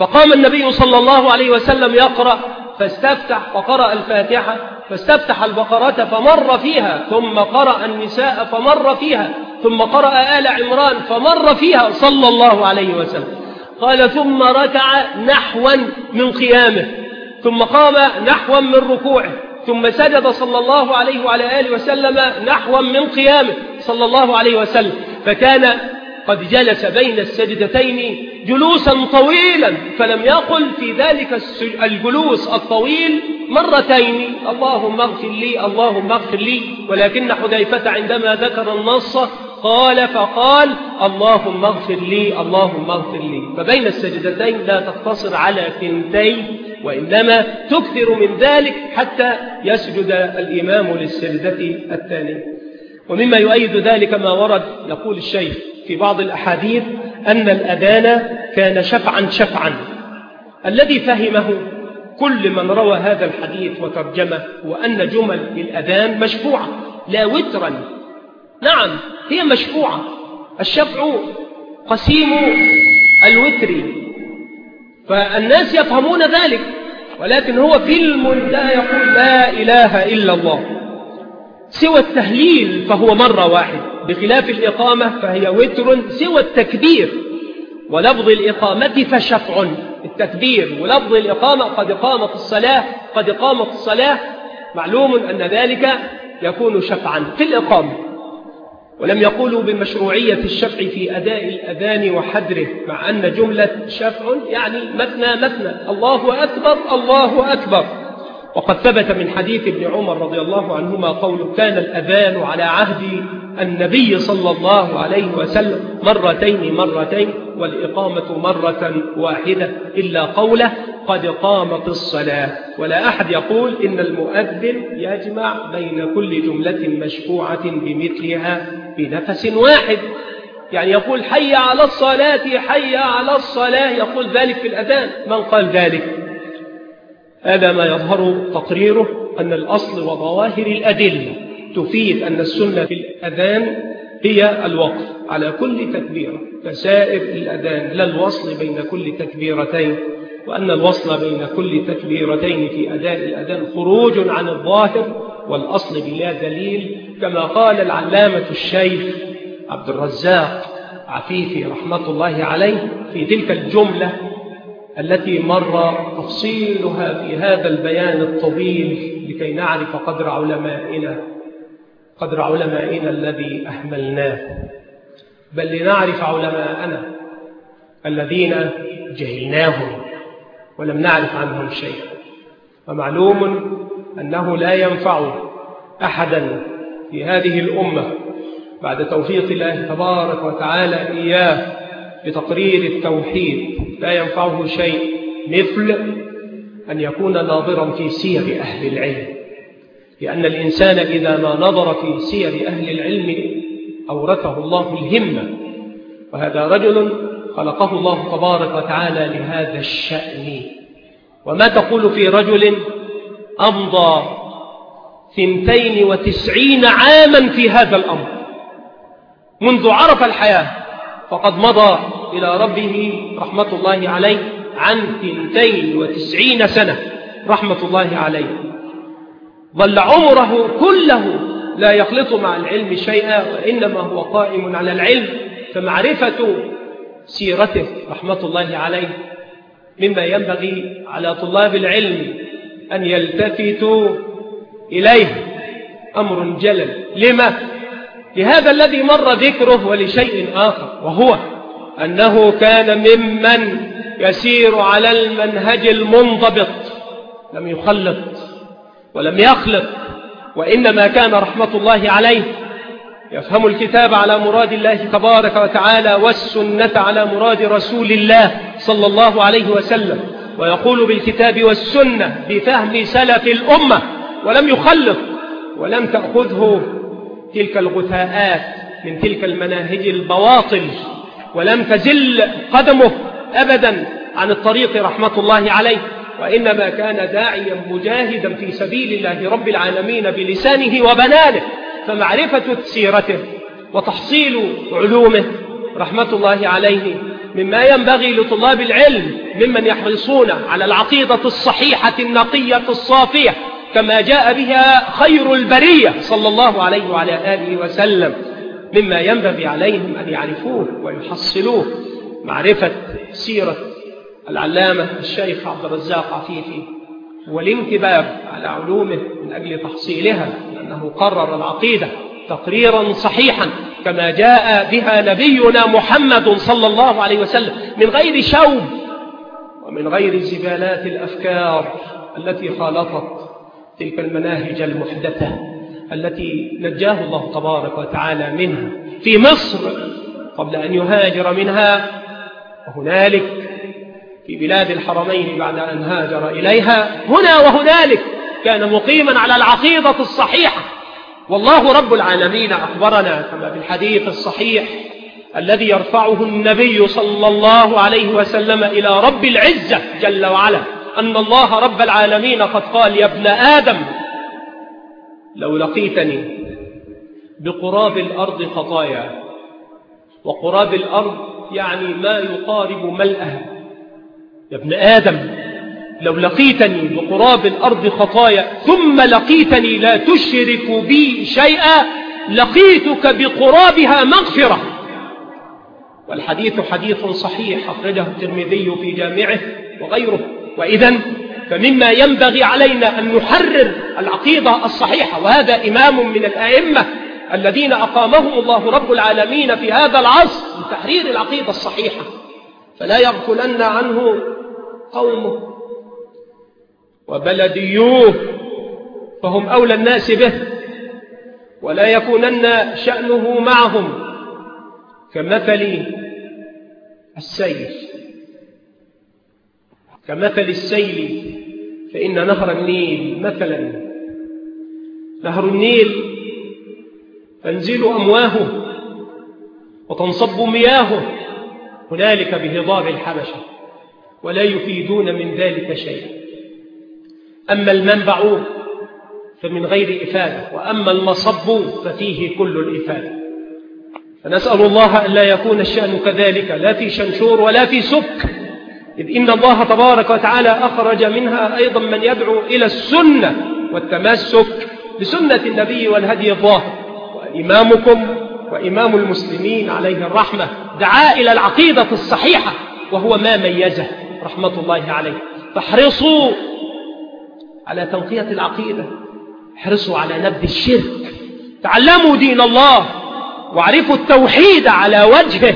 فقام النبي صلى الله عليه وسلم يقرأ فاستفتح فقرأ الفاتحة، فاستفتح البقرة فمر فيها، ثم قرأ النساء فمر فيها، ثم قرأ آل عمران فمر فيها صلى الله عليه وسلم. قال ثم ركع نحوا من قيامه، ثم قام نحوا من ركوعه، ثم سجد صلى الله عليه وعلى آله وسلم نحوا من قيامه صلى الله عليه وسلم، فكان قد جلس بين السجدتين جلوسا طويلا، فلم يقل في ذلك الجلوس الطويل مرتين اللهم اغفر لي اللهم اغفر لي، ولكن حذيفة عندما ذكر النص قال فقال اللهم اغفر لي اللهم اغفر لي. فبين السجدتين لا تقتصر على ثنتين، وإنما تكثر من ذلك حتى يسجد الإمام للسجدة الثانية. ومما يؤيد ذلك ما ورد يقول الشيخ في بعض الأحاديث أن الأذان كان شفعا شفعا. الذي فهمه كل من روى هذا الحديث وترجمه وأن جمل الأذان مشفوعة لا وترا. نعم هي مشفوعة، الشفع قسيم الوتر، فالناس يفهمون ذلك، ولكن هو في المنتهى يقول لا إله إلا الله. سوى التهليل فهو مرة واحد، بخلاف الإقامة فهي وتر سوى التكبير ولفظ الإقامة فشفع. التكبير ولفظ الإقامة قد قامت الصلاة قد قامت الصلاة معلوم أن ذلك يكون شفعا في الإقامة. ولم يقولوا بمشروعية الشفع في أداء الأذان وحدره، مع أن جملة شفع يعني مثنى مثنى الله أكبر الله أكبر. وقد ثبت من حديث ابن عمر رضي الله عنهما قوله كان الأذان على عهد النبي صلى الله عليه وسلم مرتين مرتين والإقامة مرة واحدة إلا قوله قد قامت الصلاة. ولا أحد يقول إن المؤذن يجمع بين كل جملة مشفوعة بمثلها بنفس واحد، يعني يقول حي على الصلاة حي على الصلاة، يقول ذلك في الأذان. من قال ذلك؟ هذا ما يظهر تقريره أن الأصل وظواهر الأدلة تفيد أن السنة في الأذان هي الوقف على كل تكبيرة كسائر الأذان، لا الوصل بين كل تكبيرتين، وأن الوصل بين كل تكبيرتين في أداء الأذان خروج عن الظاهر والأصل بلا دليل، كما قال العلامة الشيخ عبد الرزاق عفيفي رحمة الله عليه في تلك الجملة التي مر تفصيلها في هذا البيان الطويل لكي نعرف قدر علمائنا قدر علمائنا الذي أهملناه، بل لنعرف علماءنا الذين جهلناهم ولم نعرف عنهم شيئا. ومعلوم أنه لا ينفع أحدا في هذه الأمة بعد توفيق الله تبارك وتعالى إياه بتقرير التوحيد، لا ينفعه شيء مثل أن يكون ناظرا في سير أهل العلم، لأن الإنسان إذا ما نظر في سير أهل العلم أورثه الله الهمة، وهذا رجل خلقه الله تبارك وتعالى لهذا الشأن. وما تقول في رجل أمضى ثنتين وتسعين عاما في هذا الأمر منذ عرف الحياة، فقد مضى إلى ربه رحمة الله عليه عن ثنتين وتسعين سنة رحمة الله عليه، ظل عمره كله لا يخلط مع العلم شيئا، وإنما هو قائم على العلم. فمعرفة سيرته رحمة الله عليه مما ينبغي على طلاب العلم أن يلتفتوا إليه، أمر جلل. لما؟ لهذا الذي مر ذكره ولشيء آخر، وهو أنه كان ممن يسير على المنهج المنضبط، لم يخلط ولم يخلط، وإنما كان رحمة الله عليه يفهم الكتاب على مراد الله تبارك وتعالى والسنة على مراد رسول الله صلى الله عليه وسلم، ويقول بالكتاب والسنة بفهم سلف الأمة، ولم يخلط ولم تأخذه تلك الغثاءات من تلك المناهج البواطل، ولم تزل قدمه أبدا عن الطريق رحمة الله عليه، وإنما كان داعيا مجاهدا في سبيل الله رب العالمين بلسانه وبنانه. فمعرفة سيرته وتحصيل علومه رحمة الله عليه مما ينبغي لطلاب العلم ممن يحرصون على العقيدة الصحيحة النقية الصافية كما جاء بها خير البرية صلى الله عليه وعلى آله وسلم، مما ينبغي عليهم أن يعرفوه ويحصلوه معرفة سيرة العلامة الشيخ عبد الرزاق عفيفي والانتباه على علومه من أجل تحصيلها، لأنه قرر العقيدة تقريرا صحيحا كما جاء بها نبينا محمد صلى الله عليه وسلم من غير شوب ومن غير زبالات الأفكار التي خالطت تلك المناهج المحدثة التي نجاه الله تبارك وتعالى منها في مصر قبل أن يهاجر منها، وهنالك في بلاد الحرمين بعد أن هاجر إليها. هنا وهنالك كان مقيما على العقيدة الصحيحة. والله رب العالمين أخبرنا كما في الحديث الصحيح الذي يرفعه النبي صلى الله عليه وسلم إلى رب العزة جل وعلا أن الله رب العالمين قد قال: يا ابن آدم لو لقيتني بقراب الأرض خطايا، وقراب الأرض يعني ما يقارب ملأها. يا ابن آدم لو لقيتني بقراب الأرض خطايا ثم لقيتني لا تشرك بي شيئا لقيتك بقرابها مغفرة. والحديث حديث صحيح أخرجه الترمذي في جامعه وغيره. وإذن فمما ينبغي علينا أن نحرر العقيدة الصحيحة، وهذا إمام من الأئمة الذين أقامهم الله رب العالمين في هذا العصر لتحرير العقيدة الصحيحة، فلا يغفلن عنه قومه وبلديوه فهم أولى الناس به، ولا يكونن شأنه معهم كمثل السيل كمثل السيل فإن نهر النيل مثلا نهر النيل تنزل أمواهه وتنصب مياهه هنالك بهضاب الحبشة ولا يفيدون من ذلك شيئا. أما المنبع فمن غير إفادة، وأما المصب ففيه كل الإفادة. فنسأل الله أن لا يكون الشأن كذلك لا في شنشور ولا في سك، إذ إن الله تبارك وتعالى أخرج منها أيضا من يدعو إلى السنة والتمسك بسنة النبي والهدي الظاهر. وإمامكم وإمام المسلمين عليه الرحمة دعا إلى العقيدة الصحيحة وهو ما ميزه رحمة الله عليه. فاحرصوا على تنقية العقيدة، احرصوا على نبذ الشرك، تعلموا دين الله واعرفوا التوحيد على وجهه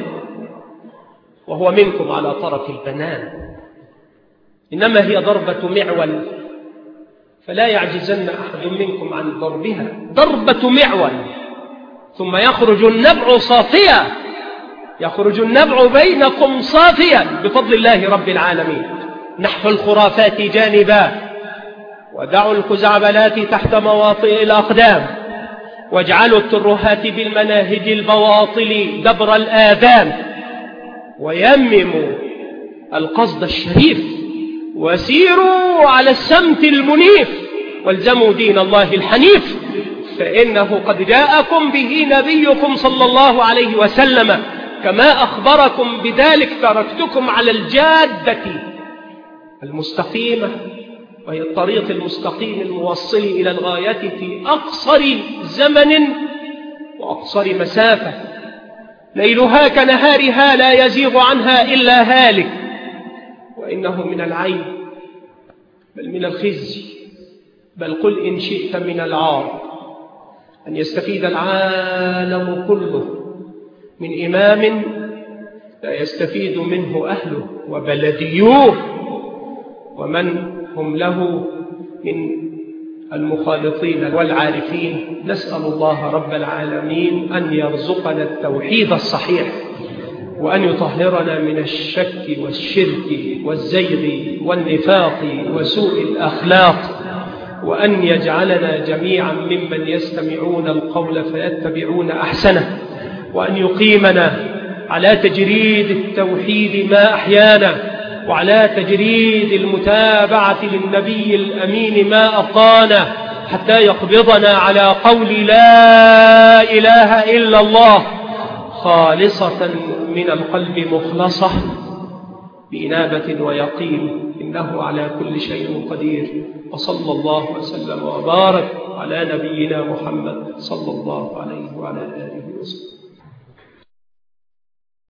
وهو منكم على طرف البنان. إنما هي ضربة معول فلا يعجزن أحد منكم عن ضربها. ضربة معول ثم يخرج النبع صافيا، يخرج النبع بينكم صافيا بفضل الله رب العالمين. نحو الخرافات جانبا، ودعوا الخزعبلات تحت مواطئ الأقدام، واجعلوا الترهات بالمناهج البواطل دبر الآذان، ويمموا القصد الشريف، وسيروا على السمت المنيف، والزموا دين الله الحنيف، فإنه قد جاءكم به نبيكم صلى الله عليه وسلم كما أخبركم بذلك. تركتكم على الجادة المستقيمة، وهي الطريق المستقيم الموصل إلى الغاية في أقصر زمن وأقصر مسافة، ليلها كنهارها لا يزيغ عنها إلا هالك. وإنه من العيب بل من الخزي، بل قل إن شئت من العار، أن يستفيد العالم كله من إمام لا يستفيد منه أهله وبلديوه ومن هم له من المخالطين والعارفين. نسأل الله رب العالمين أن يرزقنا التوحيد الصحيح، وأن يطهرنا من الشك والشرك والزيغ والنفاق وسوء الأخلاق، وأن يجعلنا جميعا ممن يستمعون القول فيتبعون أحسنه، وأن يقيمنا على تجريد التوحيد ما أحيانا، وعلى تجريد المتابعة للنبي الأمين ما أبقانا، حتى يقبضنا على قول لا إله إلا الله خالصة من القلب مخلصة بإنابة ويقين، إنه على كل شيء قدير. وصلى الله وسلم وبارك على نبينا محمد صلى الله عليه وعلى آله وسلم.